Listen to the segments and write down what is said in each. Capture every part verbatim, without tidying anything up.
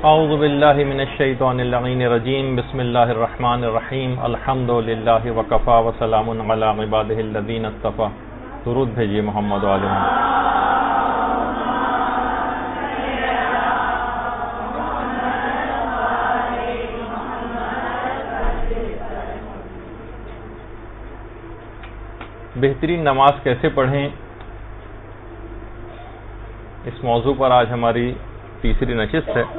اعوذ باللہ من الشیطان اللعین الرجیم بسم اللہ الرحمن الرحیم الحمد للہ وکفا وسلام علی عبادہ الذین اصطفی. درود بھیجیے محمد و آل محمد. بہترین نماز کیسے پڑھیں، اس موضوع پر آج ہماری تیسری نشست ہے.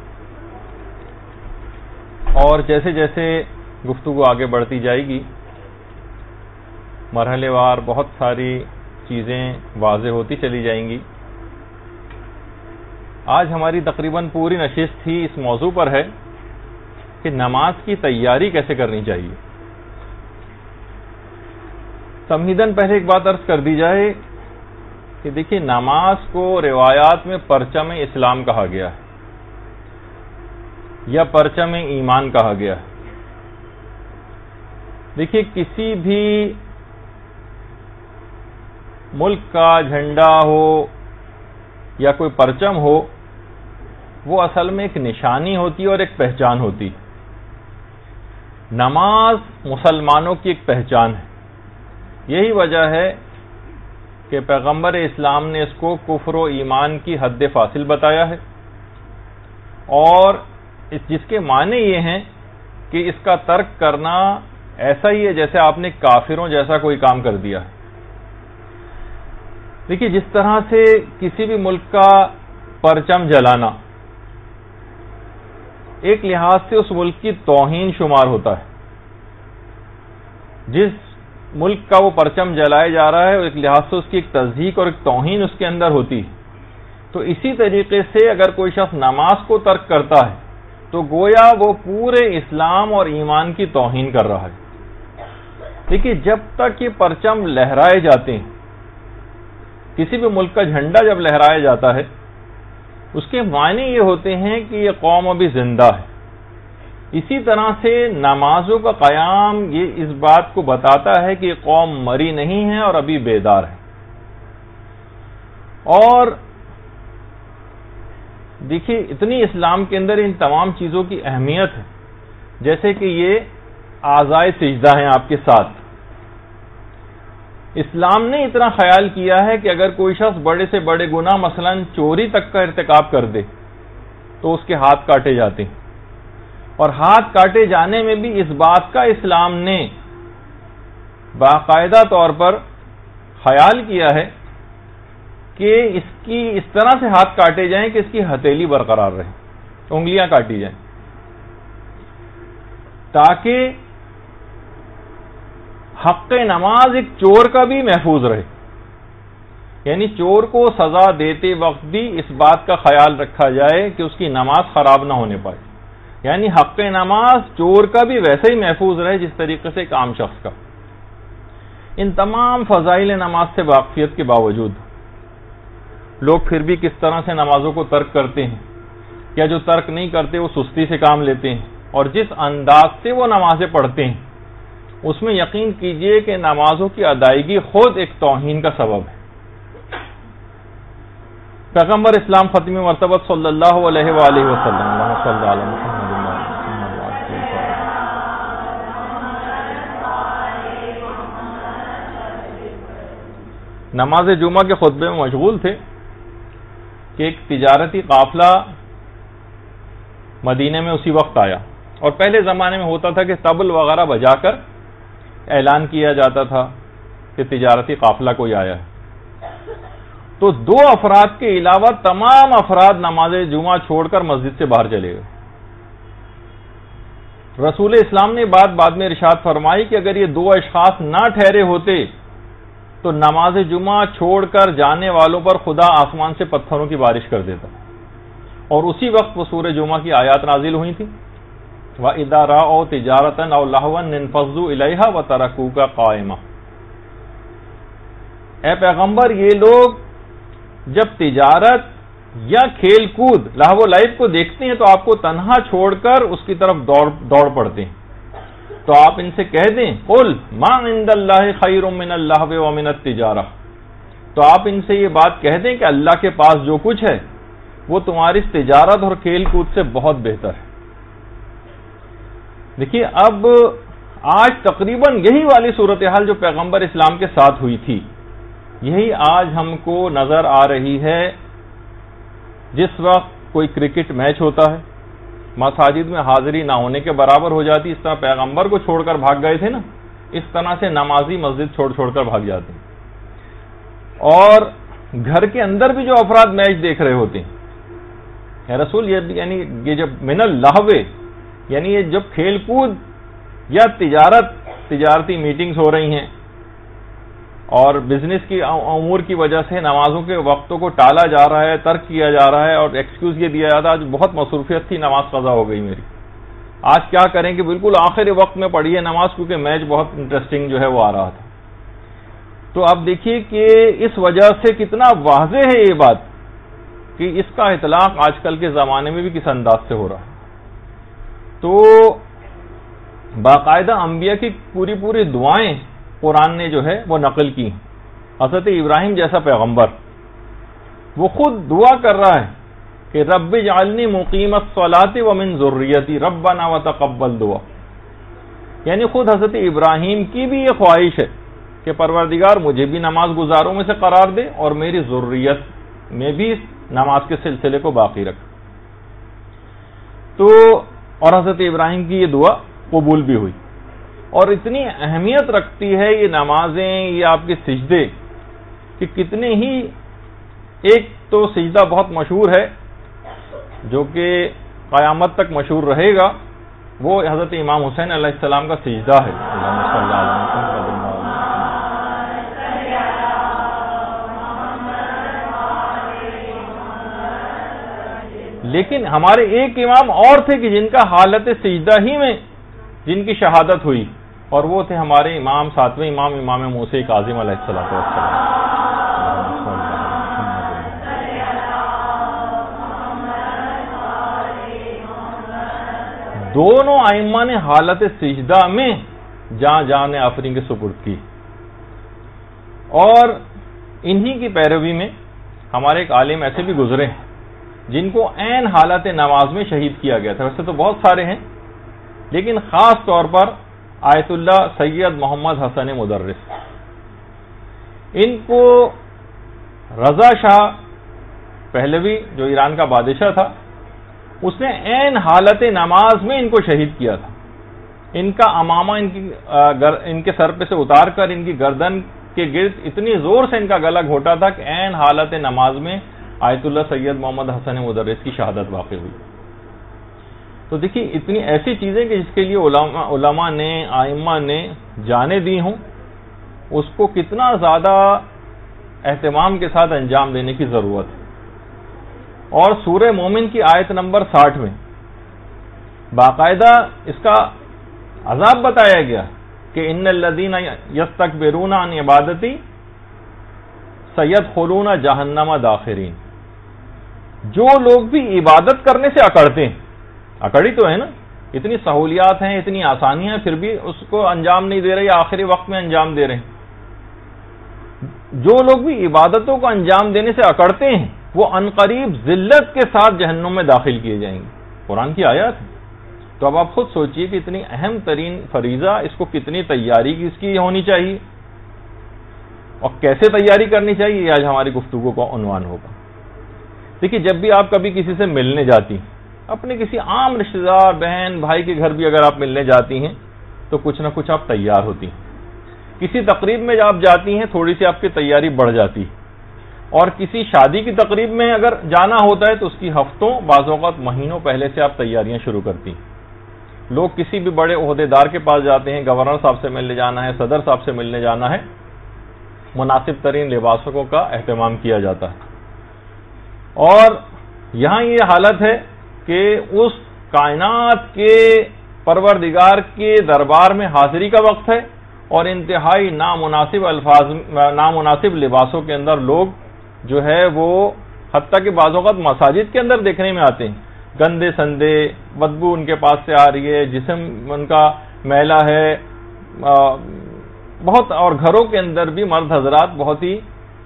اور جیسے جیسے گفتگو آگے بڑھتی جائے گی مرحلے وار بہت ساری چیزیں واضح ہوتی چلی جائیں گی. آج ہماری تقریباً پوری نشست ہی اس موضوع پر ہے کہ نماز کی تیاری کیسے کرنی چاہیے. تمہیداً پہلے ایک بات عرض کر دی جائے کہ دیکھیے، نماز کو روایات میں پرچم اسلام کہا گیا ہے یا پرچم ایمان کہا گیا ہے. دیکھیے، کسی بھی ملک کا جھنڈا ہو یا کوئی پرچم ہو، وہ اصل میں ایک نشانی ہوتی ہے اور ایک پہچان ہوتی ہے. نماز مسلمانوں کی ایک پہچان ہے. یہی وجہ ہے کہ پیغمبر اسلام نے اس کو کفر و ایمان کی حد فاصل بتایا ہے، اور جس کے معنی یہ ہیں کہ اس کا ترک کرنا ایسا ہی ہے جیسے آپ نے کافروں جیسا کوئی کام کر دیا ہے. دیکھیے، جس طرح سے کسی بھی ملک کا پرچم جلانا ایک لحاظ سے اس ملک کی توہین شمار ہوتا ہے. جس ملک کا وہ پرچم جلایا جا رہا ہے ایک لحاظ سے اس کی ایک تضحیک اور ایک توہین اس کے اندر ہوتی ہے. تو اسی طریقے سے اگر کوئی شخص نماز کو ترک کرتا ہے تو گویا وہ پورے اسلام اور ایمان کی توہین کر رہا ہے. دیکھیے، جب تک یہ پرچم لہرائے جاتے ہیں، کسی بھی ملک کا جھنڈا جب لہرایا جاتا ہے، اس کے معنی یہ ہوتے ہیں کہ یہ قوم ابھی زندہ ہے. اسی طرح سے نمازوں کا قیام یہ اس بات کو بتاتا ہے کہ یہ قوم مری نہیں ہے اور ابھی بیدار ہے. اور دیکھیے، اتنی اسلام کے اندر ان تمام چیزوں کی اہمیت ہے، جیسے کہ یہ اعضائے سجدہ ہیں آپ کے ساتھ. اسلام نے اتنا خیال کیا ہے کہ اگر کوئی شخص بڑے سے بڑے گناہ مثلا چوری تک کا ارتکاب کر دے تو اس کے ہاتھ کاٹے جاتے ہیں. اور ہاتھ کاٹے جانے میں بھی اس بات کا اسلام نے باقاعدہ طور پر خیال کیا ہے کہ اس کی اس طرح سے ہاتھ کاٹے جائیں کہ اس کی ہتھیلی برقرار رہے، انگلیاں کاٹی جائیں، تاکہ حق نماز ایک چور کا بھی محفوظ رہے. یعنی چور کو سزا دیتے وقت بھی اس بات کا خیال رکھا جائے کہ اس کی نماز خراب نہ ہونے پائے. یعنی حق نماز چور کا بھی ویسے ہی محفوظ رہے جس طریقے سے ایک عام شخص کا. ان تمام فضائل نماز سے واقفیت کے باوجود لوگ پھر بھی کس طرح سے نمازوں کو ترک کرتے ہیں، یا جو ترک نہیں کرتے وہ سستی سے کام لیتے ہیں، اور جس انداز سے وہ نمازیں پڑھتے ہیں اس میں یقین کیجئے کہ نمازوں کی ادائیگی خود ایک توہین کا سبب ہے. پیغمبر اسلام ختم مرتبت صلی اللہ علیہ وآلہ وسلم اللہم صلی علی محمد نماز جمعہ کے خطبے میں مشغول تھے کہ ایک تجارتی قافلہ مدینے میں اسی وقت آیا. اور پہلے زمانے میں ہوتا تھا کہ طبل وغیرہ بجا کر اعلان کیا جاتا تھا کہ تجارتی قافلہ کوئی آیا ہے. تو دو افراد کے علاوہ تمام افراد نماز جمعہ چھوڑ کر مسجد سے باہر چلے گئے. رسول اسلام نے بات بعد میں ارشاد فرمائی کہ اگر یہ دو اشخاص نہ ٹھہرے ہوتے تو نماز جمعہ چھوڑ کر جانے والوں پر خدا آسمان سے پتھروں کی بارش کر دیتا. اور اسی وقت وہ سورہ جمعہ کی آیات نازل ہوئی تھی، وَإِذَا رَأَوْا تِجَارَةً أَوْ لَهْوًا انفَضُّوا إِلَيْهَا وَتَرَكُوكَ قَائِمًا. اے پیغمبر، یہ لوگ جب تجارت یا کھیل کود لہو و لعب کو دیکھتے ہیں تو آپ کو تنہا چھوڑ کر اس کی طرف دوڑ دوڑ پڑتے ہیں. تو آپ ان سے کہہ دیں قل ما عند اللہ خیر من اللہو ومن التجارہ، تو آپ ان سے یہ بات کہہ دیں کہ اللہ کے پاس جو کچھ ہے وہ تمہاری تجارت اور کھیل کود سے بہت بہتر ہے. دیکھیے اب آج تقریباً یہی والی صورتحال جو پیغمبر اسلام کے ساتھ ہوئی تھی یہی آج ہم کو نظر آ رہی ہے. جس وقت کوئی کرکٹ میچ ہوتا ہے مساجد میں حاضری نہ ہونے کے برابر ہو جاتی, اس طرح پیغمبر کو چھوڑ کر بھاگ گئے تھے نا, اس طرح سے نمازی مسجد چھوڑ چھوڑ کر بھاگ جاتے ہیں. اور گھر کے اندر بھی جو افراد میچ دیکھ رہے ہوتے ہیں رسول یہ یعنی یہ جب من اللہو یعنی یہ جب کھیل کود یا تجارت تجارتی میٹنگز ہو رہی ہیں اور بزنس کی امور کی وجہ سے نمازوں کے وقتوں کو ٹالا جا رہا ہے, ترک کیا جا رہا ہے اور ایکسکیوز یہ دیا جاتا ہے آج بہت مصروفیت تھی, نماز قضا ہو گئی میری, آج کیا کریں کہ بالکل آخری وقت میں پڑھی ہے نماز کیونکہ میچ بہت انٹرسٹنگ جو ہے وہ آ رہا تھا. تو آپ دیکھیے کہ اس وجہ سے کتنا واضح ہے یہ بات کہ اس کا اطلاق آج کل کے زمانے میں بھی کس انداز سے ہو رہا ہے. تو باقاعدہ انبیاء کی پوری پوری دعائیں قرآن نے جو ہے وہ نقل کی. حضرت ابراہیم جیسا پیغمبر وہ خود دعا کر رہا ہے کہ رب اجعلنی مقیم الصلاۃ ومن ذریتی ربنا وتقبل دعا, یعنی خود حضرت ابراہیم کی بھی یہ خواہش ہے کہ پروردگار مجھے بھی نماز گزاروں میں سے قرار دے اور میری ذریت میں بھی نماز کے سلسلے کو باقی رکھ. تو اور حضرت ابراہیم کی یہ دعا قبول بھی ہوئی. اور اتنی اہمیت رکھتی ہے یہ نمازیں, یہ آپ کے سجدے, کہ کتنے ہی, ایک تو سجدہ بہت مشہور ہے جو کہ قیامت تک مشہور رہے گا, وہ حضرت امام حسین علیہ السلام کا سجدہ ہے. لیکن ہمارے ایک امام اور تھے کہ جن کا حالت سجدہ ہی میں جن کی شہادت ہوئی, اور وہ تھے ہمارے امام ساتویں امام امام موسیٰ کاظم علیہ السلام. دونوں ائمہ نے حالت سجدہ میں جاں جان آفرین کے سپرد کی, اور انہی کی پیروی میں ہمارے ایک عالم ایسے بھی گزرے ہیں جن کو عین حالت نماز میں شہید کیا گیا تھا. ویسے تو بہت سارے ہیں لیکن خاص طور پر آیت اللہ سید محمد حسن مدرس, ان کو رضا شاہ پہلوی جو ایران کا بادشاہ تھا اس نے عین حالت نماز میں ان کو شہید کیا تھا. ان کا امامہ ان کی ان کے سر پہ سے اتار کر ان کی گردن کے گرد اتنی زور سے ان کا گلا گھوٹا تھا کہ عین حالت نماز میں آیت اللہ سید محمد حسن مدرس کی شہادت واقع ہوئی. تو دیکھیے اتنی ایسی چیزیں کہ جس کے لیے علماء, علماء نے ائمہ نے جانیں دی ہوں, اس کو کتنا زیادہ اہتمام کے ساتھ انجام دینے کی ضرورت ہے. اور سورہ مومن کی آیت نمبر ساٹھ میں باقاعدہ اس کا عذاب بتایا گیا کہ ان الذین یستکبرون عن عبادتی سیدخلون جہنم داخرین. جو لوگ بھی عبادت کرنے سے اکڑتے ہیں, اکڑی تو ہے نا, اتنی سہولیات ہیں, اتنی آسانیاں ہیں, پھر بھی اس کو انجام نہیں دے رہے یا آخری وقت میں انجام دے رہے ہیں. جو لوگ بھی عبادتوں کو انجام دینے سے اکڑتے ہیں وہ عنقریب ذلت کے ساتھ جہنم میں داخل کیے جائیں گے. قرآن کی آیات ہے. تو اب آپ خود سوچئے کہ اتنی اہم ترین فریضہ, اس کو کتنی تیاری کی اس کی ہونی چاہیے اور کیسے تیاری کرنی چاہیے, یہ آج ہماری گفتگو کا عنوان ہوگا. دیکھیے جب بھی آپ کبھی کسی سے ملنے جاتی ہیں, اپنے کسی عام رشتہ دار بہن بھائی کے گھر بھی اگر آپ ملنے جاتی ہیں تو کچھ نہ کچھ آپ تیار ہوتی ہیں. کسی تقریب میں جب آپ جاتی ہیں تھوڑی سی آپ کی تیاری بڑھ جاتی ہے, اور کسی شادی کی تقریب میں اگر جانا ہوتا ہے تو اس کی ہفتوں بعض اوقات مہینوں پہلے سے آپ تیاریاں شروع کرتی ہیں. لوگ کسی بھی بڑے عہدے دار کے پاس جاتے ہیں, گورنر صاحب سے ملنے جانا ہے, صدر صاحب سے ملنے جانا ہے, مناسب ترین لباسوں کا اہتمام کیا جاتا ہے. اور یہاں یہ حالت ہے کہ اس کائنات کے پروردگار کے دربار میں حاضری کا وقت ہے اور انتہائی نامناسب الفاظ نامناسب لباسوں کے اندر لوگ جو ہے وہ حتیٰ کہ بعض اوقات مساجد کے اندر دیکھنے میں آتے ہیں, گندے سندے, بدبو ان کے پاس سے آ رہی ہے, جسم ان کا میلا ہے بہت, اور گھروں کے اندر بھی مرد حضرات بہت ہی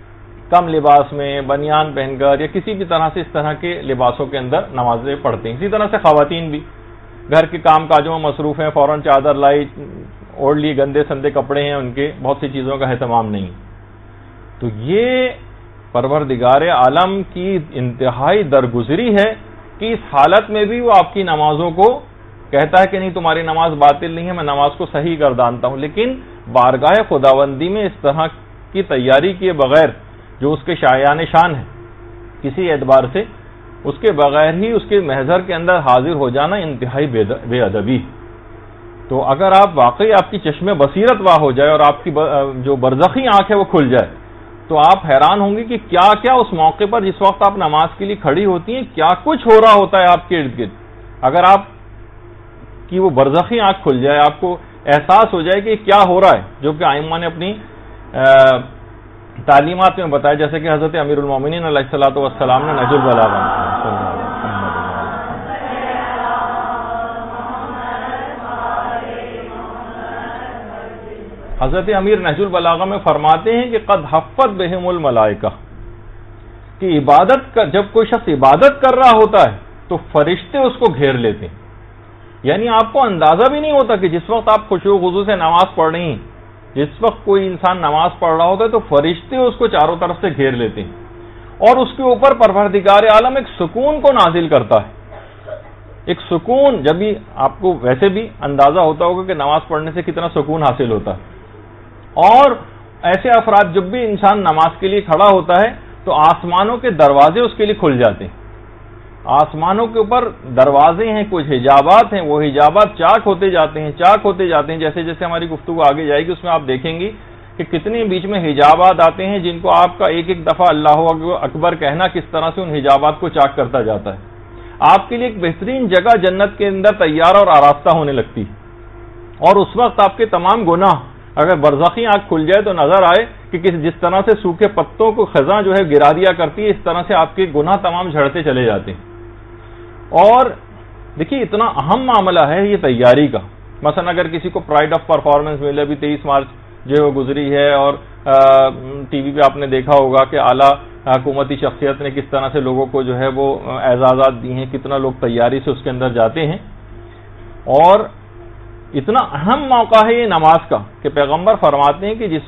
کم لباس میں بنیان پہن کر یا کسی بھی طرح سے اس طرح کے لباسوں کے اندر نمازیں پڑھتے ہیں. اسی طرح سے خواتین بھی گھر کے کام کاجوں میں مصروف ہیں, فوراً چادر لائی, اوڑھ لی, گندے سندے کپڑے ہیں ان کے, بہت سی چیزوں کا اہتمام نہیں. تو یہ پروردگار عالم کی انتہائی درگزری ہے کہ اس حالت میں بھی وہ آپ کی نمازوں کو کہتا ہے کہ نہیں تمہاری نماز باطل نہیں ہے, میں نماز کو صحیح گردانتا ہوں, لیکن بارگاہ خداوندی میں اس طرح کی تیاری کیے بغیر جو اس کے شایان شان ہے کسی اعتبار سے, اس کے بغیر ہی اس کے محضر کے اندر حاضر ہو جانا انتہائی بے ادبی. تو اگر آپ واقعی آپ کی چشم بصیرت واہ ہو جائے اور آپ کی جو برزخی آنکھ ہے وہ کھل جائے تو آپ حیران ہوں گے کہ کیا کیا اس موقع پر جس وقت آپ نماز کے لیے کھڑی ہوتی ہیں کیا کچھ ہو رہا ہوتا ہے آپ کے ارد گرد. اگر آپ کی وہ برزخی آنکھ کھل جائے, آپ کو احساس ہو جائے کہ کیا ہو رہا ہے, جو کہ ائمہ نے اپنی تعلیمات میں بتایا, جیسے کہ حضرت امیر المومنین علیہ الصلوۃ والسلام نے نہج البلاغہ حضرت امیر نہج البلاغہ میں فرماتے ہیں کہ قد حفت بہم الملائکہ, کہ عبادت کا جب کوئی شخص عبادت کر رہا ہوتا ہے تو فرشتے اس کو گھیر لیتے ہیں. یعنی آپ کو اندازہ بھی نہیں ہوتا کہ جس وقت آپ خشوع و خضوع سے نماز پڑھ رہی ہیں, جس وقت کوئی انسان نماز پڑھ رہا ہوتا ہے تو فرشتے اس کو چاروں طرف سے گھیر لیتے ہیں اور اس کے اوپر پروردگار عالم ایک سکون کو نازل کرتا ہے. ایک سکون, جب بھی آپ کو ویسے بھی اندازہ ہوتا ہوگا کہ نماز پڑھنے سے کتنا سکون حاصل ہوتا ہے, اور ایسے افراد جب بھی انسان نماز کے لیے کھڑا ہوتا ہے تو آسمانوں کے دروازے اس کے لیے کھل جاتے ہیں. آسمانوں کے اوپر دروازے ہیں, کچھ حجابات ہیں, وہ حجابات چاک ہوتے جاتے ہیں چاک ہوتے جاتے ہیں جیسے جیسے ہماری گفتگو آگے جائے گی اس میں آپ دیکھیں گی کہ کتنے بیچ میں حجابات آتے ہیں جن کو آپ کا ایک ایک دفعہ اللہ اکبر کہنا کس طرح سے ان حجابات کو چاک کرتا جاتا ہے. آپ کے لیے ایک بہترین جگہ جنت کے اندر تیار اور آراستہ ہونے لگتی, اور اس وقت آپ کے تمام گناہ اگر برزخی آنکھ کھل جائے تو نظر آئے کہ جس طرح سے سوکھے پتوں کو خزاں جو ہے گرا دیا کرتی ہے, اس طرح سے آپ کے گناہ تمام جھڑتے چلے جاتے ہیں. اور دیکھیے اتنا اہم معاملہ ہے یہ تیاری کا. مثلا اگر کسی کو پرائڈ آف پرفارمنس ملے, ابھی تیئیس مارچ جو ہے وہ گزری ہے, اور ٹی وی پہ آپ نے دیکھا ہوگا کہ اعلیٰ حکومتی شخصیت نے کس طرح سے لوگوں کو جو ہے وہ اعزازات دی ہیں, کتنا لوگ تیاری سے اس کے اندر جاتے ہیں. اور اتنا اہم موقع ہے یہ نماز کا کہ پیغمبر فرماتے ہیں کہ جس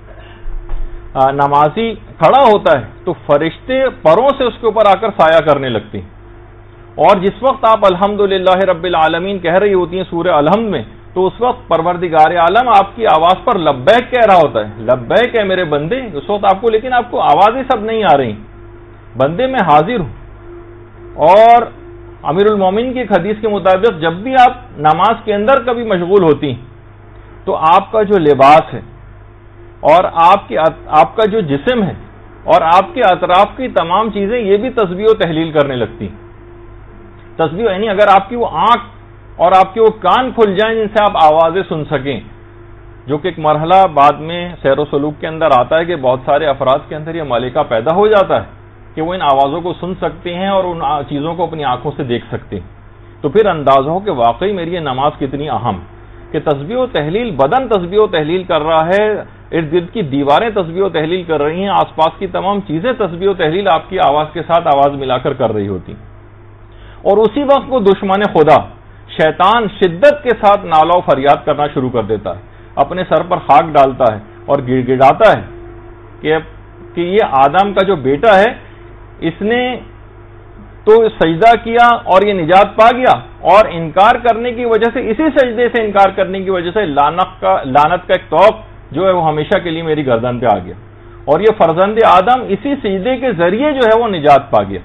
وقت نمازی کھڑا ہوتا ہے تو فرشتے پروں سے اس کے اوپر آ کر سایہ کرنے لگتے ہیں, اور جس وقت آپ الحمدللہ رب العالمین کہہ رہی ہوتی ہیں سورہ الحمد میں تو اس وقت پروردگار عالم آپ کی آواز پر لبیک کہہ رہا ہوتا ہے, لبیک ہے میرے بندے. اس وقت آپ کو لیکن آپ کو آوازیں سب نہیں آ رہی, بندے میں حاضر ہوں. اور امیر المومنین کی ایک حدیث کے مطابق جب بھی آپ نماز کے اندر کبھی مشغول ہوتی ہیں تو آپ کا جو لباس ہے اور آپ کی آپ کا جو جسم ہے اور آپ کے اطراف کی تمام چیزیں یہ بھی تسبیح و تحلیل کرنے لگتی ہیں. تسبیح یعنی اگر آپ کی وہ آنکھ اور آپ کے وہ کان کھل جائیں جن سے آپ آوازیں سن سکیں, جو کہ ایک مرحلہ بعد میں سیر و سلوک کے اندر آتا ہے کہ بہت سارے افراد کے اندر یہ ملکہ پیدا ہو جاتا ہے کہ وہ ان آوازوں کو سن سکتے ہیں اور ان چیزوں کو اپنی آنکھوں سے دیکھ سکتے ہیں. تو پھر اندازہ ہو کہ واقعی میری یہ نماز کتنی اہم کہ تسبیح و تحلیل, بدن تسبیح و تحلیل کر رہا ہے, ارد گرد کی دیواریں تسبیح و تحلیل کر رہی ہیں, آس پاس کی تمام چیزیں تسبیح و تحلیل آپ کی آواز کے ساتھ آواز ملا کر کر رہی ہوتی. اور اسی وقت وہ دشمن خدا شیطان شدت کے ساتھ نالہ و فریاد کرنا شروع کر دیتا ہے, اپنے سر پر خاک ڈالتا ہے اور گڑ گڑاتا ہے کہ کہ یہ آدم کا جو بیٹا ہے اس نے تو سجدہ کیا اور یہ نجات پا گیا, اور انکار کرنے کی وجہ سے, اسی سجدے سے انکار کرنے کی وجہ سے لعنت کا لعنت کا ایک توق جو ہے وہ ہمیشہ کے لیے میری گردن پہ آ گیا, اور یہ فرزند آدم اسی سجدے کے ذریعے جو ہے وہ نجات پا گیا.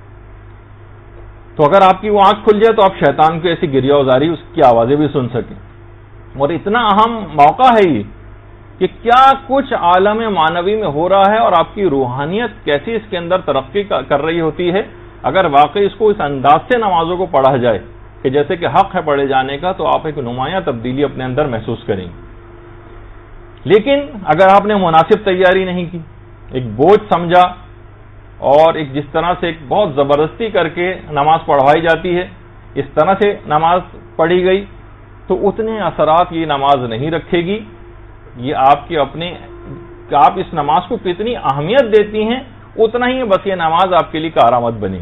تو اگر آپ کی وہ آنکھ کھل جائے تو آپ شیطان کو ایسی گریہ ازاری اس کی آوازیں بھی سن سکیں. اور اتنا اہم موقع ہے یہ کہ کیا کچھ عالم معنوی میں ہو رہا ہے اور آپ کی روحانیت کیسی اس کے اندر ترقی کر رہی ہوتی ہے اگر واقعی اس کو اس انداز سے نمازوں کو پڑھا جائے کہ جیسے کہ حق ہے پڑھے جانے کا, تو آپ ایک نمایاں تبدیلی اپنے اندر محسوس کریں گے. لیکن اگر آپ نے مناسب تیاری نہیں کی, ایک بوجھ سمجھا اور ایک جس طرح سے ایک بہت زبردستی کر کے نماز پڑھوائی جاتی ہے اس طرح سے نماز پڑھی گئی, تو اتنے اثرات یہ نماز نہیں رکھے گی. یہ آپ کے اپنے کہ آپ اس نماز کو کتنی اہمیت دیتی ہیں اتنا ہی بس یہ نماز آپ کے لیے کارآمد بنے.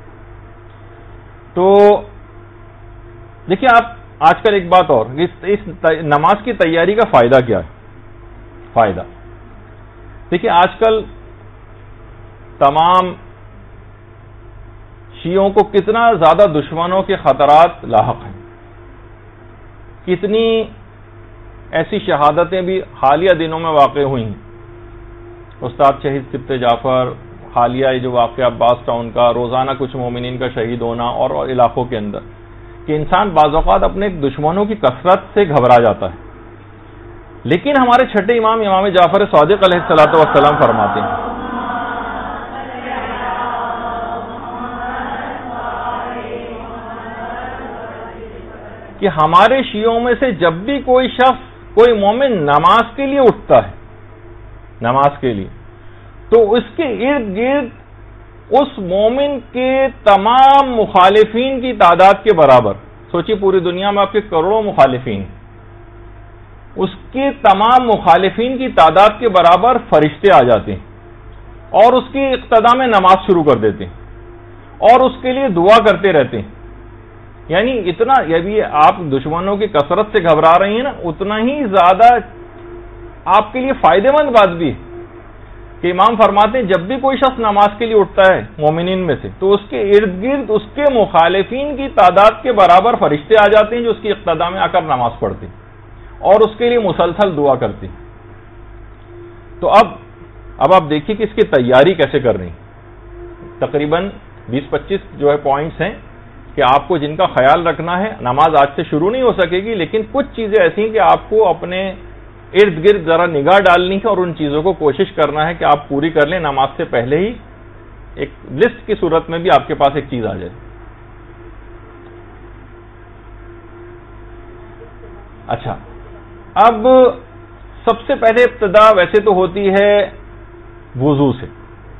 تو دیکھیے آپ آج کل ایک بات اور، اس نماز کی تیاری کا فائدہ کیا ہے؟ فائدہ دیکھیے آج کل تمام شیعوں کو کتنا زیادہ دشمنوں کے خطرات لاحق ہیں. کتنی ایسی شہادتیں بھی حالیہ دنوں میں واقع ہوئی ہیں. استاد شہید سبط جعفر، حالیہ جو واقعہ عباس ٹاؤن کا، روزانہ کچھ مومنین کا شہید ہونا اور علاقوں کے اندر، کہ انسان بعض اوقات اپنے دشمنوں کی کثرت سے گھبرا جاتا ہے. لیکن ہمارے چھٹے امام امام جعفر صادق علیہ الصلوۃ والسلام فرماتے ہیں کہ ہمارے شیعوں میں سے جب بھی کوئی شخص، کوئی مومن نماز کے لیے اٹھتا ہے، نماز کے لیے، تو اس کے ارد گرد اس مومن کے تمام مخالفین کی تعداد کے برابر، سوچیے پوری دنیا میں آپ کے کروڑوں مخالفین، اس کے تمام مخالفین کی تعداد کے برابر فرشتے آ جاتے ہیں اور اس کی اقتدا میں نماز شروع کر دیتے ہیں اور اس کے لیے دعا کرتے رہتے ہیں. یعنی اتنا، یہ بھی آپ دشمنوں کی کثرت سے گھبرا رہی ہیں نا، اتنا ہی زیادہ آپ کے لیے فائدہ مند بات بھی ہے کہ امام فرماتے ہیں جب بھی کوئی شخص نماز کے لیے اٹھتا ہے مومنین میں سے، تو اس کے ارد گرد اس کے مخالفین کی تعداد کے برابر فرشتے آ جاتے ہیں جو اس کی اقتدا میں آ کر نماز پڑھتے ہیں اور اس کے لیے مسلسل دعا کرتے ہیں. تو اب اب آپ دیکھیے کہ اس کی تیاری کیسے کر رہی ہیں. تقریباً بیس پچیس جو ہے پوائنٹس ہیں کہ آپ کو جن کا خیال رکھنا ہے. نماز آج سے شروع نہیں ہو سکے گی، لیکن کچھ چیزیں ایسی ہیں کہ آپ کو اپنے ارد گرد ذرا نگاہ ڈالنی ہے اور ان چیزوں کو کوشش کرنا ہے کہ آپ پوری کر لیں نماز سے پہلے ہی. ایک لسٹ کی صورت میں بھی آپ کے پاس ایک چیز آ جائے. اچھا، اب سب سے پہلے ابتدا ویسے تو ہوتی ہے وضو سے.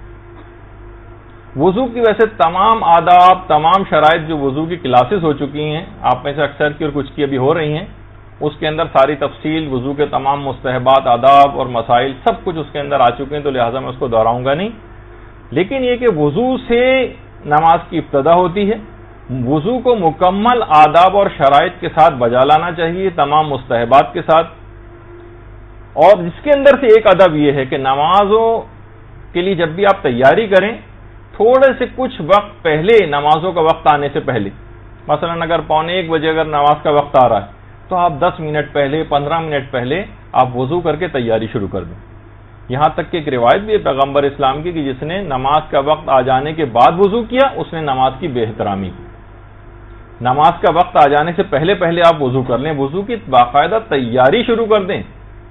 وضو کی ویسے تمام آداب، تمام شرائط جو وضو کی کلاسز ہو چکی ہیں، آپ میں سے اکثر کی اور کچھ کی ابھی ہو رہی ہیں، اس کے اندر ساری تفصیل وضو کے تمام مستحبات، آداب اور مسائل سب کچھ اس کے اندر آ چکے ہیں، تو لہٰذا میں اس کو دہراؤں گا نہیں. لیکن یہ کہ وضو سے نماز کی ابتدا ہوتی ہے. وضو کو مکمل آداب اور شرائط کے ساتھ بجا لانا چاہیے، تمام مستحبات کے ساتھ. اور جس کے اندر سے ایک ادب یہ ہے کہ نمازوں کے لیے جب بھی آپ تیاری کریں، تھوڑے سے کچھ وقت پہلے، نمازوں کا وقت آنے سے پہلے، مثلا اگر پونے ایک بجے اگر نماز کا وقت آ رہا ہے تو آپ دس منٹ پہلے، پندرہ منٹ پہلے آپ وضو کر کے تیاری شروع کر دیں. یہاں تک کہ ایک روایت بھی ہے پیغمبر اسلام کی کہ جس نے نماز کا وقت آ جانے کے بعد وضو کیا اس نے نماز کی بے احترامی کی. نماز کا وقت آ جانے سے پہلے پہلے آپ وضو کر لیں، وضو کی باقاعدہ تیاری شروع کر دیں.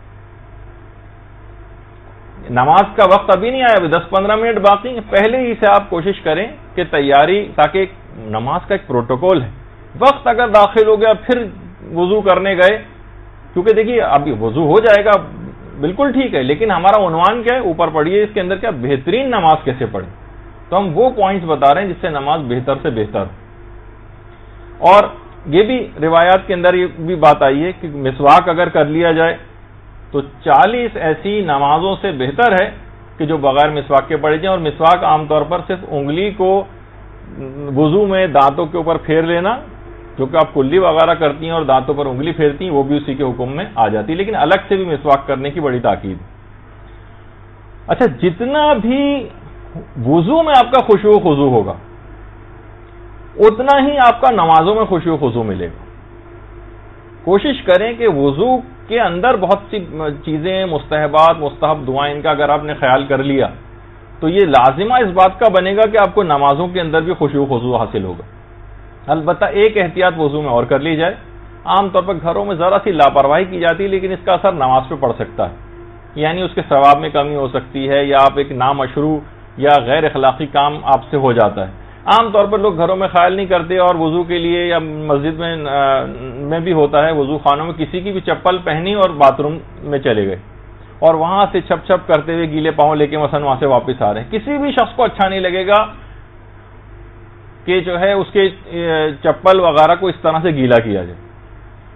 نماز کا وقت ابھی نہیں آیا، ابھی دس پندرہ منٹ باقی ہیں، پہلے ہی سے آپ کوشش کریں کہ تیاری، تاکہ نماز کا ایک پروٹوکول ہے. وقت اگر داخل ہو گیا پھر وضو کرنے گئے، کیونکہ دیکھیے ابھی وضو ہو جائے گا بالکل ٹھیک ہے، لیکن ہمارا عنوان کیا ہے اوپر پڑھیے، اس کے اندر کیا بہترین نماز کیسے پڑھیں. تو ہم وہ پوائنٹس بتا رہے ہیں جس سے نماز بہتر سے بہتر. اور یہ بھی روایات کے اندر یہ بھی بات آئی ہے کہ مسواک اگر کر لیا جائے تو چالیس ایسی نمازوں سے بہتر ہے کہ جو بغیر مسواک کے پڑھی جائیں. اور مسواک عام طور پر صرف انگلی کو وضو میں دانتوں کے اوپر پھیر لینا، جو کہ آپ کلی وغیرہ کرتی ہیں اور دانتوں پر انگلی پھیرتی ہیں، وہ بھی اسی کے حکم میں آ جاتی ہے، لیکن الگ سے بھی مسواک کرنے کی بڑی تاکید. اچھا، جتنا بھی وضو میں آپ کا خشوع و خضوع ہوگا اتنا ہی آپ کا نمازوں میں خشوع و خضوع ملے گا. کوشش کریں کہ وضو کے اندر بہت سی چیزیں، مستحبات، مستحب دعائیں، ان کا اگر آپ نے خیال کر لیا تو یہ لازمہ اس بات کا بنے گا کہ آپ کو نمازوں کے اندر بھی خشوع و خضوع حاصل ہوگا. البتہ ایک احتیاط وضو میں اور کر لی جائے. عام طور پر گھروں میں ذرا سی لاپرواہی کی جاتی ہے، لیکن اس کا اثر نماز پہ پڑ سکتا ہے. یعنی اس کے ثواب میں کمی ہو سکتی ہے، یا آپ ایک نامشروع یا غیر اخلاقی کام آپ سے ہو جاتا ہے. عام طور پر لوگ گھروں میں خیال نہیں کرتے اور وضو کے لیے، یا مسجد میں میں بھی ہوتا ہے وضو خانوں میں، کسی کی بھی چپل پہنی اور باتھ روم میں چلے گئے اور وہاں سے چھپ چھپ کرتے ہوئے گیلے پاؤں لے کے مثلا وہاں سے واپس آ رہے ہیں. کسی بھی شخص کو اچھا نہیں لگے گا کہ جو ہے اس کے چپل وغیرہ کو اس طرح سے گیلا کیا جائے.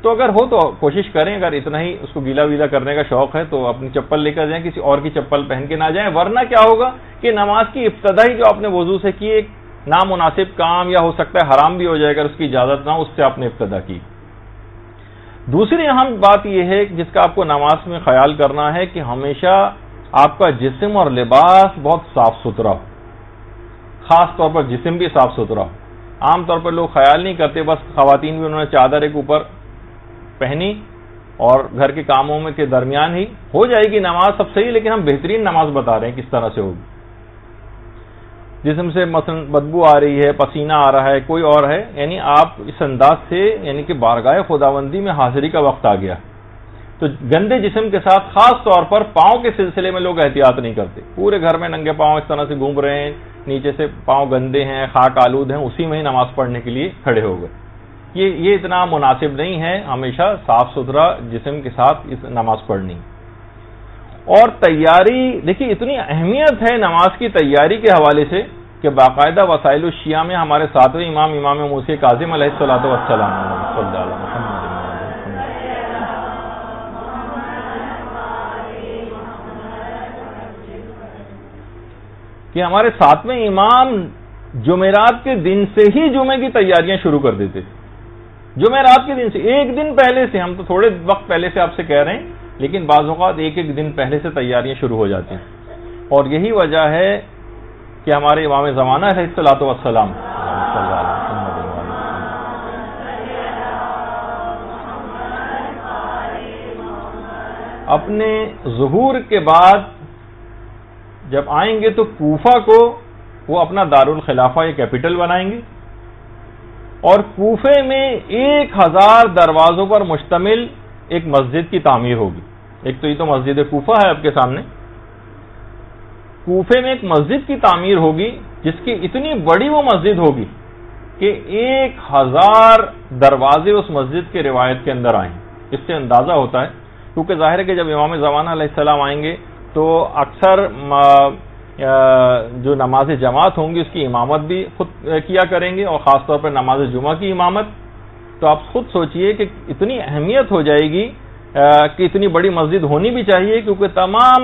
تو اگر ہو تو کوشش کریں، اگر اتنا ہی اس کو گیلا ویلا کرنے کا شوق ہے تو اپنی چپل لے کر جائیں، کسی اور کی چپل پہن کے نہ جائیں، ورنہ کیا ہوگا کہ نماز کی ابتدا ہی جو آپ نے وضو سے کی ایک نامناسب کام یا ہو سکتا ہے حرام بھی ہو جائے گا، اس کی اجازت نہ اس سے آپ نے ابتدا کی۔ دوسری اہم بات یہ ہے جس کا آپ کو نماز میں خیال کرنا ہے کہ ہمیشہ آپ کا جسم اور لباس بہت صاف ستھرا ہو، خاص طور پر جسم بھی صاف ستھرا ہو۔ عام طور پر لوگ خیال نہیں کرتے، بس خواتین بھی انہوں نے چادر ایک اوپر پہنی اور گھر کے کاموں میں کے درمیان ہی ہو جائے گی نماز، سب صحیح، لیکن ہم بہترین نماز بتا رہے ہیں کس طرح سے ہوگی۔ جسم سے مثلا بدبو آ رہی ہے، پسینہ آ رہا ہے، کوئی اور ہے، یعنی آپ اس انداز سے یعنی کہ بارگاہ خداوندی میں حاضری کا وقت آ گیا، تو گندے جسم کے ساتھ خاص طور پر پاؤں کے سلسلے میں لوگ احتیاط نہیں کرتے، پورے گھر میں ننگے پاؤں اس طرح سے گھوم رہے ہیں، نیچے سے پاؤں گندے ہیں، خاک آلود ہیں، اسی میں ہی نماز پڑھنے کے لیے کھڑے ہو گئے۔ یہ یہ اتنا مناسب نہیں ہے، ہمیشہ صاف ستھرا جسم کے ساتھ اس نماز پڑھنی۔ اور تیاری، دیکھیے اتنی اہمیت ہے نماز کی تیاری کے حوالے سے کہ باقاعدہ وسائل الشیعہ میں ہمارے ساتویں امام امام موسیٰ کاظم علیہ الصلوۃ والسلام کہ ہمارے ساتویں امام جمعرات کے دن سے ہی جمعے کی تیاریاں شروع کر دیتے تھے، جمعرات کے دن سے، ایک دن پہلے سے، ہم تو تھوڑے وقت پہلے سے آپ سے کہہ رہے ہیں، لیکن بعض اوقات ایک ایک دن پہلے سے تیاریاں شروع ہو جاتی ہیں۔ اور یہی وجہ ہے کہ ہمارے امام زمانہ علیہ الصلوۃ والسلام اپنے ظہور کے بعد جب آئیں گے تو کوفہ کو وہ اپنا دارالخلافہ یا کیپٹل بنائیں گے، اور کوفے میں ایک ہزار دروازوں پر مشتمل ایک مسجد کی تعمیر ہوگی۔ ایک تو یہ تو مسجد کوفہ ہے آپ کے سامنے، کوفے میں ایک مسجد کی تعمیر ہوگی جس کی اتنی بڑی وہ مسجد ہوگی کہ ایک ہزار دروازے اس مسجد کے روایت کے اندر آئیں۔ اس سے اندازہ ہوتا ہے، کیونکہ ظاہر ہے کہ جب امام زمانہ علیہ السلام آئیں گے تو اکثر جو نماز جماعت ہوں گی اس کی امامت بھی خود کیا کریں گے، اور خاص طور پر نماز جمعہ کی امامت۔ تو آپ خود سوچئے کہ اتنی اہمیت ہو جائے گی کہ اتنی بڑی مسجد ہونی بھی چاہیے، کیونکہ تمام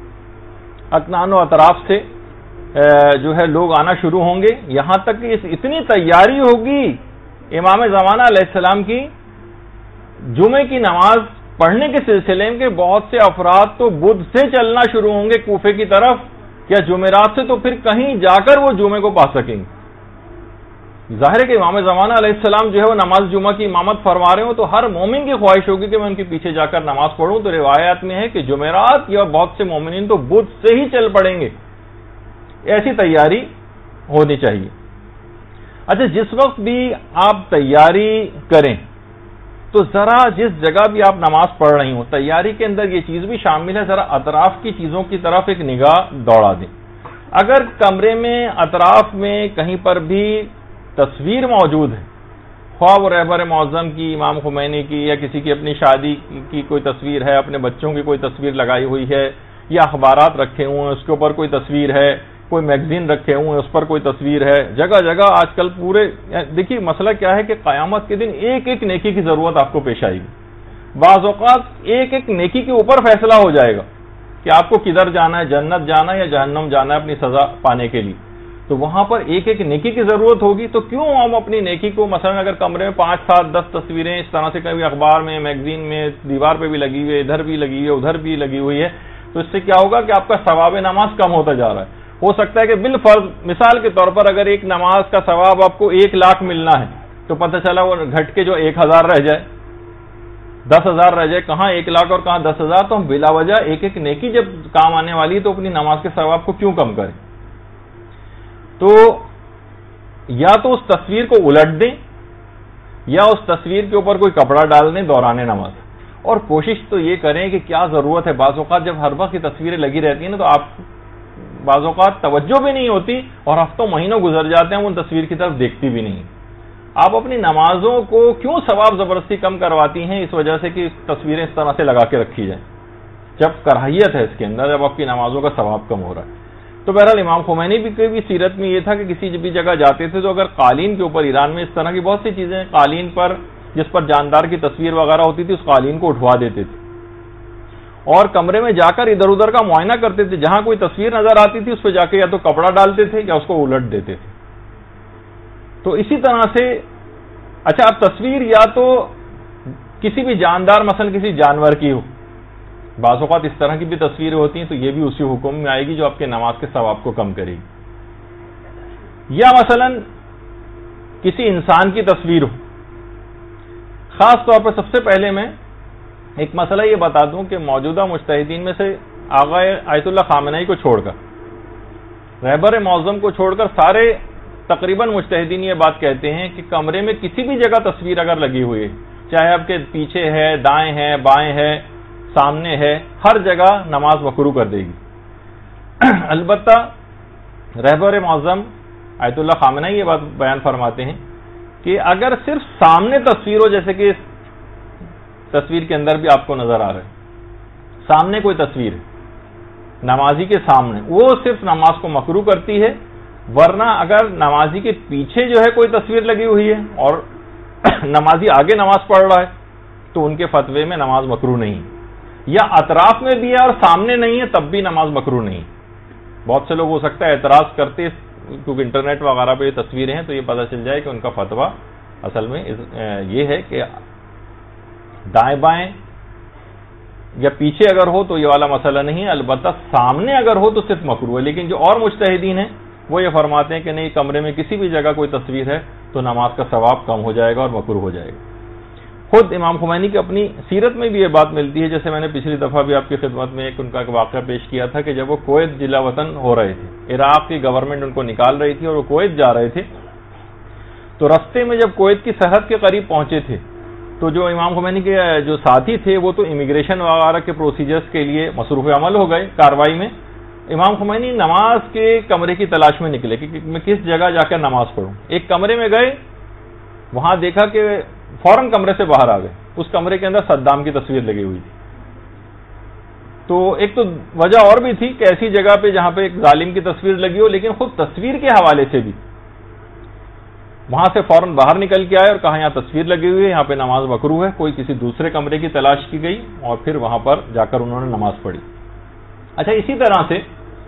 اکنان و اطراف سے جو ہے لوگ آنا شروع ہوں گے، یہاں تک کہ اتنی تیاری ہوگی امام زمانہ علیہ السلام کی جمعے کی نماز پڑھنے کے سلسلے میں کہ بہت سے افراد تو بدھ سے چلنا شروع ہوں گے کوفے کی طرف، یا جمعرات سے تو پھر کہیں جا کر وہ جمعے کو پا سکیں گے۔ ظاہر ہے کہ امام زمانہ علیہ السلام جو ہے وہ نماز جمعہ کی امامت فرما رہے ہوں تو ہر مومن کی خواہش ہوگی کہ میں ان کے پیچھے جا کر نماز پڑھوں، تو روایات میں ہے کہ جمعرات یا بہت سے مومنین تو بدھ سے ہی چل پڑیں گے۔ ایسی تیاری ہونی چاہیے۔ اچھا، جس وقت بھی آپ تیاری کریں تو ذرا جس جگہ بھی آپ نماز پڑھ رہی ہوں، تیاری کے اندر یہ چیز بھی شامل ہے، ذرا اطراف کی چیزوں کی طرف ایک نگاہ دوڑا دیں۔ اگر کمرے میں اطراف میں کہیں پر بھی تصویر موجود ہے، خواہ وہ رہبر معظم کی، امام خمینی کی، یا کسی کی اپنی شادی کی کوئی تصویر ہے، اپنے بچوں کی کوئی تصویر لگائی ہوئی ہے، یا اخبارات رکھے ہوئے ہیں اس کے اوپر کوئی تصویر ہے، کوئی میگزین رکھے ہوئے ہیں اس پر کوئی تصویر ہے، جگہ جگہ آج کل پورے، دیکھیے مسئلہ کیا ہے کہ قیامت کے دن ایک ایک نیکی کی ضرورت آپ کو پیش آئے گی۔ بعض اوقات ایک ایک نیکی کے اوپر فیصلہ ہو جائے گا کہ آپ کو کدھر جانا ہے، جنت جانا ہے یا جہنم جانا ہے اپنی سزا پانے کے لیے، تو وہاں پر ایک ایک نیکی کی ضرورت ہوگی۔ تو کیوں ہم اپنی نیکی کو، مثلا اگر کمرے میں پانچ سات دس تصویریں اس طرح سے کبھی اخبار میں، میگزین میں، دیوار پہ بھی لگی ہوئی ہے، ادھر بھی لگی ہوئی ہے، ادھر بھی لگی ہوئی ہے، تو اس سے کیا ہوگا کہ آپ کا ثواب نماز کم ہوتا جا رہا ہے۔ ہو سکتا ہے کہ بالفرض مثال کے طور پر اگر ایک نماز کا ثواب آپ کو ایک لاکھ ملنا ہے تو پتہ چلا وہ گھٹ کے جو ایک ہزار رہ جائے، دس ہزار رہ جائے، کہاں ایک لاکھ اور کہاں دس ہزار، تو ہم بلا وجہ ایک ایک نیکی جب کام آنے والی ہے تو اپنی نماز کے ثواب کو کیوں کم کریں؟ تو یا تو اس تصویر کو الٹ دیں یا اس تصویر کے اوپر کوئی کپڑا ڈال دیں دوران نماز، اور کوشش تو یہ کریں کہ کیا ضرورت ہے، بعض اوقات جب ہر وقت کی تصویریں لگی رہتی ہیں نا تو آپ بعض اوقات توجہ بھی نہیں ہوتی اور ہفتوں مہینوں گزر جاتے ہیں، وہ ان تصویر کی طرف دیکھتی بھی نہیں۔ آپ اپنی نمازوں کو کیوں ثواب زبردستی کم کرواتی ہیں؟ اس وجہ سے کہ تصویریں اس طرح سے لگا کے رکھی جائیں، جب کراہیت ہے اس کے اندر، جب آپ کی نمازوں کا ثواب کم ہو رہا ہے۔ تو بہرحال امام خمینی بھی کی بھی سیرت میں یہ تھا کہ کسی بھی جگہ جاتے تھے تو اگر قالین کے اوپر، ایران میں اس طرح کی بہت سی چیزیں قالین پر جس پر جاندار کی تصویر وغیرہ ہوتی تھی اس قالین کو اٹھوا دیتے تھے اور کمرے میں جا کر ادھر ادھر کا معائنہ کرتے تھے. جہاں کوئی تصویر نظر آتی تھی اس پہ جا کے یا تو کپڑا ڈالتے تھے یا اس کو الٹ دیتے تھے. تو اسی طرح سے اچھا اب تصویر یا تو کسی بھی جاندار مثلا کسی جانور کی ہو, بعض اوقات اس طرح کی بھی تصویریں ہوتی ہیں, تو یہ بھی اسی حکم میں آئے گی جو آپ کے نماز کے ثواب کو کم کرے گی. یا مثلا کسی انسان کی تصویر ہو. خاص طور پر سب سے پہلے میں ایک مسئلہ یہ بتا دوں کہ موجودہ مجتہدین میں سے آغا آیت اللہ خامنہئی کو چھوڑ کر, رہبر معظم کو چھوڑ کر سارے تقریباً مجتہدین یہ بات کہتے ہیں کہ کمرے میں کسی بھی جگہ تصویر اگر لگی ہوئی ہے, چاہے آپ کے پیچھے ہے, دائیں ہے, بائیں ہے, سامنے ہے, ہر جگہ نماز مکروہ کر دے گی. البتہ رہبر معظم آیت اللہ خامنہئی یہ بات بیان فرماتے ہیں کہ اگر صرف سامنے تصویر ہو, جیسے کہ اس تصویر کے اندر بھی آپ کو نظر آ رہا ہے, سامنے کوئی تصویر ہے نمازی کے سامنے, وہ صرف نماز کو مکروہ کرتی ہے. ورنہ اگر نمازی کے پیچھے جو ہے کوئی تصویر لگی ہوئی ہے اور نمازی آگے نماز پڑھ رہا ہے تو ان کے فتوے میں نماز مکروہ نہیں, یا اطراف میں بھی ہے اور سامنے نہیں ہے تب بھی نماز مکروہ نہیں. بہت سے لوگ ہو سکتا ہے اعتراض کرتے, کیونکہ انٹرنیٹ وغیرہ پہ یہ تصویریں ہیں تو یہ پتہ چل جائے کہ ان کا فتویٰ اصل میں یہ ہے کہ دائیں بائیں یا پیچھے اگر ہو تو یہ والا مسئلہ نہیں ہے, البتہ سامنے اگر ہو تو صرف مکروہ ہے. لیکن جو اور مجتہدین ہیں وہ یہ فرماتے ہیں کہ نہیں, کمرے میں کسی بھی جگہ کوئی تصویر ہے تو نماز کا ثواب کم ہو جائے گا اور مکروہ ہو جائے گا. خود امام خمینی کی اپنی سیرت میں بھی یہ بات ملتی ہے, جیسے میں نے پچھلی دفعہ بھی آپ کی خدمت میں ایک ان کا واقعہ پیش کیا تھا کہ جب وہ کویت جلا وطن ہو رہے تھے, عراق کی گورنمنٹ ان کو نکال رہی تھی اور وہ کویت جا رہے تھے, تو رستے میں جب کویت کی سرحد کے قریب پہنچے تھے تو جو امام خمینی کے جو ساتھی تھے وہ تو امیگریشن وغیرہ کے پروسیجرز کے لیے مصروف عمل ہو گئے کاروائی میں. امام خمینی نماز کے کمرے کی تلاش میں نکلے کہ میں کس جگہ جا کر نماز پڑھوں. ایک کمرے میں گئے, وہاں دیکھا کہ فوراً کمرے سے باہر آ گئے. اس کمرے کے اندر صدام کی تصویر لگی ہوئی تھی. تو ایک تو وجہ اور بھی تھی کہ ایسی جگہ پہ جہاں پہ ایک ظالم کی تصویر لگی ہو, لیکن خود تصویر کے حوالے سے بھی وہاں سے فوراً باہر نکل کے آئے اور کہا یہاں تصویر لگی ہوئی ہے, یہاں پہ نماز مکروہ ہے. کوئی کسی دوسرے کمرے کی تلاش کی گئی اور پھر وہاں پر جا کر انہوں نے نماز پڑھی. اچھا, اسی طرح سے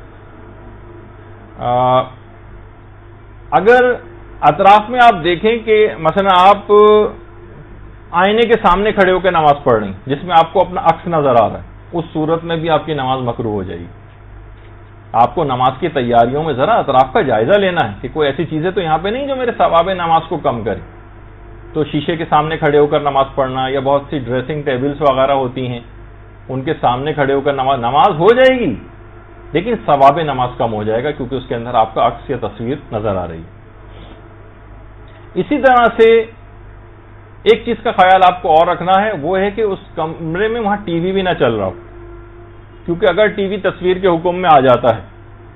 اگر اطراف میں آپ دیکھیں کہ مثلا آپ آئینے کے سامنے کھڑے ہو کے نماز پڑھ رہے ہیں جس میں آپ کو اپنا عکس نظر آ رہا ہے, اس صورت میں بھی آپ کی نماز مکروہ ہو جائے گی. آپ کو نماز کی تیاریوں میں ذرا اطراف کا جائزہ لینا ہے کہ کوئی ایسی چیزیں تو یہاں پہ نہیں جو میرے ثواب نماز کو کم کرے. تو شیشے کے سامنے کھڑے ہو کر نماز پڑھنا, یا بہت سی ڈریسنگ ٹیبلز وغیرہ ہوتی ہیں ان کے سامنے کھڑے ہو کر نماز نماز ہو جائے گی لیکن ثواب نماز کم ہو جائے گا کیونکہ اس کے اندر آپ کا عکس یا تصویر نظر آ رہی ہے. اسی طرح سے ایک چیز کا خیال آپ کو اور رکھنا ہے, وہ ہے کہ اس کمرے میں وہاں ٹی وی بھی نہ چل رہا ہو, کیونکہ اگر ٹی وی تصویر کے حکم میں آ جاتا ہے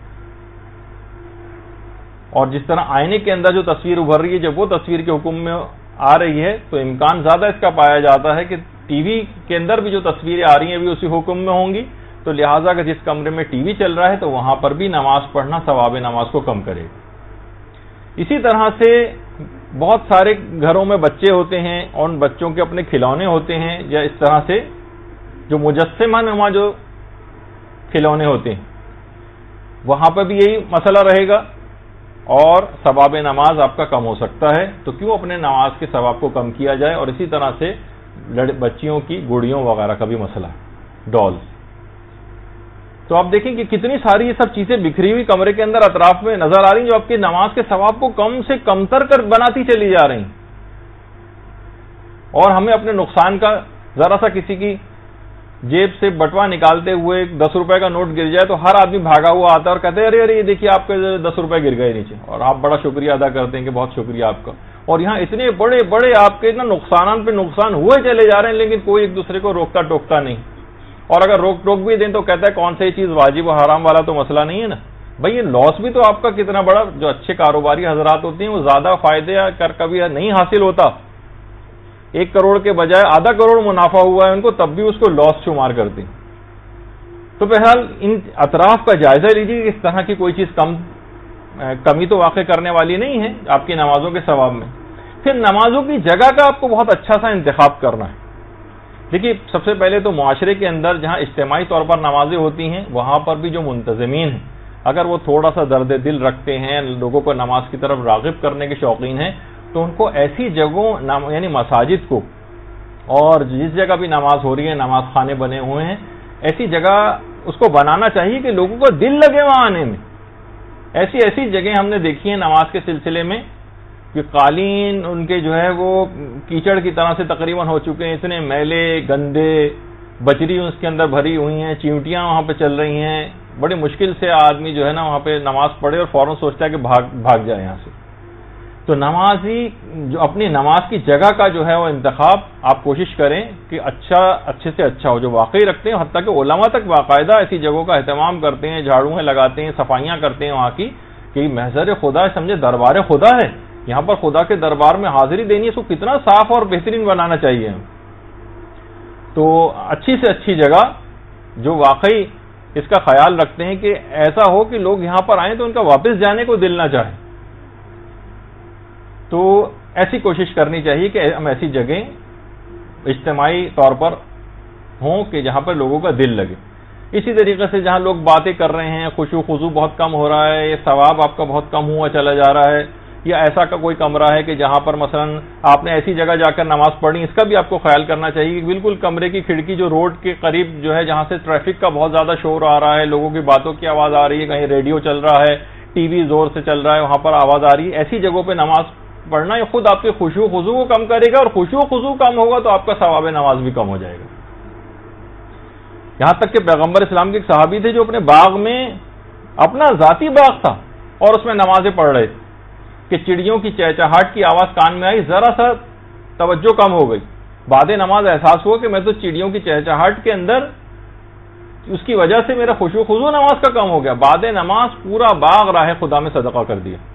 اور جس طرح آئینے کے اندر جو تصویر ابھر رہی ہے جب وہ تصویر کے حکم میں آ رہی ہے تو امکان زیادہ اس کا پایا جاتا ہے کہ ٹی وی کے اندر بھی جو تصویریں آ رہی ہیں بھی اسی حکم میں ہوں گی. تو لہٰذا اگر جس کمرے میں ٹی وی چل رہا ہے تو وہاں پر بھی نماز پڑھنا ثواب نماز کو کم کرے گا. اسی طرح سے بہت سارے گھروں میں بچے ہوتے ہیں اور ان بچوں کے اپنے کھلونے ہوتے ہیں, یا اس طرح سے جو مجسمہ نما جو کھلونے ہوتے ہیں وہاں پہ بھی یہی مسئلہ رہے گا اور ثواب نماز آپ کا کم ہو سکتا ہے. تو کیوں اپنے نماز کے ثواب کو کم کیا جائے. اور اسی طرح سے بچیوں کی گڑیوں وغیرہ کا بھی مسئلہ ہے, ڈال. تو آپ دیکھیں کہ کتنی ساری یہ سب چیزیں بکھری ہوئی کمرے کے اندر اطراف میں نظر آ رہی ہیں جو آپ کی نماز کے ثواب کو کم سے کم تر کر بناتی چلی جا رہی ہیں. اور ہمیں اپنے نقصان کا ذرا سا کسی کی جیب سے بٹوا نکالتے ہوئے دس روپے کا نوٹ گر جائے تو ہر آدمی بھاگا ہوا آتا ہے اور کہتے ہیں ارے ارے یہ دیکھیے آپ کے دس روپے گر گئے نیچے, اور آپ بڑا شکریہ ادا کرتے ہیں کہ بہت شکریہ آپ کا. اور یہاں اتنے بڑے بڑے آپ کے اتنا نقصانات پہ نقصان ہوئے چلے جا رہے ہیں لیکن کوئی ایک دوسرے کو روکتا ٹوکتا نہیں. اور اگر روک ٹوک بھی دیں تو کہتا ہے کون سی چیز واجب و حرام والا تو مسئلہ نہیں ہے نا بھائی. یہ لاس بھی تو آپ کا کتنا بڑا, جو اچھے کاروباری حضرات ہوتے ہیں وہ زیادہ فائدے کر کبھی نہیں حاصل ہوتا, ایک کروڑ کے بجائے آدھا کروڑ منافع ہوا ہے ان کو تب بھی اس کو لاس شمار کرتے ہیں. تو بہرحال ان اطراف کا جائزہ لیجیے, اس طرح کی کوئی چیز کم کمی تو واقع کرنے والی نہیں ہے آپ کی نمازوں کے ثواب میں. پھر نمازوں کی جگہ کا آپ کو بہت اچھا سا انتخاب کرنا ہے. دیکھیے سب سے پہلے تو معاشرے کے اندر جہاں اجتماعی طور پر نمازیں ہوتی ہیں وہاں پر بھی جو منتظمین ہیں اگر وہ تھوڑا سا درد دل رکھتے ہیں, لوگوں کو نماز کی طرف راغب کرنے کے شوقین ہیں, تو ان کو ایسی جگہوں یعنی مساجد کو اور جس جگہ بھی نماز ہو رہی ہے نماز خانے بنے ہوئے ہیں ایسی جگہ اس کو بنانا چاہیے کہ لوگوں کو دل لگے وہاں آنے میں. ایسی ایسی جگہیں ہم نے دیکھی ہیں نماز کے سلسلے میں کہ قالین ان کے جو ہے وہ کیچڑ کی طرح سے تقریباً ہو چکے ہیں, اتنے میلے گندے, بجری اس کے اندر بھری ہوئی ہیں, چیونٹیاں وہاں پہ چل رہی ہیں. بڑی مشکل سے آدمی جو ہے نا وہاں پہ نماز پڑھے اور فوراً سوچتا ہے کہ بھاگ بھاگ جائے یہاں سے. تو نمازی جو اپنی نماز کی جگہ کا جو ہے وہ انتخاب آپ کوشش کریں کہ اچھا اچھے سے اچھا ہو, جو واقعی رکھتے ہیں. حتیٰ کہ علماء تک باقاعدہ ایسی جگہوں کا اہتمام کرتے ہیں, جھاڑویں لگاتے ہیں, صفائیاں کرتے ہیں وہاں کی کہ محضر خدا سمجھے دربار خدا ہے, یہاں پر خدا کے دربار میں حاضری دینی ہے, اس کو کتنا صاف اور بہترین بنانا چاہیے. تو اچھی سے اچھی جگہ جو واقعی اس کا خیال رکھتے ہیں کہ ایسا ہو کہ لوگ یہاں پر آئیں تو ان کا واپس جانے کو دل نہ چاہے, تو ایسی کوشش کرنی چاہیے کہ ہم ایسی جگہیں اجتماعی طور پر ہوں کہ جہاں پر لوگوں کا دل لگے. اسی طریقے سے جہاں لوگ باتیں کر رہے ہیں, خشوع خضوع بہت کم ہو رہا ہے, یہ ثواب آپ کا بہت کم ہوا چلا جا رہا ہے, یا ایسا کا کوئی کمرہ ہے کہ جہاں پر مثلا آپ نے ایسی جگہ جا کر نماز پڑھی, اس کا بھی آپ کو خیال کرنا چاہیے کہ بالکل کمرے کی کھڑکی جو روڈ کے قریب جو ہے جہاں سے ٹریفک کا بہت زیادہ شور آ رہا ہے, لوگوں کی باتوں کی آواز آ رہی ہے, کہیں ریڈیو چل رہا ہے, ٹی وی زور سے چل رہا ہے, وہاں پر آواز آ رہی ہے, ایسی جگہوں پہ نماز پڑھنا یہ خود آپ کے خشوع خضوع کو کم کرے گا, اور خشوع خضوع کم ہوگا تو آپ کا ثواب نماز بھی کم ہو جائے گا. یہاں تک کہ پیغمبر اسلام کے ایک صحابی تھے جو اپنے باغ میں, اپنا ذاتی باغ تھا اور اس میں نمازیں پڑھ رہے تھے کہ چڑیوں کی چہچہاٹ کی آواز کان میں آئی, ذرا سا توجہ کم ہو گئی. بعد نماز احساس ہوا کہ میں تو چڑیوں کی چہچہاٹ کے اندر اس کی وجہ سے میرا خشوع خضوع نماز کا کم ہو گیا. بعد نماز پورا باغ راہ خدا میں صدقہ کر دیا,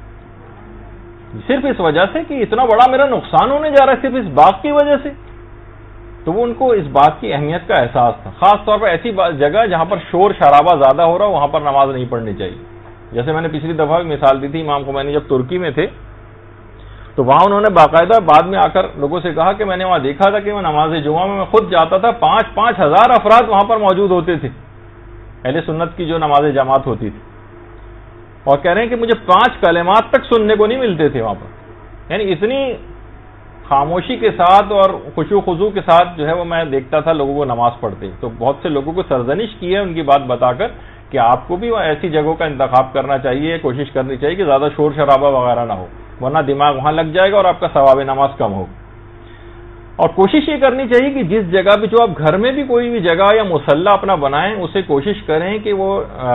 صرف اس وجہ سے کہ اتنا بڑا میرا نقصان ہونے جا رہا ہے صرف اس باغ کی وجہ سے. تو وہ ان کو اس بات کی اہمیت کا احساس تھا. خاص طور پر ایسی جگہ جہاں پر شور شرابہ زیادہ ہو رہا وہاں پر نماز نہیں پڑھنی چاہیے. جیسے میں نے پچھلی دفعہ مثال دی تھی امام خمینی جب ترکی میں تھے تو وہاں انہوں نے باقاعدہ بعد میں آ کر لوگوں سے کہا کہ میں نے وہاں دیکھا تھا کہ وہ نماز جمعہ میں میں خود جاتا تھا, پانچ پانچ ہزار افراد وہاں پر موجود ہوتے تھے, اہل سنت کی جو نماز جماعت ہوتی تھی, اور کہہ رہے ہیں کہ مجھے پانچ کلمات تک سننے کو نہیں ملتے تھے وہاں پر. یعنی اتنی خاموشی کے ساتھ اور خشوع خضوع کے ساتھ جو ہے وہ میں دیکھتا تھا لوگوں کو نماز پڑھتے. تو بہت سے لوگوں کو سرزنش کی ہے ان کی بات بتا کر کہ آپ کو بھی ایسی جگہوں کا انتخاب کرنا چاہیے, کوشش کرنی چاہیے کہ زیادہ شور شرابہ وغیرہ نہ ہو, ورنہ دماغ وہاں لگ جائے گا اور آپ کا ثواب نماز کم ہوگا. اور کوشش یہ کرنی چاہیے کہ جس جگہ بھی, جو آپ گھر میں بھی کوئی بھی جگہ یا مصلی اپنا بنائیں, اسے کوشش کریں کہ وہ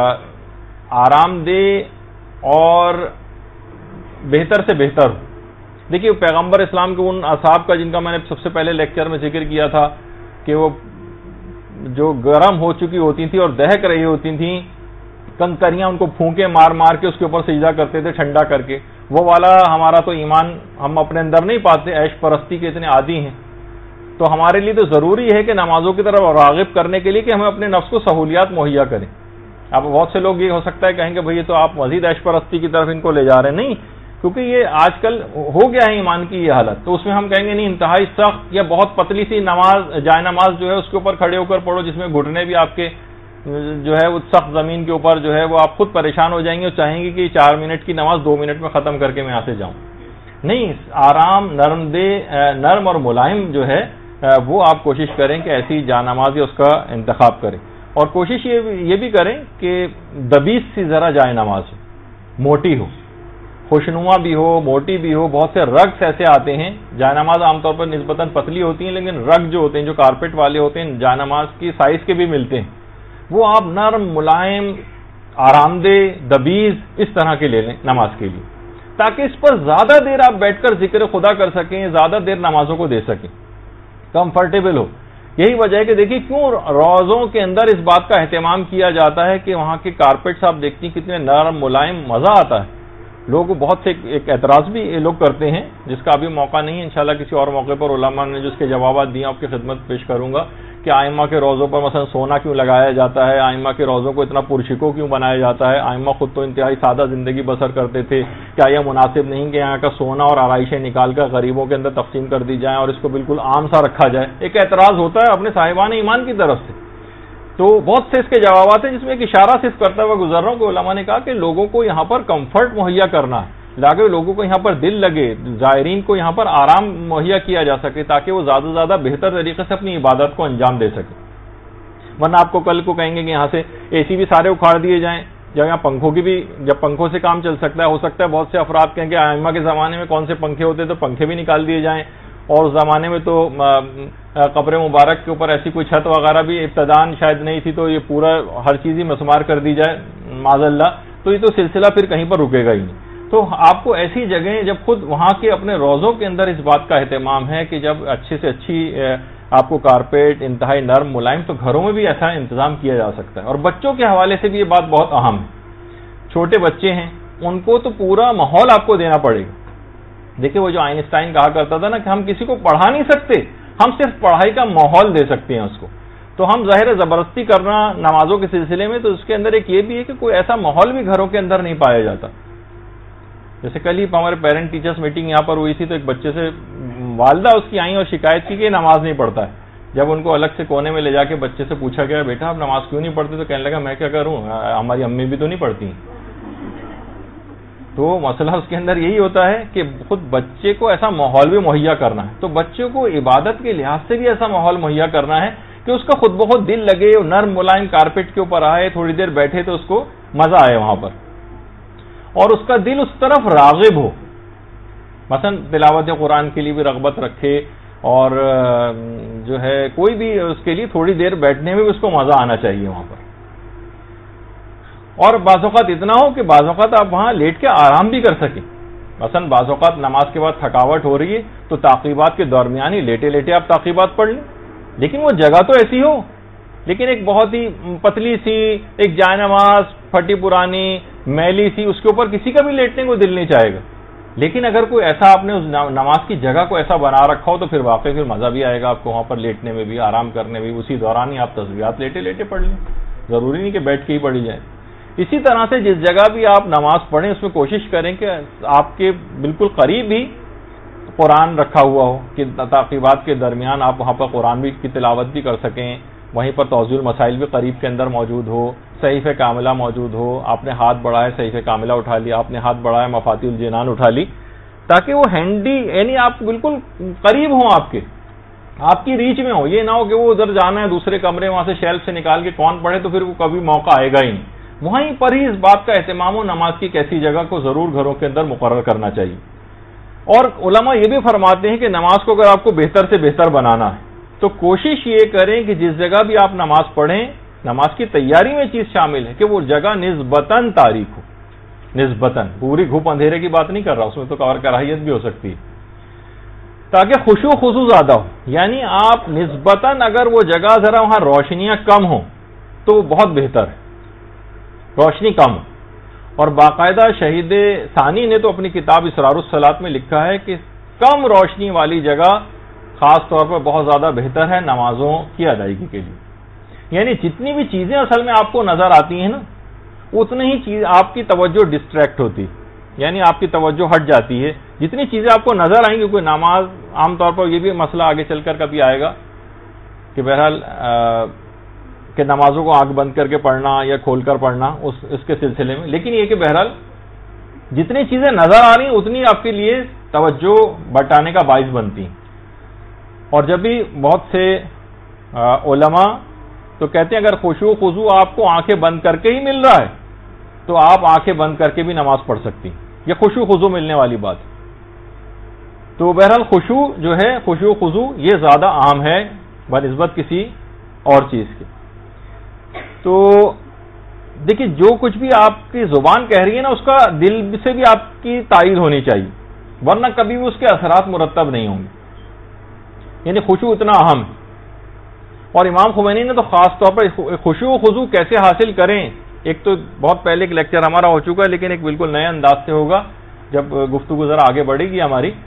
آرام دہ اور بہتر سے بہتر ہو. دیکھیے پیغمبر اسلام کے ان اصحاب کا جن کا میں نے سب سے پہلے لیکچر میں ذکر کیا تھا کہ وہ جو گرم ہو چکی ہوتی تھی اور دہک رہی ہوتی تھیں, کنکریاں ان کو پھونکے مار مار کے اس کے اوپر سجدہ کرتے تھے ٹھنڈا کر کے, وہ والا ہمارا تو ایمان ہم اپنے اندر نہیں پاتے, عیش پرستی کے اتنے عادی ہیں. تو ہمارے لیے تو ضروری ہے کہ نمازوں کی طرف راغب کرنے کے لیے کہ ہمیں اپنے نفس کو سہولیات مہیا کریں. اب بہت سے لوگ یہ ہو سکتا ہے کہیں گے بھئی تو آپ مزید عیش پرستی کی طرف ان کو لے جا رہے ہیں. نہیں, کیونکہ یہ آج کل ہو گیا ہے ایمان کی یہ حالت, تو اس میں ہم کہیں گے نہیں انتہائی سخت یا بہت پتلی سی نماز جائے نماز جو ہے اس کے اوپر کھڑے ہو کر پڑھو جس میں گھٹنے بھی آپ کے جو ہے وہ سخت زمین کے اوپر جو ہے وہ آپ خود پریشان ہو جائیں گے اور چاہیں گے کہ چار منٹ کی نماز دو منٹ میں ختم کر کے میں یہاں سے جاؤں. نہیں, آرام نرم دے نرم اور ملائم جو ہے وہ آپ کوشش کریں کہ ایسی جا نماز اس کا انتخاب کریں. اور کوشش یہ بھی کریں کہ دبیس سی ذرا جائے نماز ہو, موٹی ہو, خوشنما بھی ہو, موٹی بھی ہو. بہت سے رگس ایسے آتے ہیں, جائے نماز عام طور پر نسبتاً پتلی ہوتی ہیں, لیکن رگ جو ہوتے ہیں جو کارپیٹ والے ہوتے ہیں جائے نماز کی سائز کے بھی ملتے ہیں, وہ آپ نرم ملائم آرام دہ دبیز اس طرح کے لے لیں نماز کے لیے, تاکہ اس پر زیادہ دیر آپ بیٹھ کر ذکر خدا کر سکیں, زیادہ دیر نمازوں کو دے سکیں, کمفرٹیبل ہو. یہی وجہ ہے کہ دیکھیے کیوں روزوں کے اندر اس بات کا اہتمام کیا جاتا ہے کہ وہاں کے کارپیٹس آپ دیکھتی ہیں کتنے نرم ملائم, مزہ آتا ہے. لوگ بہت سے ایک اعتراض بھی لوگ کرتے ہیں جس کا ابھی موقع نہیں ہے, انشاءاللہ کسی اور موقع پر علماء نے جو اس کے جوابات دیے آپ کی خدمت پیش کروں گا, کہ آئمہ کے روضوں پر مثلا سونا کیوں لگایا جاتا ہے, آئمہ کے روضوں کو اتنا پرشکو کیوں بنایا جاتا ہے, آئمہ خود تو انتہائی سادہ زندگی بسر کرتے تھے, کیا یہ مناسب نہیں کہ یہاں کا سونا اور آرائشیں نکال کر غریبوں کے اندر تقسیم کر دی جائیں اور اس کو بالکل عام سا رکھا جائے؟ ایک اعتراض ہوتا ہے اپنے صاحبان ایمان کی طرف سے. تو بہت سے اس کے جوابات ہیں جس میں ایک اشارہ صرف کرتا ہوا گزر رہا ہوں کہ علماء نے کہا کہ لوگوں کو یہاں پر کمفرٹ مہیا کرنا ہے, تاکہ لوگوں کو یہاں پر دل لگے, زائرین کو یہاں پر آرام مہیا کیا جا سکے, تاکہ وہ زیادہ سے زیادہ بہتر طریقے سے اپنی عبادت کو انجام دے سکے. ورنہ آپ کو کل کو کہیں گے کہ یہاں سے اے سی بھی سارے اکھاڑ دیے جائیں, جب یہاں پنکھوں کی بھی, جب پنکھوں سے کام چل سکتا ہے, ہو سکتا ہے بہت سے افراد کہیں کہ ائمہ کے زمانے میں کون سے پنکھے ہوتے تو پنکھے بھی نکال دیے جائیں, اور اس زمانے میں تو قبر مبارک کے اوپر ایسی کوئی چھت وغیرہ بھی ابتدان شاید نہیں تھی, تو یہ پورا ہر چیز ہی مسمار کر دی جائے معاذ اللہ, تو یہ تو سلسلہ پھر کہیں پر رکے گا ہی نہیں. تو آپ کو ایسی جگہیں جب خود وہاں کے اپنے روضوں کے اندر اس بات کا اہتمام ہے کہ جب اچھی سے اچھی آپ کو کارپیٹ انتہائی نرم ملائم, تو گھروں میں بھی ایسا انتظام کیا جا سکتا ہے. اور بچوں کے حوالے سے بھی یہ بات بہت اہم ہے. چھوٹے بچے ہیں, ان کو تو پورا ماحول آپ کو دینا پڑے گا. دیکھیں وہ جو آئنسٹائن کہا کرتا تھا نا کہ ہم کسی کو پڑھا نہیں سکتے, ہم صرف پڑھائی کا ماحول دے سکتے ہیں اس کو. تو ہم ظاہر زبردستی کرنا نمازوں کے سلسلے میں, تو اس کے اندر ایک یہ بھی ہے کہ کوئی ایسا ماحول بھی گھروں کے اندر نہیں پایا جاتا. جیسے کل ہی ہمارے پیرنٹ ٹیچرس میٹنگ یہاں پر ہوئی تھی, تو ایک بچے سے والدہ اس کی آئیں اور شکایت کی کہ یہ نماز نہیں پڑھتا ہے. جب ان کو الگ سے کونے میں لے جا کے بچے سے پوچھا گیا بیٹا آپ نماز کیوں نہیں پڑھتے, تو کہنے لگا میں کیا کروں, ہماری امی بھی تو نہیں پڑھتی. تو مسئلہ اس کے اندر یہی ہوتا ہے کہ خود بچے کو ایسا ماحول بھی مہیا کرنا ہے. تو بچوں کو عبادت کے لحاظ سے بھی ایسا ماحول مہیا کرنا ہے کہ اس کا خود بخود دل لگے, نرم ملائم کارپیٹ کے اوپر آئے, تھوڑی دیر بیٹھے تو اس کو مزہ آئے وہاں پر, اور اس کا دل اس طرف راغب ہو. مثلا تلاوت قرآن کے لیے بھی رغبت رکھے, اور جو ہے کوئی بھی اس کے لیے تھوڑی دیر بیٹھنے میں بھی اس کو مزہ آنا چاہیے وہاں پر. اور بعض اوقات اتنا ہو کہ بعض اوقات آپ وہاں لیٹ کے آرام بھی کر سکیں. مثلا بعض اوقات نماز کے بعد تھکاوٹ ہو رہی ہے تو تعقیبات کے درمیان ہی لیٹے لیٹے آپ تعقیبات پڑھ لیں, لیکن وہ جگہ تو ایسی ہو, لیکن ایک بہت ہی پتلی سی ایک جائے نماز پھٹی پرانی میلی سی, اس کے اوپر کسی کا بھی لیٹنے کو دل نہیں چاہے گا. لیکن اگر کوئی ایسا آپ نے اس نماز کی جگہ کو ایسا بنا رکھا ہو تو پھر واقعی پھر مزہ بھی آئے گا آپ کو وہاں پر لیٹنے میں بھی, آرام کرنے میں بھی. اسی دوران ہی آپ تسبیحات لیٹے لیٹے پڑھ لیں, ضروری نہیں کہ بیٹھ کے ہی پڑھی جائے. اسی طرح سے جس جگہ بھی آپ نماز پڑھیں اس میں کوشش کریں کہ آپ کے بالکل قریب ہی قرآن رکھا ہوا ہو, کہ تعقیبات کے درمیان آپ وہاں پر قرآن بھی کی تلاوت بھی کر سکیں. وہیں پر توضیح المسائل بھی قریب کے اندر موجود ہو, صحیفہ کاملہ موجود ہو, آپ نے ہاتھ بڑھائے صحیفہ کاملہ اٹھا لیا, آپ نے ہاتھ بڑھائے مفاتیح الجنان اٹھا لی, تاکہ وہ ہینڈی یعنی آپ بالکل قریب ہوں, آپ کے آپ کی ریچ میں ہو. یہ نہ ہو کہ وہ ادھر جانا ہے دوسرے کمرے, وہاں سے شیلف سے نکال کے کون پڑھے, تو پھر وہ کبھی موقع آئے گا ہی نہیں. وہیں پر ہی اس بات کا اہتمام ہو نماز کی کیسی جگہ کو ضرور گھروں کے اندر مقرر کرنا چاہیے. اور علماء یہ بھی فرماتے ہیں کہ نماز کو اگر آپ کو بہتر سے بہتر بنانا ہے تو کوشش یہ کریں کہ جس جگہ بھی آپ نماز پڑھیں, نماز کی تیاری میں چیز شامل ہے کہ وہ جگہ نسبتاً تاریک ہو. نسبتاً پوری گھوپ اندھیرے کی بات نہیں کر رہا, اس میں تو کراہیت بھی ہو سکتی ہے, تاکہ خشوع خضوع زیادہ ہو. یعنی آپ نسبتاً اگر وہ جگہ ذرا وہاں روشنیاں کم ہوں تو وہ بہت بہتر ہے, روشنی کم. اور باقاعدہ شہید ثانی نے تو اپنی کتاب اسرار الصلاۃ میں لکھا ہے کہ کم روشنی والی جگہ خاص طور پر بہت زیادہ بہتر ہے نمازوں کی ادائیگی کے لیے. یعنی جتنی بھی چیزیں اصل میں آپ کو نظر آتی ہیں نا, اتنی ہی چیز آپ کی توجہ ڈسٹریکٹ ہوتی, یعنی آپ کی توجہ ہٹ جاتی ہے. جتنی چیزیں آپ کو نظر آئیں گی, کوئی نماز عام طور پر یہ بھی مسئلہ آگے چل کر کبھی آئے گا کہ بہرحال کہ نمازوں کو آنکھ بند کر کے پڑھنا یا کھول کر پڑھنا اس اس کے سلسلے میں, لیکن یہ کہ بہرحال جتنی چیزیں نظر آ رہی ہیں اتنی آپ کے لیے توجہ بٹانے کا باعث بنتی ہیں. اور جب بھی بہت سے علماء تو کہتے ہیں اگر خشوع خضوع آپ کو آنکھیں بند کر کے ہی مل رہا ہے تو آپ آنکھیں بند کر کے بھی نماز پڑھ سکتی ہیں, یہ خشوع خضوع ملنے والی بات. تو بہرحال خشوع جو ہے, خشوع خضوع یہ زیادہ عام ہے بنسبت کسی اور چیز کے. تو دیکھیے جو کچھ بھی آپ کی زبان کہہ رہی ہے نا, اس کا دل سے بھی آپ کی تائید ہونی چاہیے, ورنہ کبھی بھی اس کے اثرات مرتب نہیں ہوں گے. یعنی خشوع اتنا اہم ہے. اور امام خمینی نے تو خاص طور پر خشوع خضوع کیسے حاصل کریں, ایک تو بہت پہلے ایک لیکچر ہمارا ہو چکا ہے, لیکن ایک بالکل نئے انداز سے ہوگا جب گفتگو ذرا آگے بڑھے گی ہماری.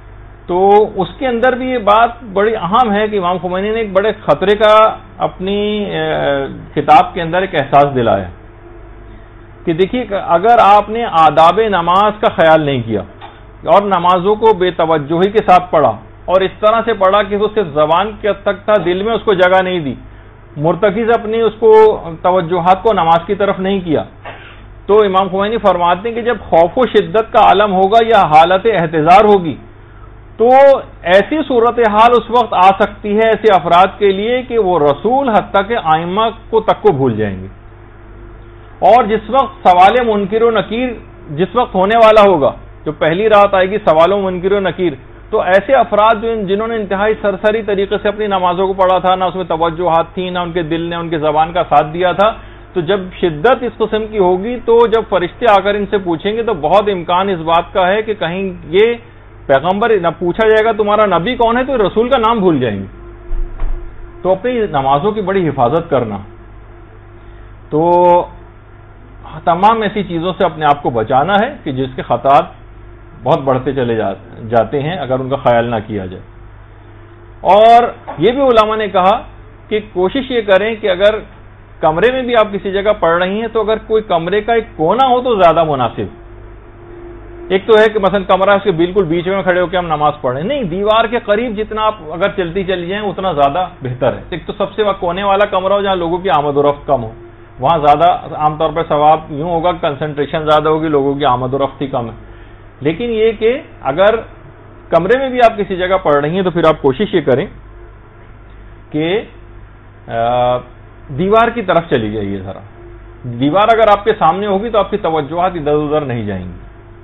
تو اس کے اندر بھی یہ بات بڑی اہم ہے کہ امام خمینی نے ایک بڑے خطرے کا اپنی کتاب کے اندر ایک احساس دلایا کہ دیکھیے اگر آپ نے آداب نماز کا خیال نہیں کیا اور نمازوں کو بے توجہی کے ساتھ پڑھا اور اس طرح سے پڑھا کہ وہ صرف زبان کے تک تھا، دل میں اس کو جگہ نہیں دی، مرتکز اپنی اس کو توجہات کو نماز کی طرف نہیں کیا، تو امام خمینی فرماتے ہیں کہ جب خوف و شدت کا عالم ہوگا یا حالت احتضار ہوگی تو ایسی صورتحال اس وقت آ سکتی ہے ایسے افراد کے لیے کہ وہ رسول حتیٰ کہ ائمہ کو تک کو بھول جائیں گے، اور جس وقت سوال منکر و نکیر جس وقت ہونے والا ہوگا، جو پہلی رات آئے گی سوال و منکر و نکیر، تو ایسے افراد جو جنہوں نے انتہائی سرسری طریقے سے اپنی نمازوں کو پڑھا تھا، نہ اس میں توجہات تھیں، نہ ان کے دل نے ان کی زبان کا ساتھ دیا تھا، تو جب شدت اس قسم کی ہوگی تو جب فرشتے آ کر ان سے پوچھیں گے تو بہت امکان اس بات کا ہے کہ کہیں یہ پیغمبر نہ پوچھا جائے گا تمہارا نبی کون ہے تو رسول کا نام بھول جائیں گے۔ تو اپنی نمازوں کی بڑی حفاظت کرنا، تو تمام ایسی چیزوں سے اپنے آپ کو بچانا ہے کہ جس کے خطرات بہت بڑھتے چلے جاتے ہیں اگر ان کا خیال نہ کیا جائے۔ اور یہ بھی علماء نے کہا کہ کوشش یہ کریں کہ اگر کمرے میں بھی آپ کسی جگہ پڑھ رہی ہیں تو اگر کوئی کمرے کا ایک کونا ہو تو زیادہ مناسب۔ ایک تو ہے کہ مثلا کمرہ اس کے بالکل بیچ میں کھڑے ہو کے ہم نماز پڑھیں، نہیں، دیوار کے قریب جتنا آپ اگر چلتی چلی جائیں اتنا زیادہ بہتر ہے۔ ایک تو سب سے کونے والا کمرہ ہو جہاں لوگوں کی آمد و رفت کم ہو، وہاں زیادہ عام طور پر ثواب یوں ہوگا، کنسنٹریشن زیادہ ہوگی، لوگوں کی آمد و رفت ہی کم ہے۔ لیکن یہ کہ اگر کمرے میں بھی آپ کسی جگہ پڑھ رہی ہیں تو پھر آپ کوشش یہ کریں کہ دیوار کی طرف چلی جائیے ذرا، دیوار اگر آپ کے سامنے ہوگی تو آپ کی توجہات ادھر ادھر نہیں جائیں گی۔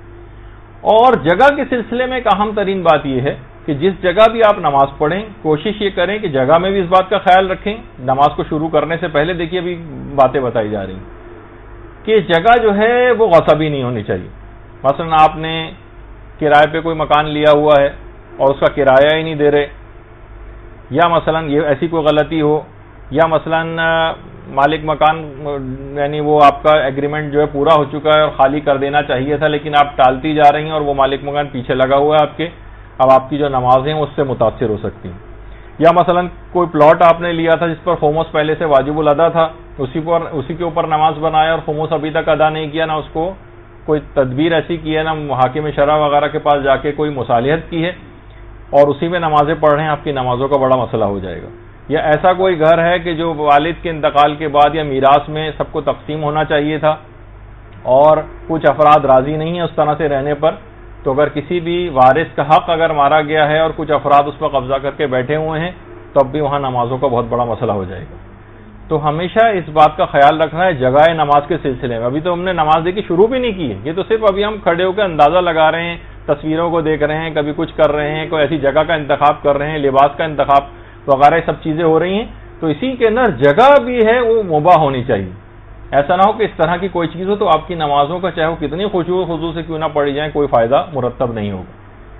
اور جگہ کے سلسلے میں ایک اہم ترین بات یہ ہے کہ جس جگہ بھی آپ نماز پڑھیں کوشش یہ کریں کہ جگہ میں بھی اس بات کا خیال رکھیں، نماز کو شروع کرنے سے پہلے دیکھیے ابھی باتیں بتائی جا رہی ہیں کہ جگہ جو ہے وہ غصبی نہیں ہونی چاہیے۔ مثلا آپ نے کرائے پہ کوئی مکان لیا ہوا ہے اور اس کا کرایہ ہی نہیں دے رہے، یا مثلا یہ ایسی کوئی غلطی ہو، یا مثلا مالک مکان یعنی وہ آپ کا ایگریمنٹ جو ہے پورا ہو چکا ہے اور خالی کر دینا چاہیے تھا لیکن آپ ٹالتی جا رہی ہیں اور وہ مالک مکان پیچھے لگا ہوا ہے آپ کے، اب آپ کی جو نمازیں اس سے متاثر ہو سکتی ہیں۔ یا مثلا کوئی پلاٹ آپ نے لیا تھا جس پر خمس پہلے سے واجب الادا تھا، اسی پر اسی کے اوپر نماز بنایا اور خمس ابھی تک ادا نہیں کیا، نہ اس کو کوئی تدبیر ایسی کی ہے، نہ حاکم شرع وغیرہ کے پاس جا کے کوئی مصالحت کی ہے، اور اسی میں نمازیں پڑھ رہے ہیں، آپ کی نمازوں کا بڑا مسئلہ ہو جائے گا۔ یا ایسا کوئی گھر ہے کہ جو والد کے انتقال کے بعد یا میراث میں سب کو تقسیم ہونا چاہیے تھا اور کچھ افراد راضی نہیں ہیں اس طرح سے رہنے پر، تو اگر کسی بھی وارث کا حق اگر مارا گیا ہے اور کچھ افراد اس پر قبضہ کر کے بیٹھے ہوئے ہیں تو اب بھی وہاں نمازوں کا بہت بڑا مسئلہ ہو جائے گا۔ تو ہمیشہ اس بات کا خیال رکھنا ہے جگہ نماز کے سلسلے میں۔ ابھی تو ہم نے نماز دیکھی شروع بھی نہیں کی ہے، یہ تو صرف ابھی ہم کھڑے ہو کے اندازہ لگا رہے ہیں، تصویروں کو دیکھ رہے ہیں، کبھی کچھ کر رہے ہیں، کوئی ایسی جگہ کا انتخاب کر رہے ہیں، لباس کا انتخاب وغیرہ سب چیزیں ہو رہی ہیں، تو اسی کے اندر جگہ بھی ہے وہ مباح ہونی چاہیے۔ ایسا نہ ہو کہ اس طرح کی کوئی چیز ہو تو آپ کی نمازوں کا چاہے وہ کتنی خشوع و خضوع سے کیوں نہ پڑھی جائیں کوئی فائدہ مرتب نہیں ہوگا۔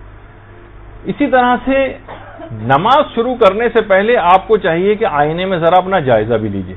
اسی طرح سے نماز شروع کرنے سے پہلے آپ کو چاہیے کہ آئینے میں ذرا اپنا جائزہ بھی لیجیے۔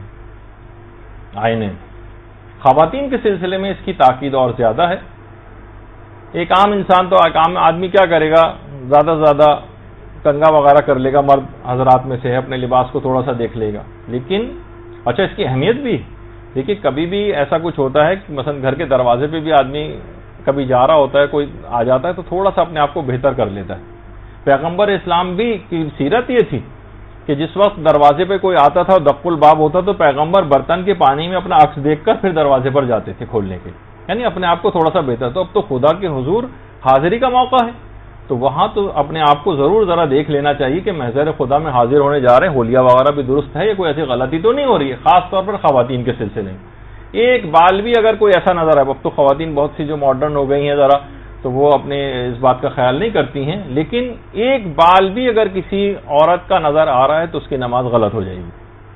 آئینے خواتین کے سلسلے میں اس کی تاکید اور زیادہ ہے۔ ایک عام انسان تو ایک عام آدمی کیا کرے گا، زیادہ سے زیادہ کنگا وغیرہ کر لے گا، مرد حضرات میں سے اپنے لباس کو تھوڑا سا دیکھ لے گا، لیکن اچھا اس کی اہمیت بھی دیکھیے، کبھی بھی ایسا کچھ ہوتا ہے کہ مثلا گھر کے دروازے پہ بھی آدمی کبھی جا رہا ہوتا ہے، کوئی آ جاتا ہے تو تھوڑا سا اپنے آپ کو بہتر کر لیتا ہے۔ پیغمبر اسلام بھی کی سیرت یہ تھی کہ جس وقت دروازے پہ کوئی آتا تھا دق الباب ہوتا تو پیغمبر برتن کے پانی میں اپنا عکس دیکھ کر پھر دروازے پر جاتے تھے کھولنے کے، یعنی اپنے آپ کو تھوڑا سا بہتر۔ تو اب تو خدا کے حضور حاضری کا موقع ہے تو وہاں تو اپنے آپ کو ضرور ذرا دیکھ لینا چاہیے کہ محضر خدا میں حاضر ہونے جا رہے ہیں، حلیہ وغیرہ بھی درست ہے، یا کوئی ایسی غلطی تو نہیں ہو رہی ہے، خاص طور پر خواتین کے سلسلے میں۔ ایک بال بھی اگر کوئی ایسا نظر آئے، اب تو خواتین بہت سی جو ماڈرن ہو گئی ہیں ذرا تو وہ اپنے اس بات کا خیال نہیں کرتی ہیں، لیکن ایک بال بھی اگر کسی عورت کا نظر آ رہا ہے تو اس کی نماز غلط ہو جائے گی۔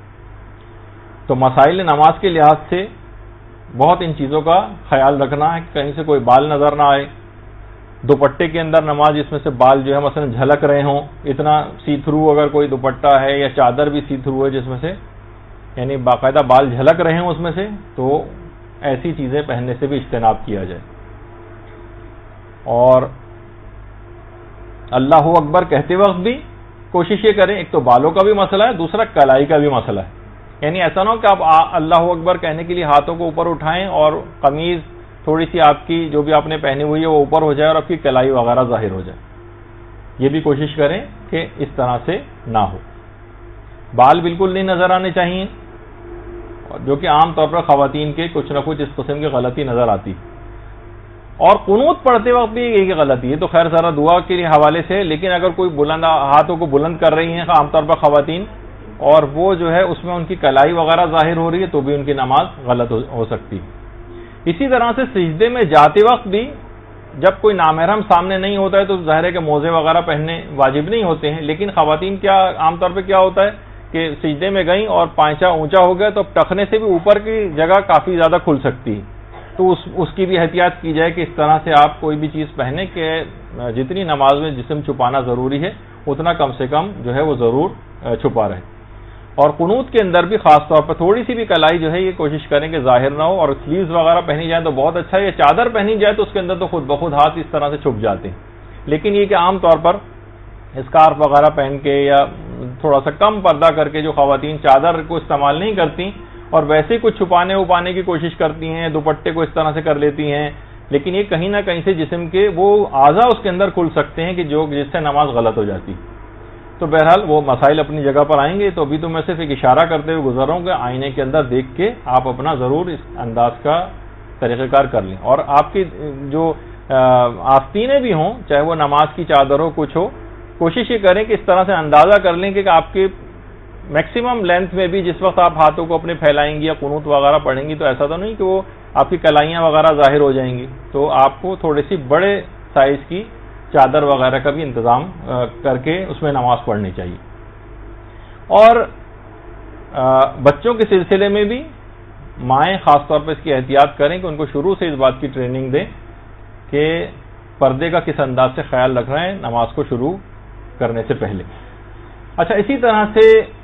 تو مسائل نماز کے لحاظ سے بہت ان چیزوں کا خیال رکھنا ہے کہ کہیں سے کوئی بال نظر نہ آئے۔ دوپٹے کے اندر نماز جس میں سے بال جو ہے مثلا جھلک رہے ہوں، اتنا سی تھرو اگر کوئی دوپٹہ ہے یا چادر بھی سی تھرو ہے جس میں سے یعنی باقاعدہ بال جھلک رہے ہوں اس میں سے، تو ایسی چیزیں پہننے سے بھی اجتناب کیا جائے۔ اور اللہ اکبر کہتے وقت بھی کوشش یہ کریں، ایک تو بالوں کا بھی مسئلہ ہے، دوسرا کلائی کا بھی مسئلہ ہے. یعنی ایسا نہ ہو کہ آپ اللہ اکبر کہنے کے لیے ہاتھوں کو اوپر اٹھائیں اور قمیض تھوڑی سی آپ کی جو بھی آپ نے پہنی ہوئی ہے وہ اوپر ہو جائے اور آپ کی کلائی وغیرہ ظاہر ہو جائے. یہ بھی کوشش کریں کہ اس طرح سے نہ ہو. بال بالکل نہیں نظر آنے چاہیے، جو کہ عام طور پر خواتین کے کچھ نہ کچھ اس قسم کی غلطی نظر آتی. اور قنوت پڑھتے وقت بھی یہی غلطی ہے، تو خیر ذرا دعا کے حوالے سے، لیکن اگر کوئی بلند ہاتھوں کو بلند کر رہی ہیں عام طور پر خواتین اور وہ جو ہے اس میں ان کی کلائی وغیرہ ظاہر ہو رہی ہے تو بھی ان کی نماز غلط ہو سکتی ہے. اسی طرح سے سجدے میں جاتے وقت بھی جب کوئی نامحرم سامنے نہیں ہوتا ہے تو ظاہر ہے کہ موزے وغیرہ پہننے واجب نہیں ہوتے ہیں، لیکن خواتین کیا عام طور پہ کیا ہوتا ہے کہ سجدے میں گئیں اور پائچا اونچا ہو گیا تو ٹخنے سے بھی اوپر کی جگہ کافی زیادہ کھل سکتی ہے. تو اس اس کی بھی احتیاط کی جائے کہ اس طرح سے آپ کوئی بھی چیز پہنے کہ جتنی نماز میں جسم چھپانا ضروری ہے اتنا کم سے کم جو ہے وہ ضرور چھپا رہے. اور قنوت کے اندر بھی خاص طور پر تھوڑی سی بھی کلائی جو ہے یہ کوشش کریں کہ ظاہر نہ ہو، اور سلیوز وغیرہ پہنی جائیں تو بہت اچھا ہے. یہ چادر پہنی جائے تو اس کے اندر تو خود بخود ہاتھ اس طرح سے چھپ جاتے ہیں، لیکن یہ کہ عام طور پر اسکارف وغیرہ پہن کے یا تھوڑا سا کم پردہ کر کے جو خواتین چادر کو استعمال نہیں کرتی اور ویسے کچھ چھپانے وپانے کی کوشش کرتی ہیں، دوپٹے کو اس طرح سے کر لیتی ہیں، لیکن یہ کہیں نہ کہیں سے جسم کے وہ اعضاء اس کے اندر کھل سکتے ہیں کہ جو جس سے نماز غلط ہو جاتی. تو بہرحال وہ مسائل اپنی جگہ پر آئیں گے. تو ابھی تو میں صرف ایک اشارہ کرتے ہوئے گزر رہا ہوں کہ آئینے کے اندر دیکھ کے آپ اپنا ضرور اس انداز کا طریقہ کار کر لیں. اور آپ کی جو آستینیں بھی ہوں، چاہے وہ نماز کی چادر ہو کچھ ہو، کوشش یہ کریں کہ اس طرح سے اندازہ کر لیں کہ آپ کے میکسیمم لینتھ میں بھی جس وقت آپ ہاتھوں کو اپنے پھیلائیں گی یا قنوت وغیرہ پڑھیں گی تو ایسا تو نہیں کہ وہ آپ کی کلائیاں وغیرہ ظاہر ہو جائیں گی. تو آپ کو تھوڑی سی بڑے سائز کی چادر وغیرہ کا بھی انتظام کر کے اس میں نماز پڑھنی چاہیے. اور بچوں کے سلسلے میں بھی مائیں خاص طور پہ اس کی احتیاط کریں کہ ان کو شروع سے اس بات کی ٹریننگ دیں کہ پردے کا کس انداز سے خیال رکھ رہے ہیں نماز کو شروع کرنے سے پہلے. اچھا، اسی طرح سے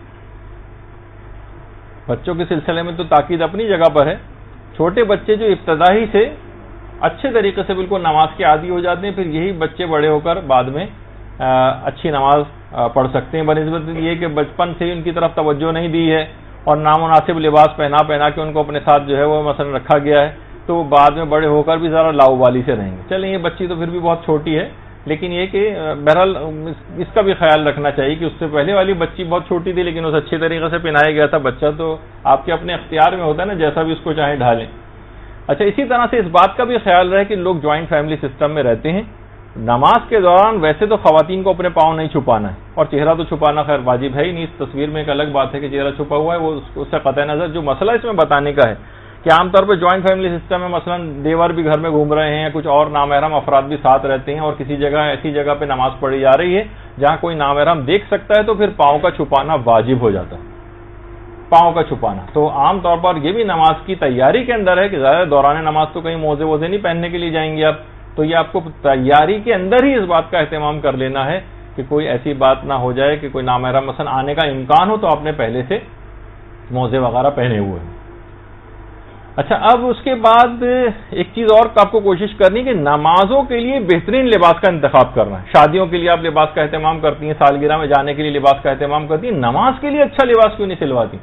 بچوں کے سلسلے میں تو تاکید اپنی جگہ پر ہے. چھوٹے بچے جو ابتدائی سے اچھے طریقے سے بالکل نماز کے عادی ہو جاتے ہیں، پھر یہی بچے بڑے ہو کر بعد میں اچھی نماز پڑھ سکتے ہیں، بنسبت یہ کہ بچپن سے ان کی طرف توجہ نہیں دی ہے اور نامناسب لباس پہنا پہنا کے ان کو اپنے ساتھ جو ہے وہ مثلا رکھا گیا ہے، تو بعد میں بڑے ہو کر بھی ذرا لاؤبالی سے رہیں گے. چلیں، یہ بچی تو پھر بھی بہت چھوٹی ہے، لیکن یہ کہ بہرحال اس کا بھی خیال رکھنا چاہیے کہ اس سے پہلے والی بچی بہت چھوٹی تھی لیکن اس اچھے طریقے سے پہنایا گیا تھا. بچہ تو آپ کے اپنے اختیار میں ہوتا ہے نا، جیسا بھی اس کو چاہیں ڈھالیں. اچھا، اسی طرح سے اس بات کا بھی خیال رہے کہ لوگ جوائنٹ فیملی سسٹم میں رہتے ہیں. نماز کے دوران ویسے تو خواتین کو اپنے پاؤں نہیں چھپانا ہے، اور چہرہ تو چھپانا خیر واجب ہے ہی نہیں. اس تصویر میں ایک الگ بات ہے کہ چہرہ چھپا ہوا ہے، وہ اس سے قطع نظر. جو مسئلہ اس میں بتانے کا ہے کہ عام طور پہ جوائنٹ فیملی سسٹم میں مثلا دیور بھی گھر میں گھوم رہے ہیں، کچھ اور نامحرم افراد بھی ساتھ رہتے ہیں، اور کسی جگہ ایسی جگہ پہ نماز پڑھی جا رہی ہے جہاں کوئی نامحرم دیکھ سکتا ہے، تو پھر پاؤں کا چھپانا واجب ہو جاتا ہے. پاؤں کا چھپانا تو عام طور پر یہ بھی نماز کی تیاری کے اندر ہے کہ زیادہ دوران نماز تو کہیں موزے ووزے نہیں پہننے کے لیے جائیں گے آپ، تو یہ آپ کو تیاری کے اندر ہی اس بات کا اہتمام کر لینا ہے کہ کوئی ایسی بات نہ ہو جائے کہ کوئی نامحرم مثلا آنے کا امکان ہو تو آپ نے پہلے سے موزے وغیرہ پہنے ہوئے ہیں. اچھا، اب اس کے بعد ایک چیز اور آپ کو کوشش کرنی کہ نمازوں کے لیے بہترین لباس کا انتخاب کرنا ہے. شادیوں کے لیے آپ لباس کا اہتمام کرتی ہیں، سالگرہ میں جانے کے لیے لباس کا اہتمام کرتی ہیں، نماز کے لیے اچھا لباس کیوں نہیں سلواتی؟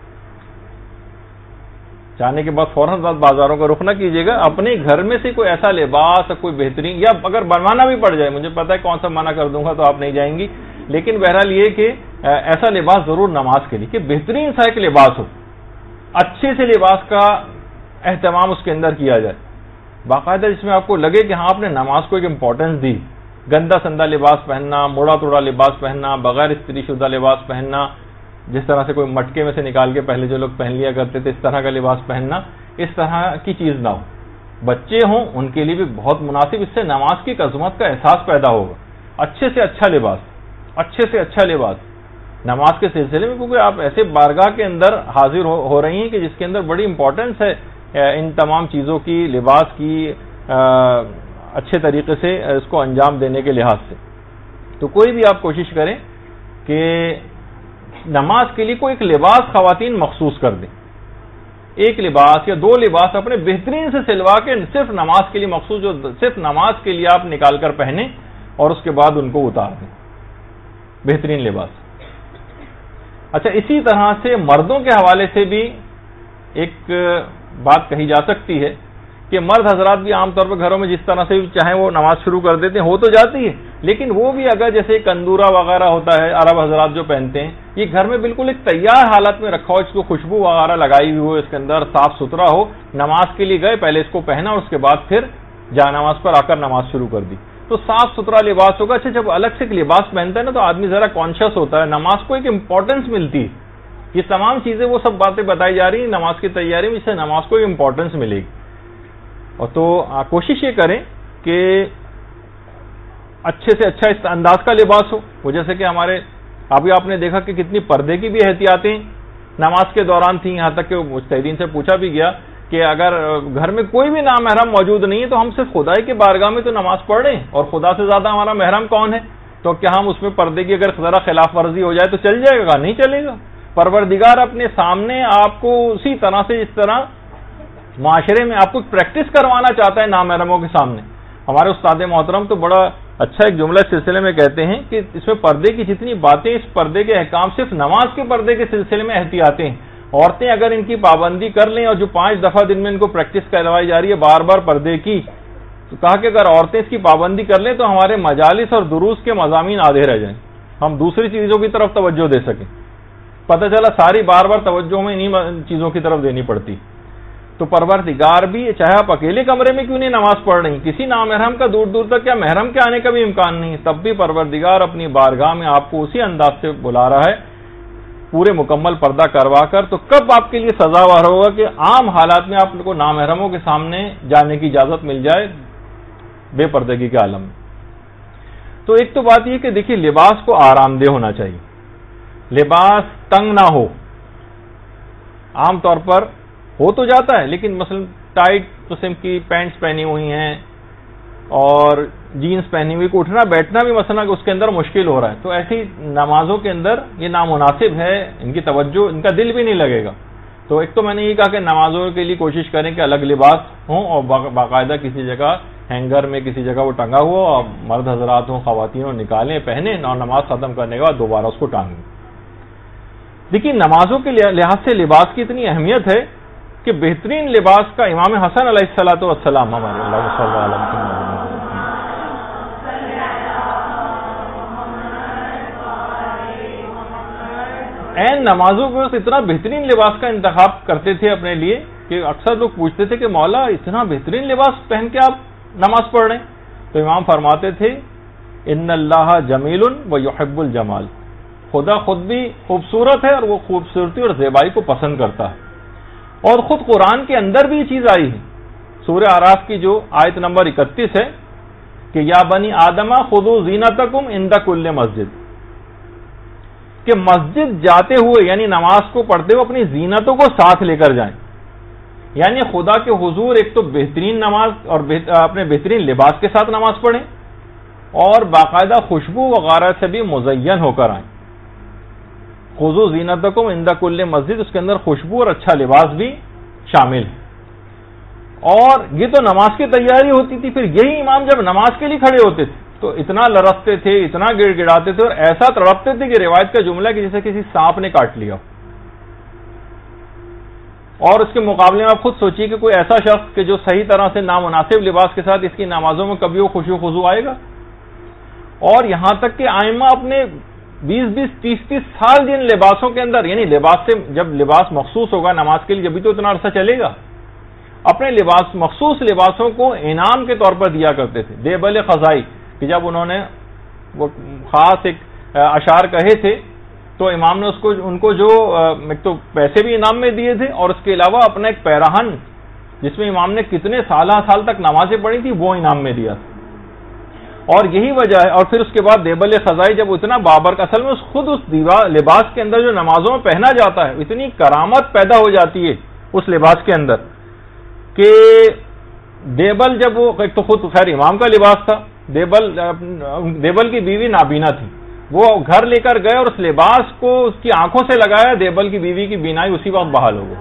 جانے کے بعد فوراً بعد بازاروں کا رخ نہ کیجیے گا، اپنے گھر میں سے کوئی ایسا لباس کوئی بہترین، یا اگر بنوانا بھی پڑ جائے، مجھے پتا ہے کون سا منع کر دوں گا تو آپ نہیں جائیں گی، لیکن بہرحال یہ کہ ایسا لباس ضرور نماز کے لیے کہ بہترین سا ایک لباس ہو، اچھے سے لباس کا اہتمام اس کے اندر کیا جائے باقاعدہ، جس میں آپ کو لگے کہ ہاں آپ نے نماز کو ایک امپورٹنس دی. گندا سندا لباس پہننا، موڑا توڑا لباس پہننا، بغیر استری شدہ لباس پہننا، جس طرح سے کوئی مٹکے میں سے نکال کے پہلے جو لوگ پہن لیا کرتے تھے اس طرح کا لباس پہننا، اس طرح کی چیز نہ ہو. بچے ہوں ان کے لیے بھی بہت مناسب، اس سے نماز کی عظمت کا احساس پیدا ہوگا. اچھے سے اچھا لباس، اچھے سے اچھا لباس نماز کے سلسلے میں، کیونکہ آپ ایسے بارگاہ کے اندر حاضر ہو رہی ہیں کہ جس کے اندر بڑی امپورٹنس ہے ان تمام چیزوں کی، لباس کی اچھے طریقے سے اس کو انجام دینے کے لحاظ سے. تو کوئی بھی آپ کوشش کریں کہ نماز کے لیے کوئی ایک لباس خواتین مخصوص کر دیں، ایک لباس یا دو لباس اپنے بہترین سے سلوا کے صرف نماز کے لیے مخصوص، جو صرف نماز کے لیے آپ نکال کر پہنیں، اور اس کے بعد ان کو اتار دیں. بہترین لباس. اچھا, اسی طرح سے مردوں کے حوالے سے بھی ایک بات کہی جا سکتی ہے کہ مرد حضرات بھی عام طور پر گھروں میں جس طرح سے چاہیں وہ نماز شروع کر دیتے ہیں, ہو تو جاتی ہے, لیکن وہ بھی اگر جیسے کندورا وغیرہ ہوتا ہے عرب حضرات جو پہنتے ہیں, یہ گھر میں بالکل ایک تیار حالت میں رکھا ہو, اس کو خوشبو وغیرہ لگائی ہوئی ہو, اس کے اندر صاف ستھرا ہو, نماز کے لیے گئے پہلے اس کو پہنا اور اس کے بعد پھر جا نماز پر آ کر نماز شروع کر دی, تو صاف ستھرا لباس ہوگا. اچھا, جب الگ سے ایک لباس پہنتا ہے نا تو آدمی ذرا کانشیس ہوتا ہے, نماز کو ایک امپورٹنس ملتی ہے. یہ تمام چیزیں وہ سب باتیں بتائی جا رہی ہیں نماز کی تیاری میں, اس سے نماز کو ایک امپورٹنس ملے گی. اور تو کوشش یہ کریں کہ اچھے سے اچھا اس انداز کا لباس ہو. وہ جیسے کہ ہمارے ابھی آپ نے دیکھا کہ کتنی پردے کی بھی احتیاطیں نماز کے دوران تھیں, یہاں تک کہ مجتہدین سے پوچھا بھی گیا کہ اگر گھر میں کوئی بھی نامحرم موجود نہیں ہے تو ہم صرف خدائی کے بارگاہ میں تو نماز پڑھ رہے ہیں, اور خدا سے زیادہ ہمارا محرم کون ہے, تو کیا ہم اس میں پردے کی اگر ذرا خلاف ورزی ہو جائے تو چل جائے گا؟ نہیں چلے گا. پروردگار اپنے سامنے آپ کو اسی طرح سے جس طرح معاشرے میں آپ کو پریکٹس کروانا چاہتا ہے نامحرموں کے سامنے. ہمارے استاد محترم تو بڑا اچھا ایک جملہ اس سلسلے میں کہتے ہیں کہ اس میں پردے کی جتنی باتیں, اس پردے کے احکام صرف نماز کے پردے کے سلسلے میں احتیاطیں ہیں. عورتیں اگر ان کی پابندی کر لیں, اور جو پانچ دفعہ دن میں ان کو پریکٹس کروائی جا رہی ہے بار بار پردے کی, تو کہا کہ اگر عورتیں اس کی پابندی کر لیں تو ہمارے مجالس اور دروس کے مضامین آدھے رہ جائیں, ہم دوسری چیزوں کی طرف توجہ دے سکیں. پتہ چلا ساری بار بار توجہ میں انہی چیزوں کی طرف دینی پڑتی. تو پروردگار بھی چاہے آپ اکیلے کمرے میں کیوں نہیں نماز پڑھ رہی, کسی نامحرم کا دور دور تک کیا محرم کے آنے کا بھی امکان نہیں, تب بھی پروردگار اپنی بارگاہ میں آپ کو اسی انداز سے بلا رہا ہے پورے مکمل پردہ کروا کر. تو کب آپ کے لیے سزاوار ہوگا کہ عام حالات میں آپ کو نامحرموں کے سامنے جانے کی اجازت مل جائے بے پردگی کے عالم میں. تو ایک تو بات یہ کہ دیکھیے لباس کو آرام دہ ہونا چاہیے, لباس تنگ نہ ہو. عام طور پر ہو تو جاتا ہے, لیکن مثلا ٹائٹ قسم کی پینٹس پہنی ہوئی ہیں اور جینس پہنی ہوئی, کو اٹھنا بیٹھنا بھی مثلا اس کے اندر مشکل ہو رہا ہے, تو ایسی نمازوں کے اندر یہ نامناسب ہے, ان کی توجہ, ان کا دل بھی نہیں لگے گا. تو ایک تو میں نے یہ کہا کہ نمازوں کے لیے کوشش کریں کہ الگ لباس ہوں اور باقاعدہ کسی جگہ ہینگر میں کسی جگہ وہ ٹنگا ہوا, اور مرد حضرات ہوں خواتین ہوں نکالیں پہنیں, اور نماز ختم کرنے کے بعد دوبارہ اس کو ٹانگیں. دیکھیے نمازوں کے لحاظ سے لباس کی اتنی اہمیت ہے کہ بہترین لباس کا امام حسن علیہ الصلوۃ والسلام ہمارے اللہ صلی اللہ علیہ وسلم این نمازوں کے وقت اتنا بہترین لباس کا انتخاب کرتے تھے اپنے لیے کہ اکثر لوگ پوچھتے تھے کہ مولا اتنا بہترین لباس پہن کے آپ نماز پڑھ رہے ہیں, تو امام فرماتے تھے ان اللہ جمیل و یحب الجمال, خدا خود بھی خوبصورت ہے اور وہ خوبصورتی اور زیبائی کو پسند کرتا ہے. اور خود قرآن کے اندر بھی یہ چیز آئی ہے, سورہ اعراف کی جو آیت نمبر اکتیس ہے کہ یا بنی آدمہ خذوا زینتکم عند کل مسجد, کہ مسجد جاتے ہوئے یعنی نماز کو پڑھتے ہوئے اپنی زینتوں کو ساتھ لے کر جائیں. یعنی خدا کے حضور ایک تو بہترین نماز اور اپنے بہترین لباس کے ساتھ نماز پڑھیں, اور باقاعدہ خوشبو وغیرہ سے بھی مزین ہو کر آئیں. خذوا زینتکم عند کل مسجد, اس کے اندر خوشبو اور اچھا لباس بھی شامل ہے. اور یہ تو نماز کی تیاری ہوتی تھی, پھر یہی امام جب نماز کے لیے کھڑے ہوتے تھے تو اتنا لرزتے تھے, اتنا گڑ گڑاتے تھے, اور ایسا تڑپتے تھے کہ روایت کا جملہ کہ جیسے کسی سانپ نے کاٹ لیا. اور اس کے مقابلے میں آپ خود سوچیے کہ کوئی ایسا شخص کہ جو صحیح طرح سے نامناسب لباس کے ساتھ اس کی نمازوں میں کبھی وہ خوشی و خضوع آئے گا. اور یہاں تک کہ آئمہ اپنے بیس بیس تیس تیس سال جن لباسوں کے اندر, یعنی لباس سے جب لباس مخصوص ہوگا نماز کے لیے جبھی تو اتنا عرصہ چلے گا, اپنے لباس مخصوص لباسوں کو انعام کے طور پر دیا کرتے تھے. دیبل خزائی کہ جب انہوں نے وہ خاص ایک اشعار کہے تھے تو امام نے اس کو ان کو جو ایک تو پیسے بھی انعام میں دیے تھے, اور اس کے علاوہ اپنا ایک پیراہن جس میں امام نے کتنے سالہ سال تک نمازیں پڑھی تھی وہ انعام میں دیا تھا. اور یہی وجہ ہے. اور پھر اس کے بعد دیبل خزائی جب اتنا بابر اصل میں خود اس لباس کے اندر جو نمازوں میں پہنا جاتا ہے اتنی کرامت پیدا ہو جاتی ہے اس لباس کے اندر کہ دیبل جب وہ ایک تو خود خیر امام کا لباس تھا, دیبل دیبل کی بیوی نابینا تھی, وہ گھر لے کر گئے اور اس لباس کو اس کی آنکھوں سے لگایا, دیبل کی بیوی کی بینائی اسی وقت بحال ہو گئی.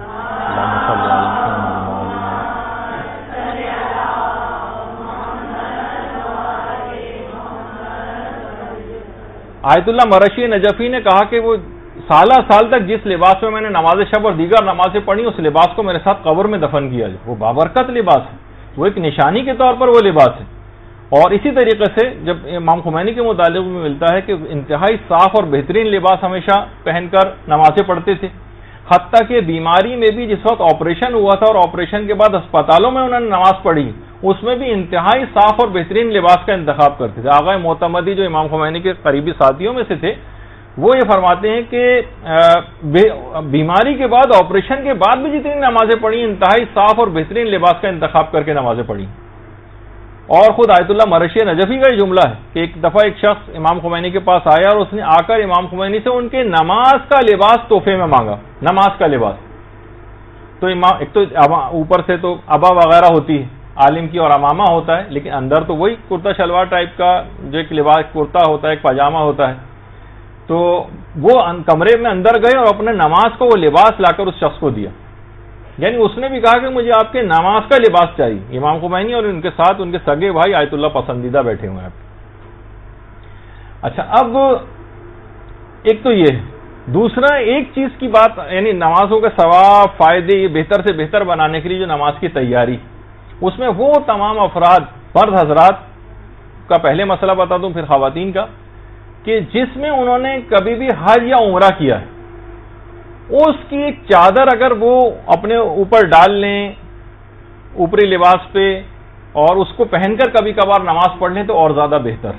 آیت اللہ مرشی نجفی نے کہا کہ وہ سالہ سال تک جس لباس میں میں نے نماز شب اور دیگر نمازیں پڑھی اس لباس کو میرے ساتھ قبر میں دفن کیا جائے. وہ بابرکت لباس ہے, وہ ایک نشانی کے طور پر وہ لباس ہے. اور اسی طریقے سے جب امام خمینی کے متعلق میں ملتا ہے کہ انتہائی صاف اور بہترین لباس ہمیشہ پہن کر نمازیں پڑھتے تھے, حتیٰ کہ بیماری میں بھی جس وقت آپریشن ہوا تھا اور آپریشن کے بعد اسپتالوں میں انہوں نے نماز پڑھی اس میں بھی انتہائی صاف اور بہترین لباس کا انتخاب کرتے تھے. آغا معتمدی جو امام خمینی کے قریبی ساتھیوں میں سے تھے وہ یہ فرماتے ہیں کہ بیماری کے بعد آپریشن کے بعد بھی جتنی نمازیں پڑھی انتہائی صاف اور بہترین لباس کا انتخاب کر کے نمازیں پڑھی. اور خود آیت اللہ مرشی نجفی کا یہ جملہ ہے کہ ایک دفعہ ایک شخص امام خمینی کے پاس آیا اور اس نے آ کر امام خمینی سے ان کے نماز کا لباس تحفے میں مانگا. نماز کا لباس تو امام ایک تو اوپر سے تو ابا وغیرہ ہوتی ہے عالم کی اور امامہ ہوتا ہے, لیکن اندر تو وہی کرتا شلوار ٹائپ کا جو ایک لباس کرتا ہوتا ہے, ایک پاجامہ ہوتا ہے. تو وہ کمرے میں اندر گئے اور اپنے نماز کو وہ لباس لا کر اس شخص کو دیا. یعنی اس نے بھی کہا کہ مجھے آپ کے نماز کا لباس چاہیے. امام خمینی اور ان کے ساتھ ان کے سگے بھائی آیت اللہ پسندیدہ بیٹھے ہوئے ہیں. اچھا, اب ایک تو یہ دوسرا ایک چیز کی بات, یعنی نمازوں کے ثواب فائدے یہ بہتر سے بہتر بنانے کے لیے جو نماز کی تیاری, اس میں وہ تمام افراد مرد حضرات کا پہلے مسئلہ بتا دوں پھر خواتین کا, کہ جس میں انہوں نے کبھی بھی حج یا عمرہ کیا ہے اس کی ایک چادر اگر وہ اپنے اوپر ڈال لیں اوپری لباس پہ اور اس کو پہن کر کبھی کبھار نماز پڑھ لیں تو اور زیادہ بہتر ہے.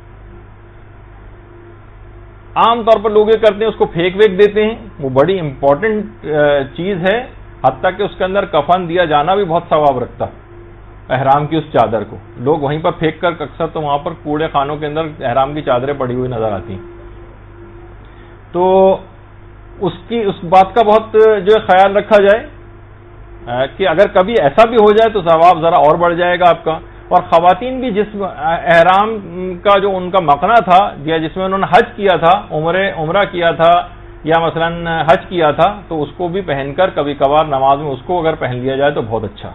عام طور پر لوگ یہ کرتے ہیں اس کو پھینک ویک دیتے ہیں, وہ بڑی امپورٹنٹ چیز ہے, حتیٰ کہ اس کے اندر کفن دیا جانا بھی بہت ثواب رکھتا ہے. احرام کی اس چادر کو لوگ وہیں پر پھینک کر اکثر تو وہاں پر کوڑے خانوں کے اندر احرام کی چادریں پڑی ہوئی نظر آتی ہیں. تو اس کی اس بات کا بہت جو ہے خیال رکھا جائے کہ اگر کبھی ایسا بھی ہو جائے تو ثواب ذرا اور بڑھ جائے گا آپ کا. اور خواتین بھی جس احرام کا جو ان کا مقنع تھا یا جس میں انہوں نے حج کیا تھا, عمرے عمرہ کیا تھا یا مثلا حج کیا تھا, تو اس کو بھی پہن کر کبھی کبھار نماز میں اس کو اگر پہن لیا جائے تو بہت اچھا.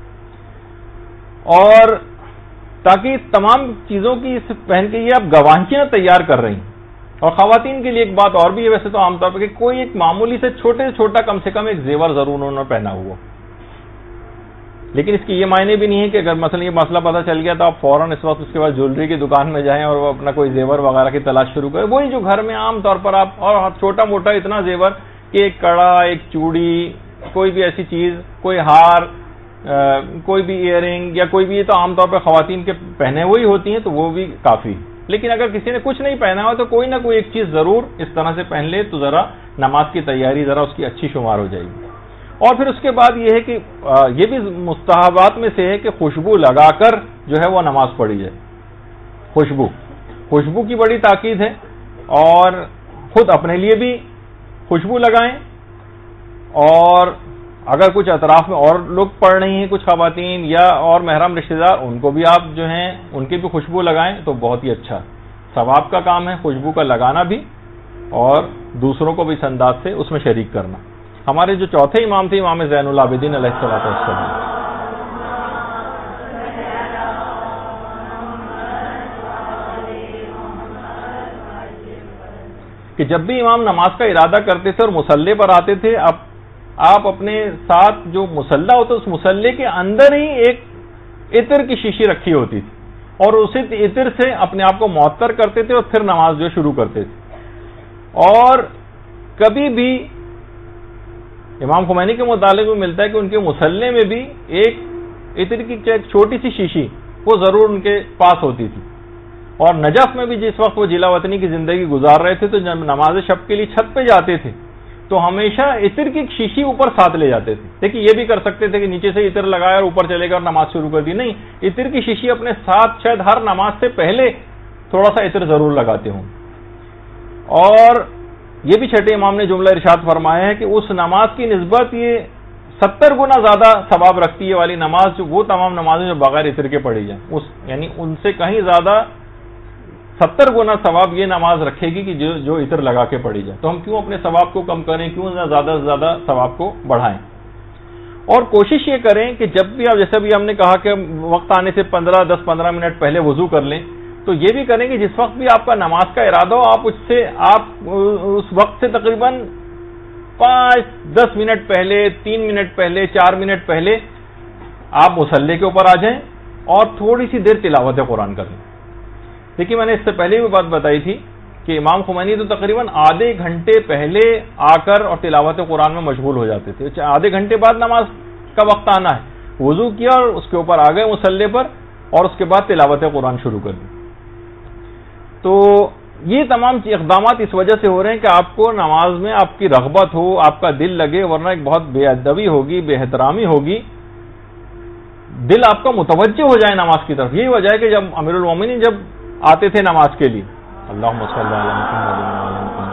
اور تاکہ تمام چیزوں کی پہن کے یہ آپ گواہیاں تیار کر رہی ہیں. اور خواتین کے لیے ایک بات اور بھی ہے ویسے تو عام طور پہ کہ کوئی ایک معمولی سے چھوٹے سے چھوٹا کم سے کم ایک زیور ضرور انہوں نے پہنا ہوا, لیکن اس کی یہ معنی بھی نہیں ہے کہ اگر مثلا یہ مسئلہ پتہ چل گیا تو آپ فوراً اس وقت اس کے بعد جیولری کی دکان میں جائیں اور وہ اپنا کوئی زیور وغیرہ کی تلاش شروع کریں. وہی جو گھر میں عام طور پر آپ, اور چھوٹا موٹا اتنا زیور کہ ایک کڑا, ایک چوڑی, کوئی بھی ایسی چیز, کوئی ہار, کوئی بھی ایئر رنگ یا کوئی بھی, یہ تو عام طور پہ خواتین کے پہنے ہوئی ہوتی ہیں تو وہ بھی کافی. لیکن اگر کسی نے کچھ نہیں پہنا ہوا تو کوئی نہ کوئی ایک چیز ضرور اس طرح سے پہن لے تو ذرا نماز کی تیاری ذرا اس کی اچھی شمار ہو جائے گی. اور پھر اس کے بعد یہ ہے کہ یہ بھی مستحبات میں سے ہے کہ خوشبو لگا کر جو ہے وہ نماز پڑھی جائے. خوشبو خوشبو کی بڑی تاکید ہے, اور خود اپنے لیے بھی خوشبو لگائیں, اور اگر کچھ اطراف میں اور لوگ پڑھ رہی ہیں کچھ خواتین یا اور محرم رشتہ دار, ان کو بھی آپ جو ہیں ان کی بھی خوشبو لگائیں تو بہت ہی اچھا ثواب کا کام ہے خوشبو کا لگانا بھی, اور دوسروں کو بھی اس انداز سے اس میں شریک کرنا. ہمارے جو چوتھے امام تھے امام زین العابدین علیہ الصلوۃ والسلام, کہ جب بھی امام نماز کا ارادہ کرتے تھے اور مصلی پر آتے تھے, اب آپ اپنے ساتھ جو مصلی ہوتا اس مصلی کے اندر ہی ایک عطر کی شیشی رکھی ہوتی تھی, اور اسی عطر سے اپنے آپ کو معطر کرتے تھے اور پھر نماز جو شروع کرتے تھے. اور کبھی بھی امام خمینی کے متعلق میں ملتا ہے کہ ان کے مصلی میں بھی ایک عطر کی ایک چھوٹی سی شیشی وہ ضرور ان کے پاس ہوتی تھی. اور نجف میں بھی جس وقت وہ جلا وطنی کی زندگی گزار رہے تھے تو جب نماز شب کے لیے چھت پہ جاتے تھے تو ہمیشہ عطر کی شیشی اوپر ساتھ لے جاتے تھے. دیکھیے یہ بھی کر سکتے تھے کہ نیچے سے عطر لگایا اور اوپر چلے گا اور نماز شروع کر دی, نہیں, عطر کی شیشی اپنے ساتھ شاید ہر نماز سے پہلے تھوڑا سا عطر ضرور لگاتے ہوں. اور یہ بھی چھٹے امام نے جملہ ارشاد فرمایا ہے کہ اس نماز کی نسبت یہ ستر گنا زیادہ ثواب رکھتی ہے والی نماز جو وہ تمام نمازیں جو بغیر عطر کے پڑھی جائیں, اس یعنی ان سے کہیں زیادہ ستر گنا ثواب یہ نماز رکھے گی کہ جو جو عطر لگا کے پڑھی جائے. تو ہم کیوں اپنے ثواب کو کم کریں, کیوں نہ زیادہ سے زیادہ ثواب کو بڑھائیں. اور کوشش یہ کریں کہ جب بھی آپ, جیسے بھی ہم نے کہا کہ وقت آنے سے پندرہ دس پندرہ منٹ پہلے وضو کر لیں, تو یہ بھی کریں کہ جس وقت بھی آپ کا نماز کا ارادہ ہو آپ اس سے آپ اس وقت سے تقریباً پانچ دس منٹ پہلے، تین منٹ پہلے، چار منٹ پہلے آپ مصلی کے اوپر آ جائیں اور تھوڑی سی دیر تلاوت قرآن کر لیں. دیکھیے میں نے اس سے پہلے بھی بات بتائی تھی کہ امام خمینی تو تقریباً آدھے گھنٹے پہلے آ کر اور تلاوت قرآن میں مشغول ہو جاتے تھے. آدھے گھنٹے بعد نماز کا وقت آنا ہے، وضو کیا اور اس کے اوپر آ گئے مصلی پر اور اس کے بعد تلاوت قرآن شروع کر دی. تو یہ تمام اقدامات اس وجہ سے ہو رہے ہیں کہ آپ کو نماز میں آپ کی رغبت ہو، آپ کا دل لگے، ورنہ ایک بہت بے ادبی ہوگی، بے احترامی ہوگی، دل آپ کا متوجہ ہو جائے نماز کی طرف. یہی وجہ ہے کہ جب امیر المومنین جب آتے تھے نماز کے لیے، اللہم صلی علی محمد،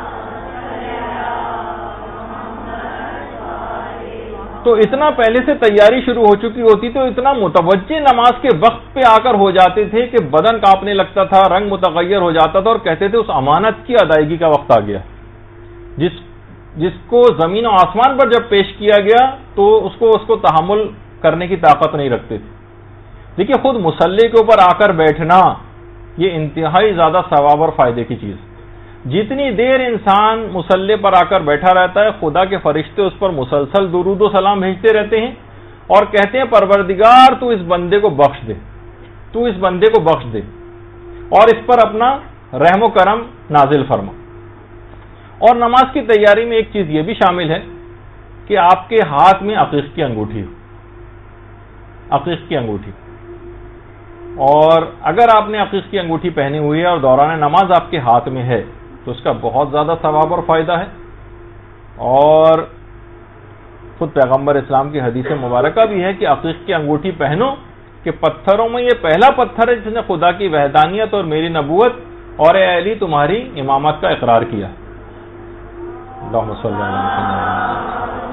تو اتنا پہلے سے تیاری شروع ہو چکی ہوتی تو اتنا متوجہ نماز کے وقت پہ آ کر ہو جاتے تھے کہ بدن کانپنے لگتا تھا، رنگ متغیر ہو جاتا تھا اور کہتے تھے اس امانت کی ادائیگی کا وقت آ گیا، جس جس کو زمین و آسمان پر جب پیش کیا گیا تو اس کو اس کو تحمل کرنے کی طاقت نہیں رکھتے تھے. دیکھیے خود مصلی کے اوپر آ کر بیٹھنا یہ انتہائی زیادہ ثواب اور فائدے کی چیز. جتنی دیر انسان مصلی پر آ کر بیٹھا رہتا ہے خدا کے فرشتے اس پر مسلسل درود و سلام بھیجتے رہتے ہیں اور کہتے ہیں پروردگار تو اس بندے کو بخش دے، تو اس بندے کو بخش دے اور اس پر اپنا رحم و کرم نازل فرما. اور نماز کی تیاری میں ایک چیز یہ بھی شامل ہے کہ آپ کے ہاتھ میں عقیق کی انگوٹھی ہو، عقیق کی انگوٹھی. اور اگر آپ نے عقیق کی انگوٹھی پہنی ہوئی ہے اور دوران نماز آپ کے ہاتھ میں ہے تو اس کا بہت زیادہ ثواب اور فائدہ ہے. اور خود پیغمبر اسلام کی حدیث مبارکہ بھی ہے کہ عقیق کی انگوٹھی پہنو کہ پتھروں میں یہ پہلا پتھر ہے جس نے خدا کی وحدانیت اور میری نبوت اور اے علی تمہاری امامت کا اقرار کیا. اللہم صلی اللہ علیہ وسلم.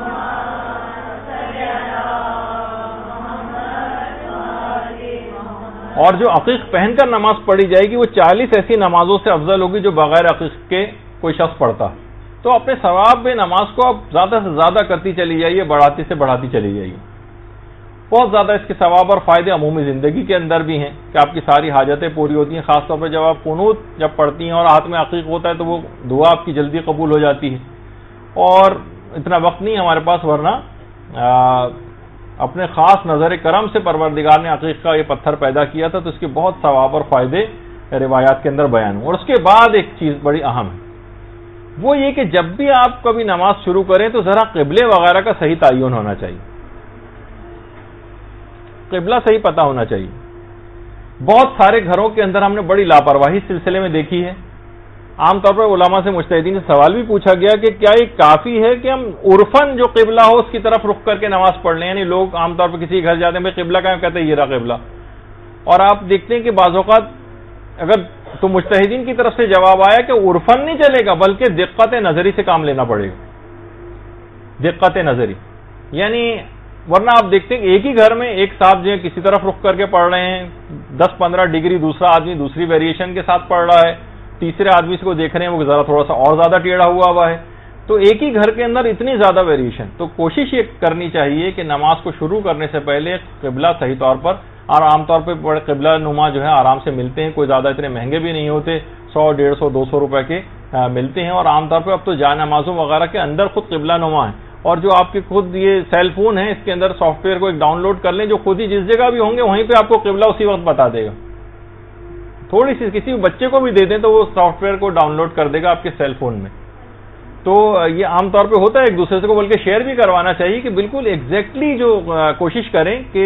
اور جو عقیق پہن کر نماز پڑھی جائے گی وہ چالیس ایسی نمازوں سے افضل ہوگی جو بغیر عقیق کے کوئی شخص پڑھتا. تو اپنے ثواب میں نماز کو آپ زیادہ سے زیادہ کرتی چلی جائیے، بڑھاتی سے بڑھاتی چلی جائیے. بہت زیادہ اس کے ثواب اور فائدے عمومی زندگی کے اندر بھی ہیں کہ آپ کی ساری حاجتیں پوری ہوتی ہیں. خاص طور پہ جب آپ قنوت جب پڑھتی ہیں اور ہاتھ میں عقیق ہوتا ہے تو وہ دعا آپ کی جلدی قبول ہو جاتی ہے. اور اتنا وقت نہیں ہمارے پاس، ورنہ اپنے خاص نظر کرم سے پروردگار نے عقیق کا یہ پتھر پیدا کیا تھا تو اس کے بہت ثواب اور فائدے روایات کے اندر بیان ہوں. اور اس کے بعد ایک چیز بڑی اہم ہے، وہ یہ کہ جب بھی آپ کبھی نماز شروع کریں تو ذرا قبلے وغیرہ کا صحیح تعین ہونا چاہیے، قبلہ صحیح پتہ ہونا چاہیے. بہت سارے گھروں کے اندر ہم نے بڑی لاپرواہی سلسلے میں دیکھی ہے. عام طور پر علماء سے مجتہدین سے سوال بھی پوچھا گیا کہ کیا یہ کافی ہے کہ ہم عرفاً جو قبلہ ہو اس کی طرف رخ کر کے نماز پڑھ لیں؟ یعنی لوگ عام طور پر کسی گھر جاتے ہیں بھائی قبلہ کہاں، کہتے ہیں یہ رہا قبلہ. اور آپ دیکھتے ہیں کہ بعض اوقات اگر تو مجتہدین کی طرف سے جواب آیا کہ عرفاً نہیں چلے گا بلکہ دقت نظری سے کام لینا پڑے گا. دقت نظری یعنی ورنہ آپ دیکھتے ہیں کہ ایک ہی گھر میں ایک صاحب جو ہے کسی طرف رخ کر کے پڑھ رہے ہیں، دس پندرہ ڈگری دوسرا آدمی دوسری ویریشن کے ساتھ پڑھ رہا ہے، تیسرے آدمی سے کو دیکھ رہے ہیں وہ ذرا تھوڑا سا اور زیادہ ٹیڑھا ہوا ہوا ہے. تو ایک ہی گھر کے اندر اتنی زیادہ ویریشن. تو کوشش یہ کرنی چاہیے کہ نماز کو شروع کرنے سے پہلے قبلہ صحیح طور پر، اور عام طور پہ بڑے قبلہ نما جو ہے آرام سے ملتے ہیں، کوئی زیادہ اتنے مہنگے بھی نہیں ہوتے، سو ڈیڑھ سو دو سو روپے کے ملتے ہیں. اور عام طور پہ اب تو جا نمازوں وغیرہ کے اندر خود قبلہ نما ہے. اور جو آپ کے خود یہ سیل فون ہیں اس کے اندر سافٹ ویئر کو ایک ڈاؤن لوڈ کر لیں جو خود ہی جس جگہ بھی ہوں گے وہیں پہ آپ کو قبلہ اسی وقت بتا دے گا. تھوڑی سی کسی بچے کو بھی دے دیں تو وہ سافٹ ویئر کو ڈاؤن لوڈ کر دے گا آپ کے سیل فون میں. تو یہ عام طور پہ ہوتا ہے، ایک دوسرے سے کو بلکہ شیئر بھی کروانا چاہیے کہ بالکل ایگزیکٹلی جو کوشش کریں کہ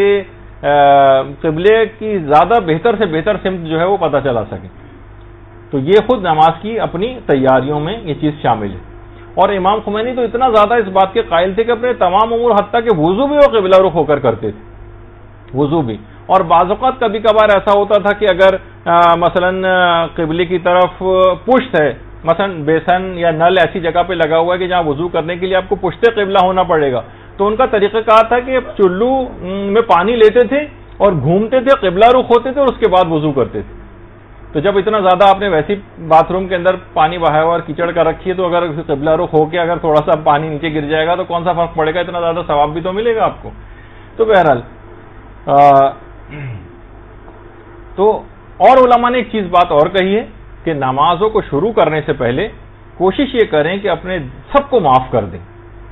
قبلے کی زیادہ بہتر سے بہتر سمت جو ہے وہ پتہ چلا سکے. تو یہ خود نماز کی اپنی تیاریوں میں یہ چیز شامل ہے. اور امام خمینی تو اتنا زیادہ اس بات کے قائل تھے کہ اپنے تمام امور حتیٰ کہ وضو بھی وہ قبلہ رخ ہو کر کرتے تھے، وضو بھی. اور بعض اوقات کبھی کبھار ایسا ہوتا تھا کہ اگر مثلا قبلے کی طرف پشت ہے، مثلا بیسن یا نل ایسی جگہ پہ لگا ہوا ہے کہ جہاں وضو کرنے کے لیے آپ کو پشت قبلہ ہونا پڑے گا، تو ان کا طریقہ کہا تھا کہ چلو میں پانی لیتے تھے اور گھومتے تھے، قبلہ رخ ہوتے تھے اور اس کے بعد وضو کرتے تھے. تو جب اتنا زیادہ آپ نے ویسی باتھ روم کے اندر پانی بہایا ہوا اور کیچڑ کر رکھی ہے تو اگر قبلہ رخ ہو کے اگر تھوڑا سا پانی نیچے گر جائے گا تو کون سا فرق پڑے گا، اتنا زیادہ ثواب بھی تو ملے گا آپ کو. تو بہرحال تو اور علماء نے ایک چیز بات اور کہی ہے کہ نمازوں کو شروع کرنے سے پہلے کوشش یہ کریں کہ اپنے سب کو معاف کر دیں،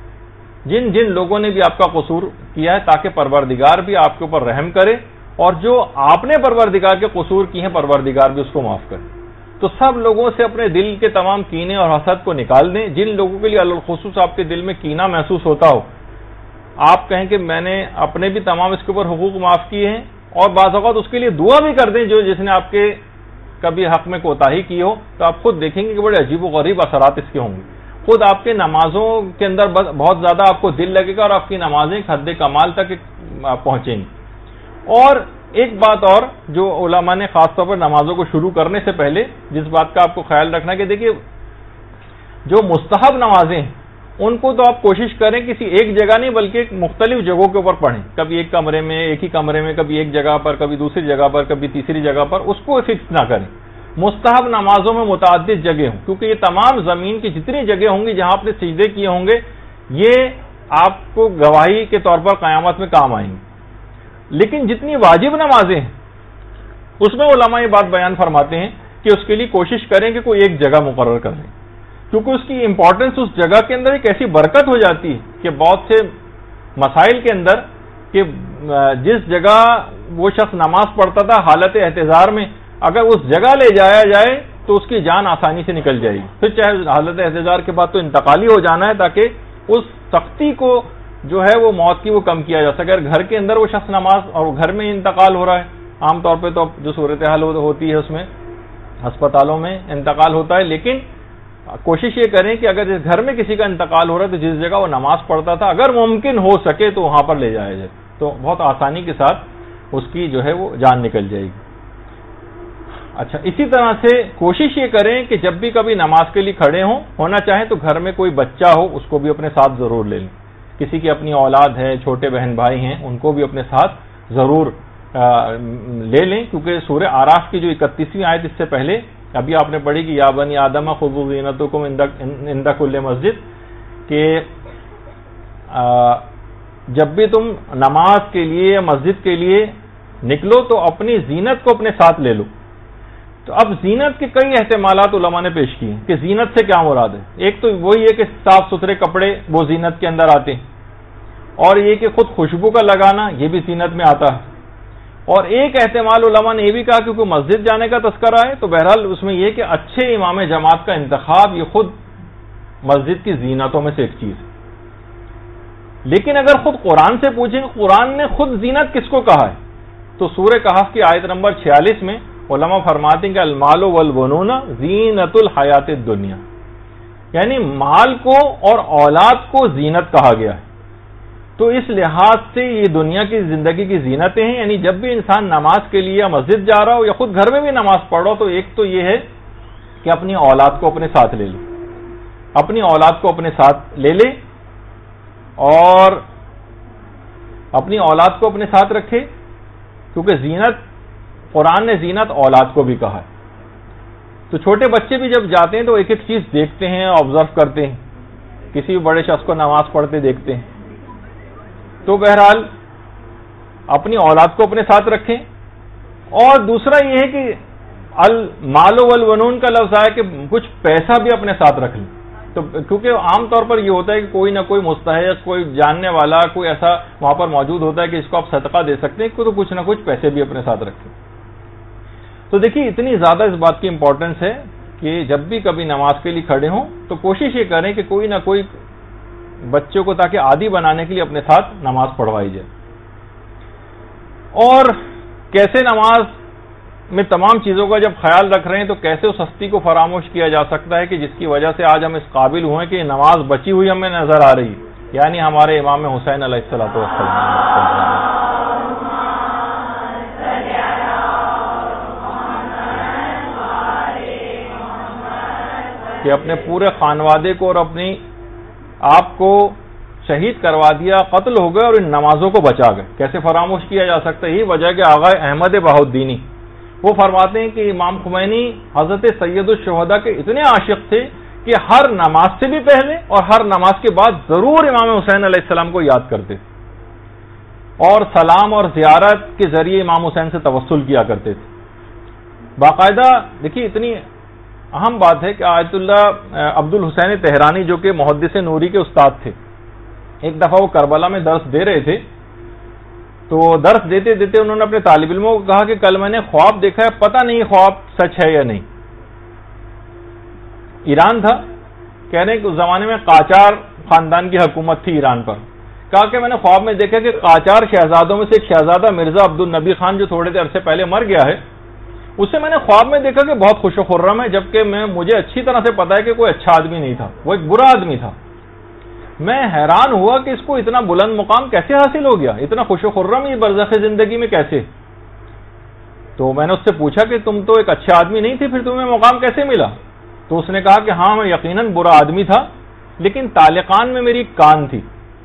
جن جن لوگوں نے بھی آپ کا قصور کیا ہے، تاکہ پروردگار بھی آپ کے اوپر رحم کرے، اور جو آپ نے پروردگار کے قصور کی ہیں پروردگار بھی اس کو معاف کرے۔ تو سب لوگوں سے اپنے دل کے تمام کینے اور حسد کو نکال دیں۔ جن لوگوں کے لیے الخصوص آپ کے دل میں کینہ محسوس ہوتا ہو، آپ کہیں کہ میں نے اپنے بھی تمام اس کے اوپر حقوق معاف کیے ہیں، اور بعض اوقات اس کے لیے دعا بھی کر دیں جو جس نے آپ کے کبھی حق میں کوتاہی کی ہو، تو آپ خود دیکھیں گے کہ بڑے عجیب و غریب اثرات اس کے ہوں گے۔ خود آپ کے نمازوں کے اندر بہت زیادہ آپ کو دل لگے گا، اور آپ کی نمازیں حد کمال تک پہنچیں گی۔ اور ایک بات اور جو علماء نے خاص طور پر نمازوں کو شروع کرنے سے پہلے جس بات کا آپ کو خیال رکھنا کہ دیکھیے جو مستحب نمازیں ہیں ان کو تو آپ کوشش کریں کسی ایک جگہ نہیں بلکہ مختلف جگہوں کے اوپر پڑھیں، کبھی ایک کمرے میں، ایک ہی کمرے میں، کبھی ایک جگہ پر، کبھی دوسری جگہ پر، کبھی تیسری جگہ پر، اس کو فکس نہ کریں۔ مستحب نمازوں میں متعدد جگہ ہوں، کیونکہ یہ تمام زمین کی جتنی جگہ ہوں گی جہاں آپ نے سجدے کیے ہوں گے یہ آپ کو گواہی کے طور پر قیامت میں کام آئیں گے۔ لیکن جتنی واجب نمازیں ہیں اس میں علماء یہ بات بیان فرماتے ہیں کہ اس کے لیے کوشش کریں کہ کوئی ایک جگہ مقرر کر لیں، کیونکہ اس کی امپورٹنس اس جگہ کے اندر ایک ایسی برکت ہو جاتی ہے کہ بہت سے مسائل کے اندر کہ جس جگہ وہ شخص نماز پڑھتا تھا حالت احتضار میں، اگر اس جگہ لے جایا جائے تو اس کی جان آسانی سے نکل جائے گی، پھر چاہے حالت احتضار کے بعد تو انتقالی ہو جانا ہے تاکہ اس سختی کو جو ہے وہ موت کی وہ کم کیا جا سکے۔ اگر گھر کے اندر وہ شخص نماز اور گھر میں انتقال ہو رہا ہے، عام طور پہ تو جو صورتحال ہوتی ہے اس میں ہسپتالوں میں انتقال ہوتا ہے، لیکن کوشش یہ کریں کہ اگر جس گھر میں کسی کا انتقال ہو رہا ہے تو جس جگہ وہ نماز پڑھتا تھا اگر ممکن ہو سکے تو وہاں پر لے جایا جائے، تو بہت آسانی کے ساتھ اس کی جو ہے وہ جان نکل جائے گی۔ اچھا، اسی طرح سے کوشش یہ کریں کہ جب بھی کبھی نماز کے لیے کھڑے ہوں، ہونا چاہیں تو گھر میں کوئی بچہ ہو اس کو بھی اپنے ساتھ ضرور لے لیں، کسی کی اپنی اولاد ہے، چھوٹے بہن بھائی ہیں، ان کو بھی اپنے ساتھ ضرور لے لیں، کیونکہ سورہ آراف کی جو اکتیسویں آیت اس سے پہلے ابھی آپ نے پڑھی کہ یا بنی آدم خذوا زینتکم عند کل مسجد، کہ جب بھی تم نماز کے لیے یا مسجد کے لیے نکلو تو اپنی زینت کو اپنے ساتھ لے لو۔ تو اب زینت کے کئی احتمالات علماء نے پیش کیے کہ زینت سے کیا مراد ہے۔ ایک تو وہی ہے کہ صاف ستھرے کپڑے وہ زینت کے اندر آتے ہیں، اور یہ کہ خود خوشبو کا لگانا یہ بھی زینت میں آتا ہے، اور ایک احتمال علماء نے یہ بھی کہا کہ کوئی مسجد جانے کا تذکرہ ہے تو بہرحال اس میں یہ کہ اچھے امام جماعت کا انتخاب یہ خود مسجد کی زینتوں میں سے ایک چیز ہے۔ لیکن اگر خود قرآن سے پوچھیں قرآن نے خود زینت کس کو کہا ہے، تو سورہ کہف کی آیت نمبر چھیالیس میں علماء فرماتے ہیں کہ المال والبنون زینت الحیات الدنیا، یعنی مال کو اور اولاد کو زینت کہا گیا ہے۔ تو اس لحاظ سے یہ دنیا کی زندگی کی زینتیں ہیں، یعنی جب بھی انسان نماز کے لیے یا مسجد جا رہا ہو یا خود گھر میں بھی نماز پڑھ رہا ہو تو ایک تو یہ ہے کہ اپنی اولاد کو اپنے ساتھ لے لے، اپنی اولاد کو اپنے ساتھ لے لے اور اپنی اولاد کو اپنے ساتھ رکھے، کیونکہ زینت قرآن نے زینت اولاد کو بھی کہا ہے۔ تو چھوٹے بچے بھی جب جاتے ہیں تو ایک ایک چیز دیکھتے ہیں، آبزرو کرتے ہیں، کسی بھی بڑے شخص کو نماز پڑھتے دیکھتے ہیں، تو بہرحال اپنی اولاد کو اپنے ساتھ رکھیں۔ اور دوسرا یہ ہے کہ المال والبنون کا لفظ آیا کہ کچھ پیسہ بھی اپنے ساتھ رکھ لیں، تو کیونکہ عام طور پر یہ ہوتا ہے کہ کوئی نہ کوئی مستحق، کوئی جاننے والا، کوئی ایسا وہاں پر موجود ہوتا ہے کہ اس کو آپ صدقہ دے سکتے ہیں، تو کچھ نہ کچھ پیسے بھی اپنے ساتھ رکھیں۔ تو دیکھیے اتنی زیادہ اس بات کی امپورٹنس ہے کہ جب بھی کبھی نماز کے لیے کھڑے ہوں تو کوشش یہ کریں کہ کوئی نہ کوئی بچوں کو تاکہ عادی بنانے کے لیے اپنے ساتھ نماز پڑھوائی جائے۔ اور کیسے نماز میں تمام چیزوں کا جب خیال رکھ رہے ہیں تو کیسے اس ہستی کو فراموش کیا جا سکتا ہے کہ جس کی وجہ سے آج ہم اس قابل ہوئے کہ یہ نماز بچی ہوئی ہمیں نظر آ رہی ہے، یعنی ہمارے امام حسین علیہ الصلوۃ والسلام، کہ اپنے پورے خانوادے کو اور اپنی آپ کو شہید کروا دیا، قتل ہو گئے اور ان نمازوں کو بچا گئے، کیسے فراموش کیا جا سکتا ہے؟ یہی وجہ کہ آغا احمد بہاؤالدینی وہ فرماتے ہیں کہ امام خمینی حضرت سید الشہداء کے اتنے عاشق تھے کہ ہر نماز سے بھی پہلے اور ہر نماز کے بعد ضرور امام حسین علیہ السلام کو یاد کرتے تھے اور سلام اور زیارت کے ذریعے امام حسین سے توسل کیا کرتے تھے۔ باقاعدہ دیکھیے اتنی اہم بات ہے کہ آیت اللہ عبد الحسین تہرانی جو کہ محدث نوری کے استاد تھے، ایک دفعہ وہ کربلا میں درس دے رہے تھے، تو درس دیتے دیتے انہوں نے اپنے طالب علموں کو کہا کہ کل میں نے خواب دیکھا ہے، پتہ نہیں خواب سچ ہے یا نہیں۔ ایران تھا، کہہ رہے ہیں کہ اس زمانے میں قاجار خاندان کی حکومت تھی ایران پر، کہا کہ میں نے خواب میں دیکھا کہ قاجار شہزادوں میں سے ایک شہزادہ مرزا عبد النبی خان جو تھوڑے دیر عرصے پہلے مر گیا ہے، اسے میں نے خواب میں دیکھا کہ بہت خوش و خرم ہے، جبکہ میں مجھے اچھی طرح سے پتا ہے کہ کوئی اچھا آدمی نہیں تھا، وہ ایک برا آدمی تھا۔ میں حیران ہوا کہ اس کو اتنا بلند مقام کیسے حاصل ہو گیا، اتنا خوش و خرم یہ برزخ زندگی میں کیسے؟ تو میں نے اس سے پوچھا کہ تم تو ایک اچھا آدمی نہیں تھے، پھر تمہیں مقام کیسے ملا؟ تو اس نے کہا کہ ہاں میں یقیناً برا آدمی تھا، لیکن طالقان میں میری کان تھی،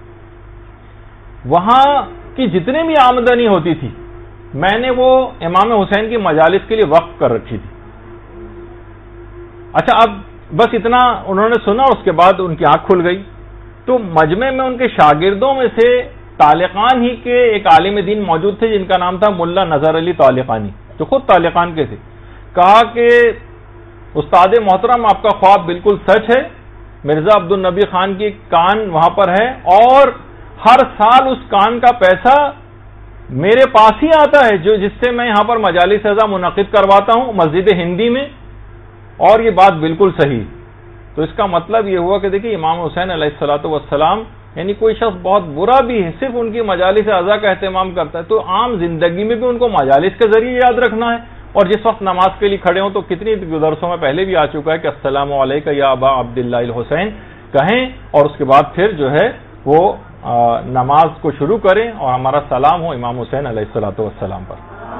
وہاں کی جتنے بھی آمدنی ہوتی تھی میں نے وہ امام حسین کی مجالس کے لیے وقف کر رکھی تھی۔ اچھا، اب بس اتنا انہوں نے سنا، اس کے بعد ان کی آنکھ کھل گئی۔ تو مجمع میں ان کے شاگردوں میں سے طالقان ہی کے ایک عالم دین موجود تھے جن کا نام تھا ملا نظر علی طالقانی، جو خود طالقان کے تھے۔ کہا کہ استاد محترم، آپ کا خواب بالکل سچ ہے، مرزا عبد النبی خان کی کان وہاں پر ہے، اور ہر سال اس کان کا پیسہ میرے پاس ہی آتا ہے، جو جس سے میں یہاں پر مجالس رضا منعقد کرواتا ہوں مسجد ہندی میں، اور یہ بات بالکل صحیح۔ تو اس کا مطلب یہ ہوا کہ دیکھیے امام حسین علیہ الصلوۃ والسلام یعنی کوئی شخص بہت برا بھی ہے، صرف ان کی مجالس رضا کا اہتمام کرتا ہے، تو عام زندگی میں بھی ان کو مجالس کے ذریعے یاد رکھنا ہے، اور جس وقت نماز کے لیے کھڑے ہوں تو کتنی درسوں میں پہلے بھی آ چکا ہے کہ السلام علیکم یا ابا عبداللہ الحسین کہیں، اور اس کے بعد پھر جو ہے وہ نماز کو شروع کریں اور ہمارا سلام ہو امام حسین علیہ الصلوۃ والسلام پر۔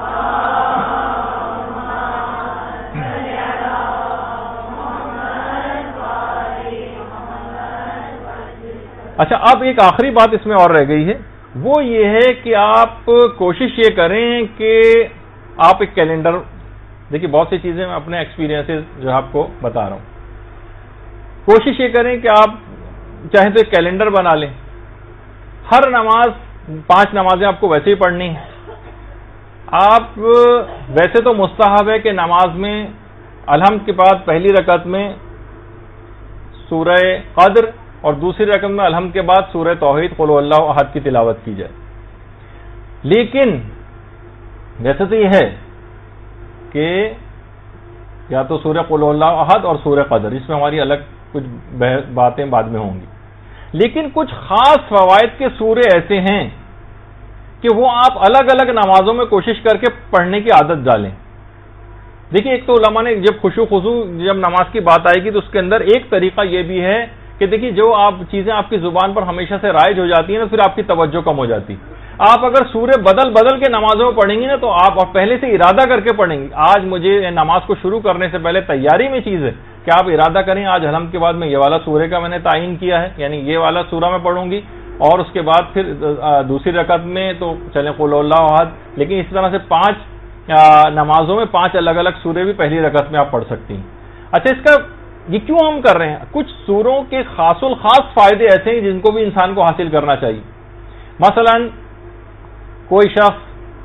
اچھا، اب ایک آخری بات اس میں اور رہ گئی ہے، وہ یہ ہے کہ آپ کوشش یہ کریں کہ آپ ایک کیلنڈر، دیکھیے بہت سی چیزیں میں اپنے ایکسپیرینسز جو آپ کو بتا رہا ہوں، کوشش یہ کریں کہ آپ چاہیں تو ایک کیلنڈر بنا لیں، ہر نماز پانچ نمازیں آپ کو ویسے ہی پڑھنی ہیں، آپ ویسے تو مستحب ہے کہ نماز میں الحمد کے بعد پہلی رکعت میں سورہ قدر اور دوسری رکعت میں الحمد کے بعد سورہ توحید قل هو اللہ احد کی تلاوت کی جائے، لیکن ویسے تو یہ ہے کہ یا تو سورہ قل هو اللہ احد اور سورہ قدر، اس میں ہماری الگ کچھ باتیں بعد میں ہوں گی، لیکن کچھ خاص فوائد کے سورے ایسے ہیں کہ وہ آپ الگ الگ نمازوں میں کوشش کر کے پڑھنے کی عادت ڈالیں۔ دیکھیے ایک تو علماء نے جب خشوع خضوع جب نماز کی بات آئے گی تو اس کے اندر ایک طریقہ یہ بھی ہے کہ دیکھیے جو آپ چیزیں آپ کی زبان پر ہمیشہ سے رائج ہو جاتی ہیں نا، پھر آپ کی توجہ کم ہو جاتی۔ آپ اگر سورے بدل بدل کے نمازوں میں پڑھیں گی نا تو آپ پہلے سے ارادہ کر کے پڑھیں گی، آج مجھے نماز کو شروع کرنے سے پہلے تیاری میں چیز ہے کہ آپ ارادہ کریں آج الحمد کے بعد میں یہ والا سورے کا میں نے تعین کیا ہے، یعنی یہ والا سورہ میں پڑھوں گی، اور اس کے بعد پھر دوسری رکعت میں تو چلیں قل اللہ احد، لیکن اس طرح سے پانچ نمازوں میں پانچ الگ الگ سورے بھی پہلی رکعت میں آپ پڑھ سکتی ہیں۔ اچھا، اس کا یہ کیوں ہم کر رہے ہیں؟ کچھ سوروں کے خاص الخاص فائدے ایسے ہیں جن کو بھی انسان کو حاصل کرنا چاہیے۔ مثلا کوئی شخص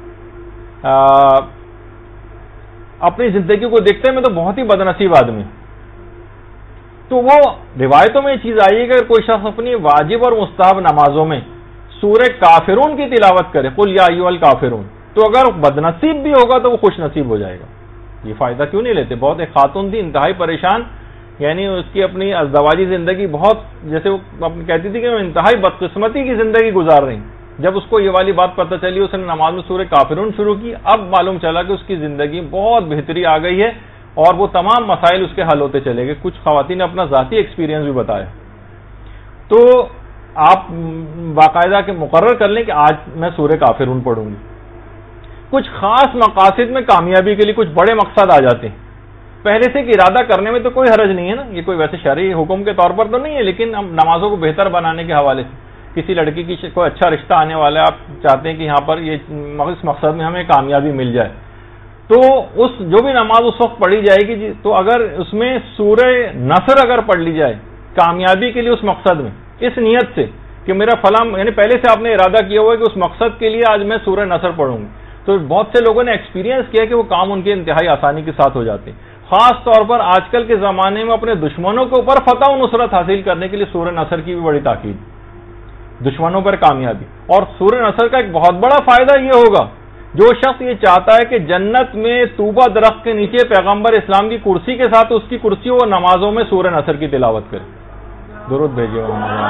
اپنی زندگی کو دیکھتے ہیں میں تو بہت ہی بدنصیب آدمی، تو وہ روایتوں میں یہ چیز آئی ہے کہ اگر کوئی شخص اپنی واجب اور مستحب نمازوں میں سورہ کافرون کی تلاوت کرے، قل یا ایھا الکافرون، تو اگر بدنصیب بھی ہوگا تو وہ خوش نصیب ہو جائے گا۔ یہ فائدہ کیوں نہیں لیتے؟ بہت ایک خاتون تھی انتہائی پریشان، یعنی اس کی اپنی ازدواجی زندگی بہت، جیسے وہ کہتی تھی کہ میں انتہائی بدقسمتی کی زندگی گزار رہی ہوں، جب اس کو یہ والی بات پتہ چلی اس نے نماز میں سورہ کافرون شروع کی، اب معلوم چلا کہ اس کی زندگی بہت بہتری آ گئی ہے اور وہ تمام مسائل اس کے حل ہوتے چلے گئے۔ کچھ خواتین نے اپنا ذاتی ایکسپیرینس بھی بتایا۔ تو آپ باقاعدہ کے مقرر کر لیں کہ آج میں سورہ کافرون پڑھوں گی۔ کچھ خاص مقاصد میں کامیابی کے لیے کچھ بڑے مقصد آ جاتے ہیں، پہلے سے کہ ارادہ کرنے میں تو کوئی حرج نہیں ہے نا، یہ کوئی ویسے شرعی حکم کے طور پر تو نہیں ہے، لیکن ہم نمازوں کو بہتر بنانے کے حوالے سے کسی لڑکی کی کوئی اچھا رشتہ آنے والا ہے، آپ چاہتے ہیں کہ یہاں پر یہ اس مقصد میں ہمیں کامیابی مل جائے، تو اس جو بھی نماز اس وقت پڑھی جائے گی تو اگر اس میں سورہ نصر اگر پڑھ لی جائے کامیابی کے لیے اس مقصد میں، اس نیت سے کہ میرا فلاں، یعنی پہلے سے آپ نے ارادہ کیا ہوا ہے کہ اس مقصد کے لیے آج میں سورہ نصر پڑھوں گی، تو بہت سے لوگوں نے ایکسپیرینس کیا کہ وہ کام ان کے انتہائی آسانی کے ساتھ ہو جاتے ہیں. خاص طور پر آج کل کے زمانے میں اپنے دشمنوں کے اوپر فتح و نصرت حاصل کرنے کے لیے سورہ نصر کی بھی بڑی تاکید, دشمنوں پر کامیابی. اور سورہ نصر کا ایک بہت بڑا فائدہ یہ ہوگا, جو شخص یہ چاہتا ہے کہ جنت میں طوبہ درخت کے نیچے پیغمبر اسلام کی کرسی کے ساتھ اس کی کرسی وہ نمازوں میں سورہ نصر کی تلاوت کرے. درود بھیجیے.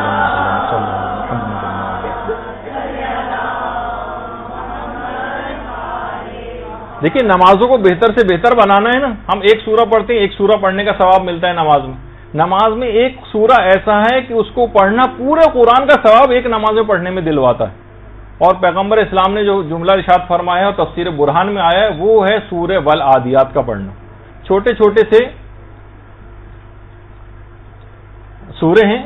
دیکھیے نمازوں کو بہتر سے بہتر بنانا ہے نا. ہم ایک سورہ پڑھتے ہیں, ایک سورہ پڑھنے کا ثواب ملتا ہے نماز میں. نماز میں ایک سورہ ایسا ہے کہ اس کو پڑھنا پورے قرآن کا ثواب ایک نماز میں پڑھنے میں دلواتا ہے. اور پیغمبر اسلام نے جو جملہ ارشاد فرمایا ہے اور تفسیر برہان میں آیا ہے وہ ہے سورہ والعادیات کا پڑھنا. چھوٹے چھوٹے سے سورے ہیں,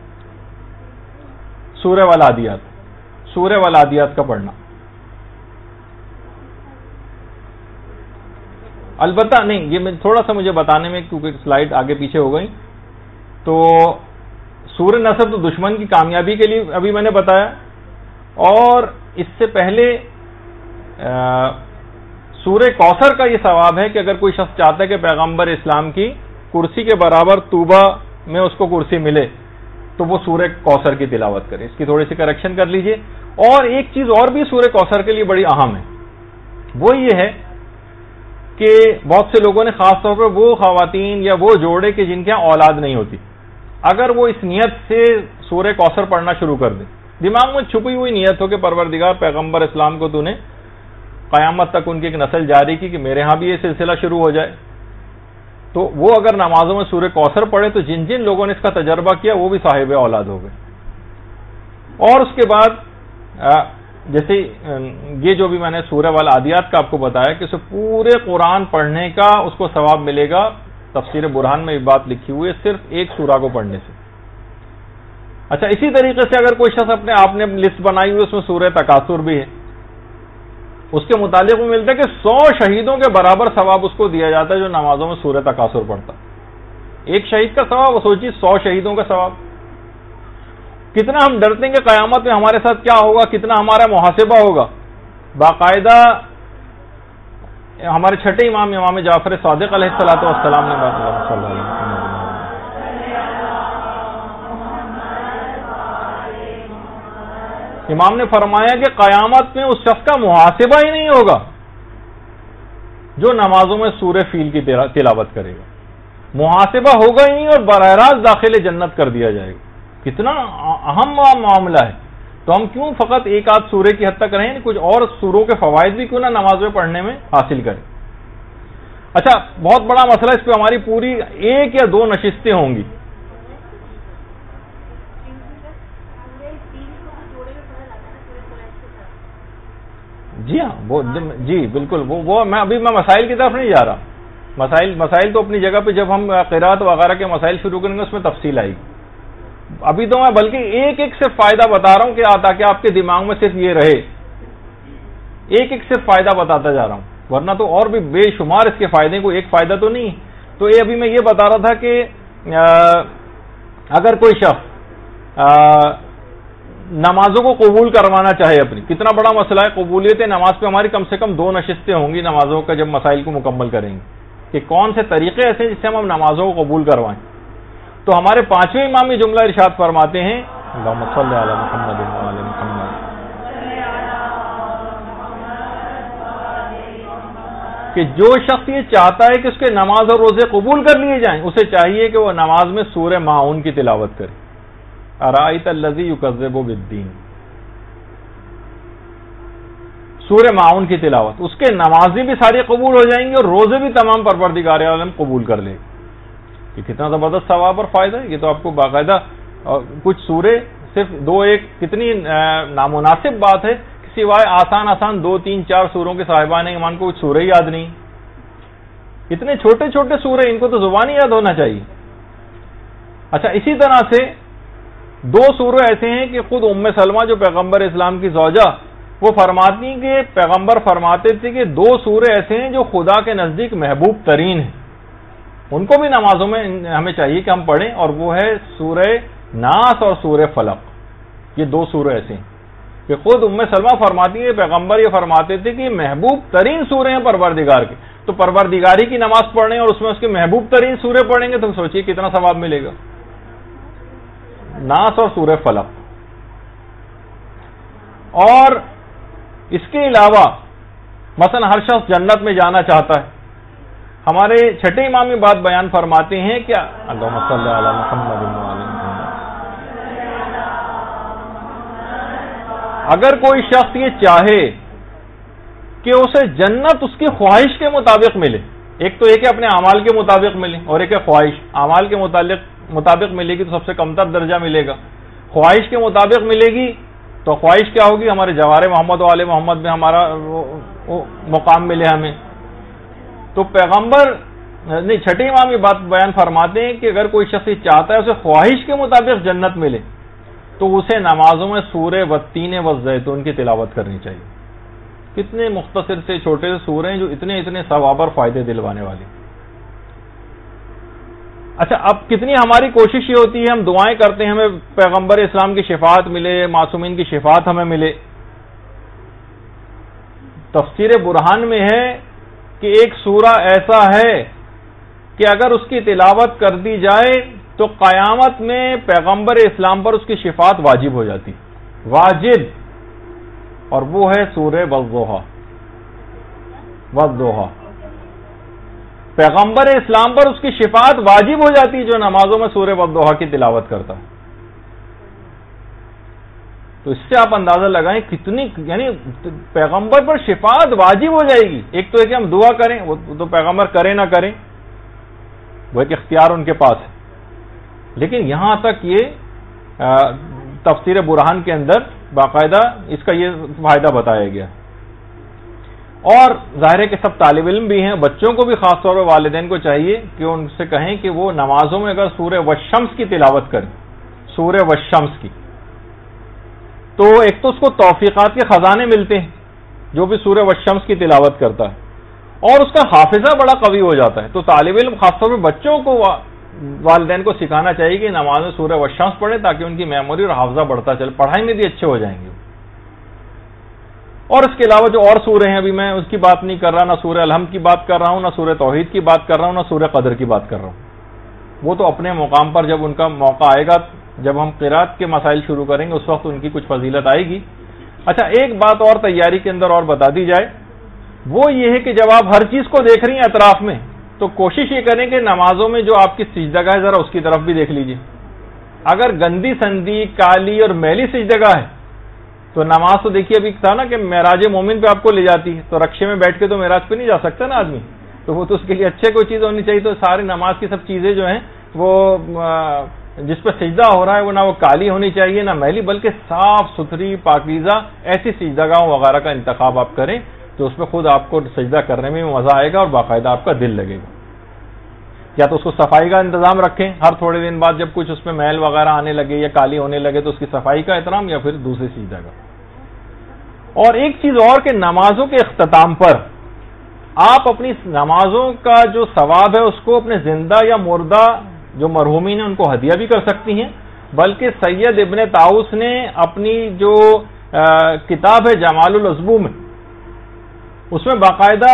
سورہ والعادیات, سورہ والعادیات کا پڑھنا. البتہ نہیں, یہ تھوڑا سا مجھے بتانے میں کیونکہ سلائیڈ آگے پیچھے ہو گئی, تو سورہ نصر تو دشمن کی کامیابی کے لیے ابھی میں نے بتایا, اور اس سے پہلے سورہ کوثر کا یہ ثواب ہے کہ اگر کوئی شخص چاہتا ہے کہ پیغمبر اسلام کی کرسی کے برابر طوبہ میں اس کو کرسی ملے تو وہ سورہ کوثر کی تلاوت کرے. اس کی تھوڑی سی کریکشن کر لیجئے. اور ایک چیز اور بھی سورہ کوثر کے لیے بڑی اہم ہے, وہ یہ ہے کہ بہت سے لوگوں نے خاص طور پر وہ خواتین یا وہ جوڑے کہ جن کے یہاں اولاد نہیں ہوتی, اگر وہ اس نیت سے سورہ کوثر پڑھنا شروع کر دیں, دماغ میں چھپی ہوئی نیت ہو کہ پروردگار پیغمبر اسلام کو تو نے قیامت تک ان کی ایک نسل جاری کی کہ میرے ہاں بھی یہ سلسلہ شروع ہو جائے, تو وہ اگر نمازوں میں سورہ کوثر پڑھے تو جن جن لوگوں نے اس کا تجربہ کیا وہ بھی صاحب اولاد ہو گئے. اور اس کے بعد جیسے یہ جو بھی میں نے سورہ والعادیات کا آپ کو بتایا کہ اسے پورے قرآن پڑھنے کا اس کو ثواب ملے گا. تفسیر برہان میں یہ بات لکھی ہوئی ہے صرف ایک سورہ کو پڑھنے سے. اچھا, اسی طریقے سے اگر کوئی شخص اپنے آپ نے لسٹ بنائی ہوئی اس میں سورہ تکاثر بھی ہے, اس کے متعلق وہ ملتا ہے کہ سو شہیدوں کے برابر ثواب اس کو دیا جاتا ہے جو نمازوں میں سورہ تکاثر پڑھتا. ایک شہید کا ثواب, وہ سوچیے سو شہیدوں کا ثواب. کتنا ہم ڈرتے ہیں کہ قیامت میں ہمارے ساتھ کیا ہوگا, کتنا ہمارا محاسبہ ہوگا. باقاعدہ ہمارے چھٹے امام امام جعفر صادق علیہ الصلوۃ والسلام نے بات صلی اللہ علیہ وسلم امام نے فرمایا کہ قیامت میں اس شخص کا محاسبہ ہی نہیں ہوگا جو نمازوں میں سورہ فیل کی تلاوت کرے گا. محاسبہ ہوگا ہی نہیں اور براہ راست داخل جنت کر دیا جائے گا. کتنا اہم معاملہ ہے. تو ہم کیوں فقط ایک آدھ سورے کی حد تک رہیں, کچھ اور سوروں کے فوائد بھی کیوں نہ نماز میں پڑھنے میں حاصل کریں. اچھا, بہت بڑا مسئلہ, اس پہ ہماری پوری ایک یا دو نشستیں ہوں گی. جی ہاں, وہ جی بالکل, وہ وہ میں ابھی میں مسائل کی طرف نہیں جا رہا. مسائل مسائل تو اپنی جگہ پہ جب ہم قرات وغیرہ کے مسائل شروع کریں گے اس میں تفصیل آئے گی. ابھی تو میں بلکہ ایک ایک صرف فائدہ بتا رہا ہوں کہ تاکہ آپ کے دماغ میں صرف یہ رہے, ایک ایک صرف فائدہ بتاتا جا رہا ہوں, ورنہ تو اور بھی بے شمار اس کے فائدے, کو ایک فائدہ تو نہیں. تو یہ ابھی میں یہ بتا رہا تھا کہ اگر کوئی شخص نمازوں کو قبول کروانا چاہے اپنی, کتنا بڑا مسئلہ ہے قبولیت نماز پہ. ہماری کم سے کم دو نشستیں ہوں گی نمازوں کا جب مسائل کو مکمل کریں گے کہ کون سے طریقے ایسے ہیں جس سے ہم نمازوں کو قبول کروائیں. تو ہمارے پانچویں امام یہ جملہ ارشاد فرماتے ہیں, اللہم صلی علی محمد و علی محمد, کہ جو شخص یہ چاہتا ہے کہ اس کے نماز اور روزے قبول کر لیے جائیں اسے چاہیے کہ وہ نماز میں سورہ ماعون کی تلاوت کرے. ارائیت الذی یکذب بالدین, سورہ ماعون کی تلاوت, اس کے نمازیں بھی ساری قبول ہو جائیں گی اور روزے بھی تمام پروردگار عالم قبول کر لے. یہ کتنا زبردست ثواب اور فائدہ ہے. یہ تو آپ کو باقاعدہ کچھ سورے صرف دو ایک, کتنی نامناسب بات ہے کہ سوائے آسان آسان دو تین چار سوروں کے صاحبان ایمان کو کچھ سورے یاد نہیں. اتنے چھوٹے چھوٹے سورے, ان کو تو زبانی یاد ہونا چاہیے. اچھا, اسی طرح سے دو سورے ایسے ہیں کہ خود ام سلمہ جو پیغمبر اسلام کی زوجہ, وہ فرماتی ہیں کہ پیغمبر فرماتے تھے کہ دو سورے ایسے ہیں جو خدا کے نزدیک محبوب ترین ہیں, ان کو بھی نمازوں میں ہمیں چاہیے کہ ہم پڑھیں, اور وہ ہے سورہ ناس اور سورہ فلق. یہ دو سورے ایسے ہیں کہ خود ام سلمہ فرماتی ہے پیغمبر یہ فرماتے تھے کہ محبوب ترین سورے ہیں پروردگار کے، تو پروردگاری کی نماز پڑھیں اور اس میں اس کے محبوب ترین سورے پڑھیں گے تو سوچئے کتنا ثواب ملے گا. ناس اور سورہ فلق. اور اس کے علاوہ مثلا ہر شخص جنت میں جانا چاہتا ہے. ہمارے چھٹے امام یہ بات بیان فرماتے ہیں کہ اللہم صلی علی محمد و علی محمد، اگر کوئی شخص یہ چاہے کہ اسے جنت اس کی خواہش کے مطابق ملے، ایک تو ایک ہے اپنے اعمال کے مطابق ملے اور ایک ہے خواہش. اعمال کے متعلق مطابق ملے گی تو سب سے کمتر درجہ ملے گا. خواہش کے مطابق ملے گی تو خواہش کیا ہوگی؟ ہمارے جوار محمد و آل محمد میں ہمارا مقام ملے ہمیں. تو پیغمبر نہیں چھٹے امام یہ بات بیان فرماتے ہیں کہ اگر کوئی شخص چاہتا ہے اسے خواہش کے مطابق جنت ملے تو اسے نمازوں میں سورہ والتین والزیتون کی تلاوت کرنی چاہیے. کتنے مختصر سے چھوٹے سے سورے ہیں جو اتنے اتنے ثواب اور فائدے دلوانے والی. اچھا اب کتنی ہماری کوشش یہ ہوتی ہے، ہم دعائیں کرتے ہیں ہمیں پیغمبر اسلام کی شفاعت ملے، معصومین کی شفاعت ہمیں ملے. تفسیر برہان میں ہے کہ ایک سورہ ایسا ہے کہ اگر اس کی تلاوت کر دی جائے تو قیامت میں پیغمبر اسلام پر اس کی شفاعت واجب ہو جاتی، واجب، اور وہ ہے سورہ والضحیٰ. والضحیٰ پیغمبر اسلام پر اس کی شفاعت واجب ہو جاتی جو نمازوں میں سورہ والضحیٰ کی تلاوت کرتا. تو اس سے آپ اندازہ لگائیں کتنی، یعنی پیغمبر پر شفاعت واجب ہو جائے گی. ایک تو ہے کہ ہم دعا کریں، وہ تو پیغمبر کریں نہ کریں وہ ایک اختیار ان کے پاس ہے، لیکن یہاں تک یہ تفسیر برہان کے اندر باقاعدہ اس کا یہ فائدہ بتایا گیا. اور ظاہر ہے کہ سب طالب علم بھی ہیں، بچوں کو بھی خاص طور پر والدین کو چاہیے کہ ان سے کہیں کہ وہ نمازوں میں اگر سورہ والشمس کی تلاوت کریں، سورہ والشمس کی، تو ایک تو اس کو توفیقات کے خزانے ملتے ہیں جو بھی سورہ والشمس کی تلاوت کرتا ہے، اور اس کا حافظہ بڑا قوی ہو جاتا ہے. تو طالب علم خاص طور پر بچوں کو والدین کو سکھانا چاہیے کہ نماز میں سورہ والشمس پڑھیں تاکہ ان کی میموری اور حافظہ بڑھتا چلے، پڑھائی میں بھی اچھے ہو جائیں گے. اور اس کے علاوہ جو اور سورے ہیں ابھی میں اس کی بات نہیں کر رہا، نہ سورہ الحمد کی بات کر رہا ہوں، نہ سورہ توحید کی بات کر رہا ہوں، نہ سورہ قدر کی بات کر رہا ہوں. وہ تو اپنے مقام پر جب ان کا موقع آئے گا، جب ہم قرات کے مسائل شروع کریں گے اس وقت ان کی کچھ فضیلت آئے گی. اچھا ایک بات اور تیاری کے اندر اور بتا دی جائے، وہ یہ ہے کہ جب آپ ہر چیز کو دیکھ رہی ہیں اطراف میں تو کوشش یہ کریں کہ نمازوں میں جو آپ کی سجدگاہ ہے ذرا اس کی طرف بھی دیکھ لیجیے. اگر گندی سندی کالی اور میلی سجدگاہ ہے تو نماز تو دیکھیے ابھی تھا نا کہ معراج مومن پہ آپ کو لے جاتی ہے، تو رکشے میں بیٹھ کے تو معراج پہ نہیں جا سکتا نا آدمی، تو وہ تو اس کے لیے اچھے کوئی چیز ہونی چاہیے. تو ساری نماز کی سب چیزیں جو ہیں وہ جس پہ سجدہ ہو رہا ہے وہ نہ وہ کالی ہونی چاہیے نہ میلی، بلکہ صاف ستھری پاکیزہ ایسی سجدگاہوں وغیرہ کا انتخاب آپ کریں تو اس میں خود آپ کو سجدہ کرنے میں مزہ آئے گا اور باقاعدہ آپ کا دل لگے گا. یا تو اس کو صفائی کا انتظام رکھیں، ہر تھوڑے دن بعد جب کچھ اس میں میل وغیرہ آنے لگے یا کالی ہونے لگے تو اس کی صفائی کا احترام، یا پھر دوسری سجدہ کا. اور ایک چیز اور کہ نمازوں کے اختتام پر آپ اپنی نمازوں کا جو ثواب ہے اس کو اپنے زندہ یا مردہ جو مرحومین ہیں ان کو ہدیہ بھی کر سکتی ہیں. بلکہ سید ابن طاؤس نے اپنی جو کتاب ہے جمال العظبو میں اس میں باقاعدہ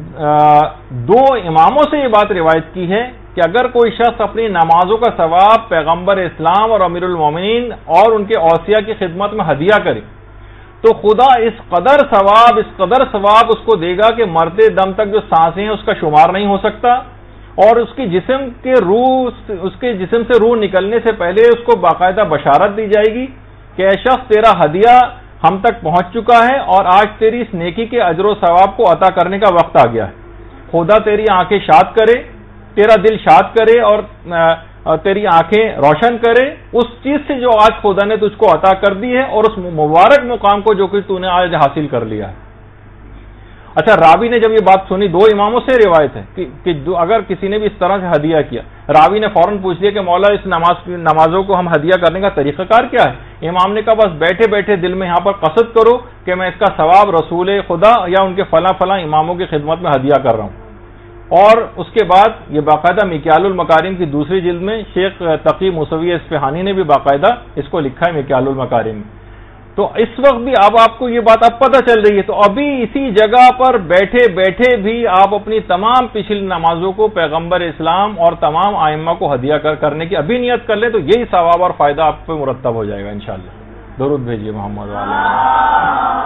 دو اماموں سے یہ بات روایت کی ہے کہ اگر کوئی شخص اپنی نمازوں کا ثواب پیغمبر اسلام اور امیر المومنین اور ان کے اوصیاء کی خدمت میں ہدیہ کرے تو خدا اس قدر ثواب اس قدر ثواب اس کو دے گا کہ مرتے دم تک جو سانسیں ہیں اس کا شمار نہیں ہو سکتا. اور اس کی جسم کے روح اس کے جسم سے روح نکلنے سے پہلے اس کو باقاعدہ بشارت دی جائے گی کہ اے شخص تیرا ہدیہ ہم تک پہنچ چکا ہے اور آج تیری اس نیکی کے اجر و ثواب کو عطا کرنے کا وقت آ گیا ہے. خدا تیری آنکھیں شاد کرے، تیرا دل شاد کرے اور تیری آنکھیں روشن کرے اس چیز سے جو آج خدا نے تجھ کو عطا کر دی ہے اور اس مبارک مقام کو جو کہ تو نے آج حاصل کر لیا ہے. اچھا راوی نے جب یہ بات سنی، دو اماموں سے روایت ہے کہ, کہ اگر کسی نے بھی اس طرح سے ہدیہ کیا، راوی نے فوراً پوچھ لیا کہ مولا اس نماز نمازوں کو ہم ہدیہ کرنے کا طریقہ کار کیا ہے؟ امام نے کہا بس بیٹھے بیٹھے دل میں یہاں پر قصد کرو کہ میں اس کا ثواب رسول خدا یا ان کے فلاں فلاں اماموں کی خدمت میں ہدیہ کر رہا ہوں. اور اس کے بعد یہ باقاعدہ مکیال المکارم کی دوسری جلد میں شیخ تقی موسوی اصفہانی نے بھی باقاعدہ اس کو لکھا ہے مکیال المکارم. تو تو اس وقت بھی اب آپ کو یہ بات اب پتہ چل رہی ہے، تو ابھی اسی جگہ پر بیٹھے بیٹھے بھی آپ اپنی تمام پچھلی نمازوں کو پیغمبر اسلام اور تمام ائمہ کو ہدیہ کر کرنے کی ابھی نیت کر لیں، تو یہی ثواب اور فائدہ آپ پہ مرتب ہو جائے گا انشاءاللہ۔ درود بھیجیے محمد علیہ۔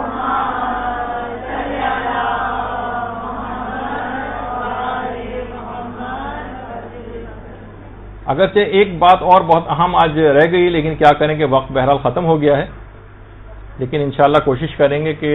اگرچہ ایک بات اور بہت اہم آج رہ گئی، لیکن کیا کریں کہ وقت بہرحال ختم ہو گیا ہے، لیکن انشاءاللہ کوشش کریں گے کہ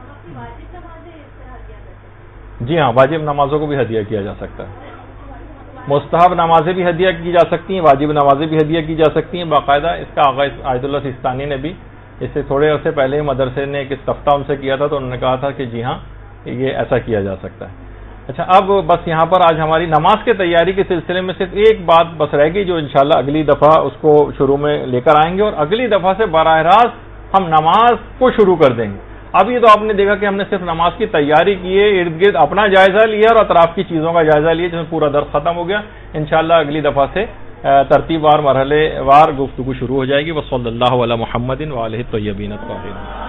جی ہاں واجب نمازوں کو بھی ہدیہ کیا جا سکتا ہے، مستحب نمازیں بھی ہدیہ کی جا سکتی ہیں، واجب نمازیں بھی ہدیہ کی جا سکتی ہیں باقاعدہ۔ اس کا آغاز آیت اللہ سیستانی نے بھی اس سے تھوڑے عرصے پہلے ہی مدرسے نے ایک استفتاء ان سے کیا تھا، تو انہوں نے کہا تھا کہ جی ہاں یہ ایسا کیا جا سکتا ہے۔ اچھا، اب بس یہاں پر آج ہماری نماز کے تیاری کے سلسلے میں صرف ایک بات بس رہ گئی، جو انشاءاللہ اگلی دفعہ اس کو شروع میں لے کر آئیں گے، اور اگلی دفعہ سے براہ راست ہم نماز کو شروع کر دیں گے۔ اب یہ تو آپ نے دیکھا کہ ہم نے صرف نماز کی تیاری کی ہے، ارد گرد اپنا جائزہ لیا اور اطراف کی چیزوں کا جائزہ لیا، جس میں پورا درس ختم ہو گیا۔ انشاءاللہ اگلی دفعہ سے ترتیب وار مرحلے وار گفتگو شروع ہو جائے گی۔ وصلی اللہ علی محمد وآلہ الطیبین الطاہرین۔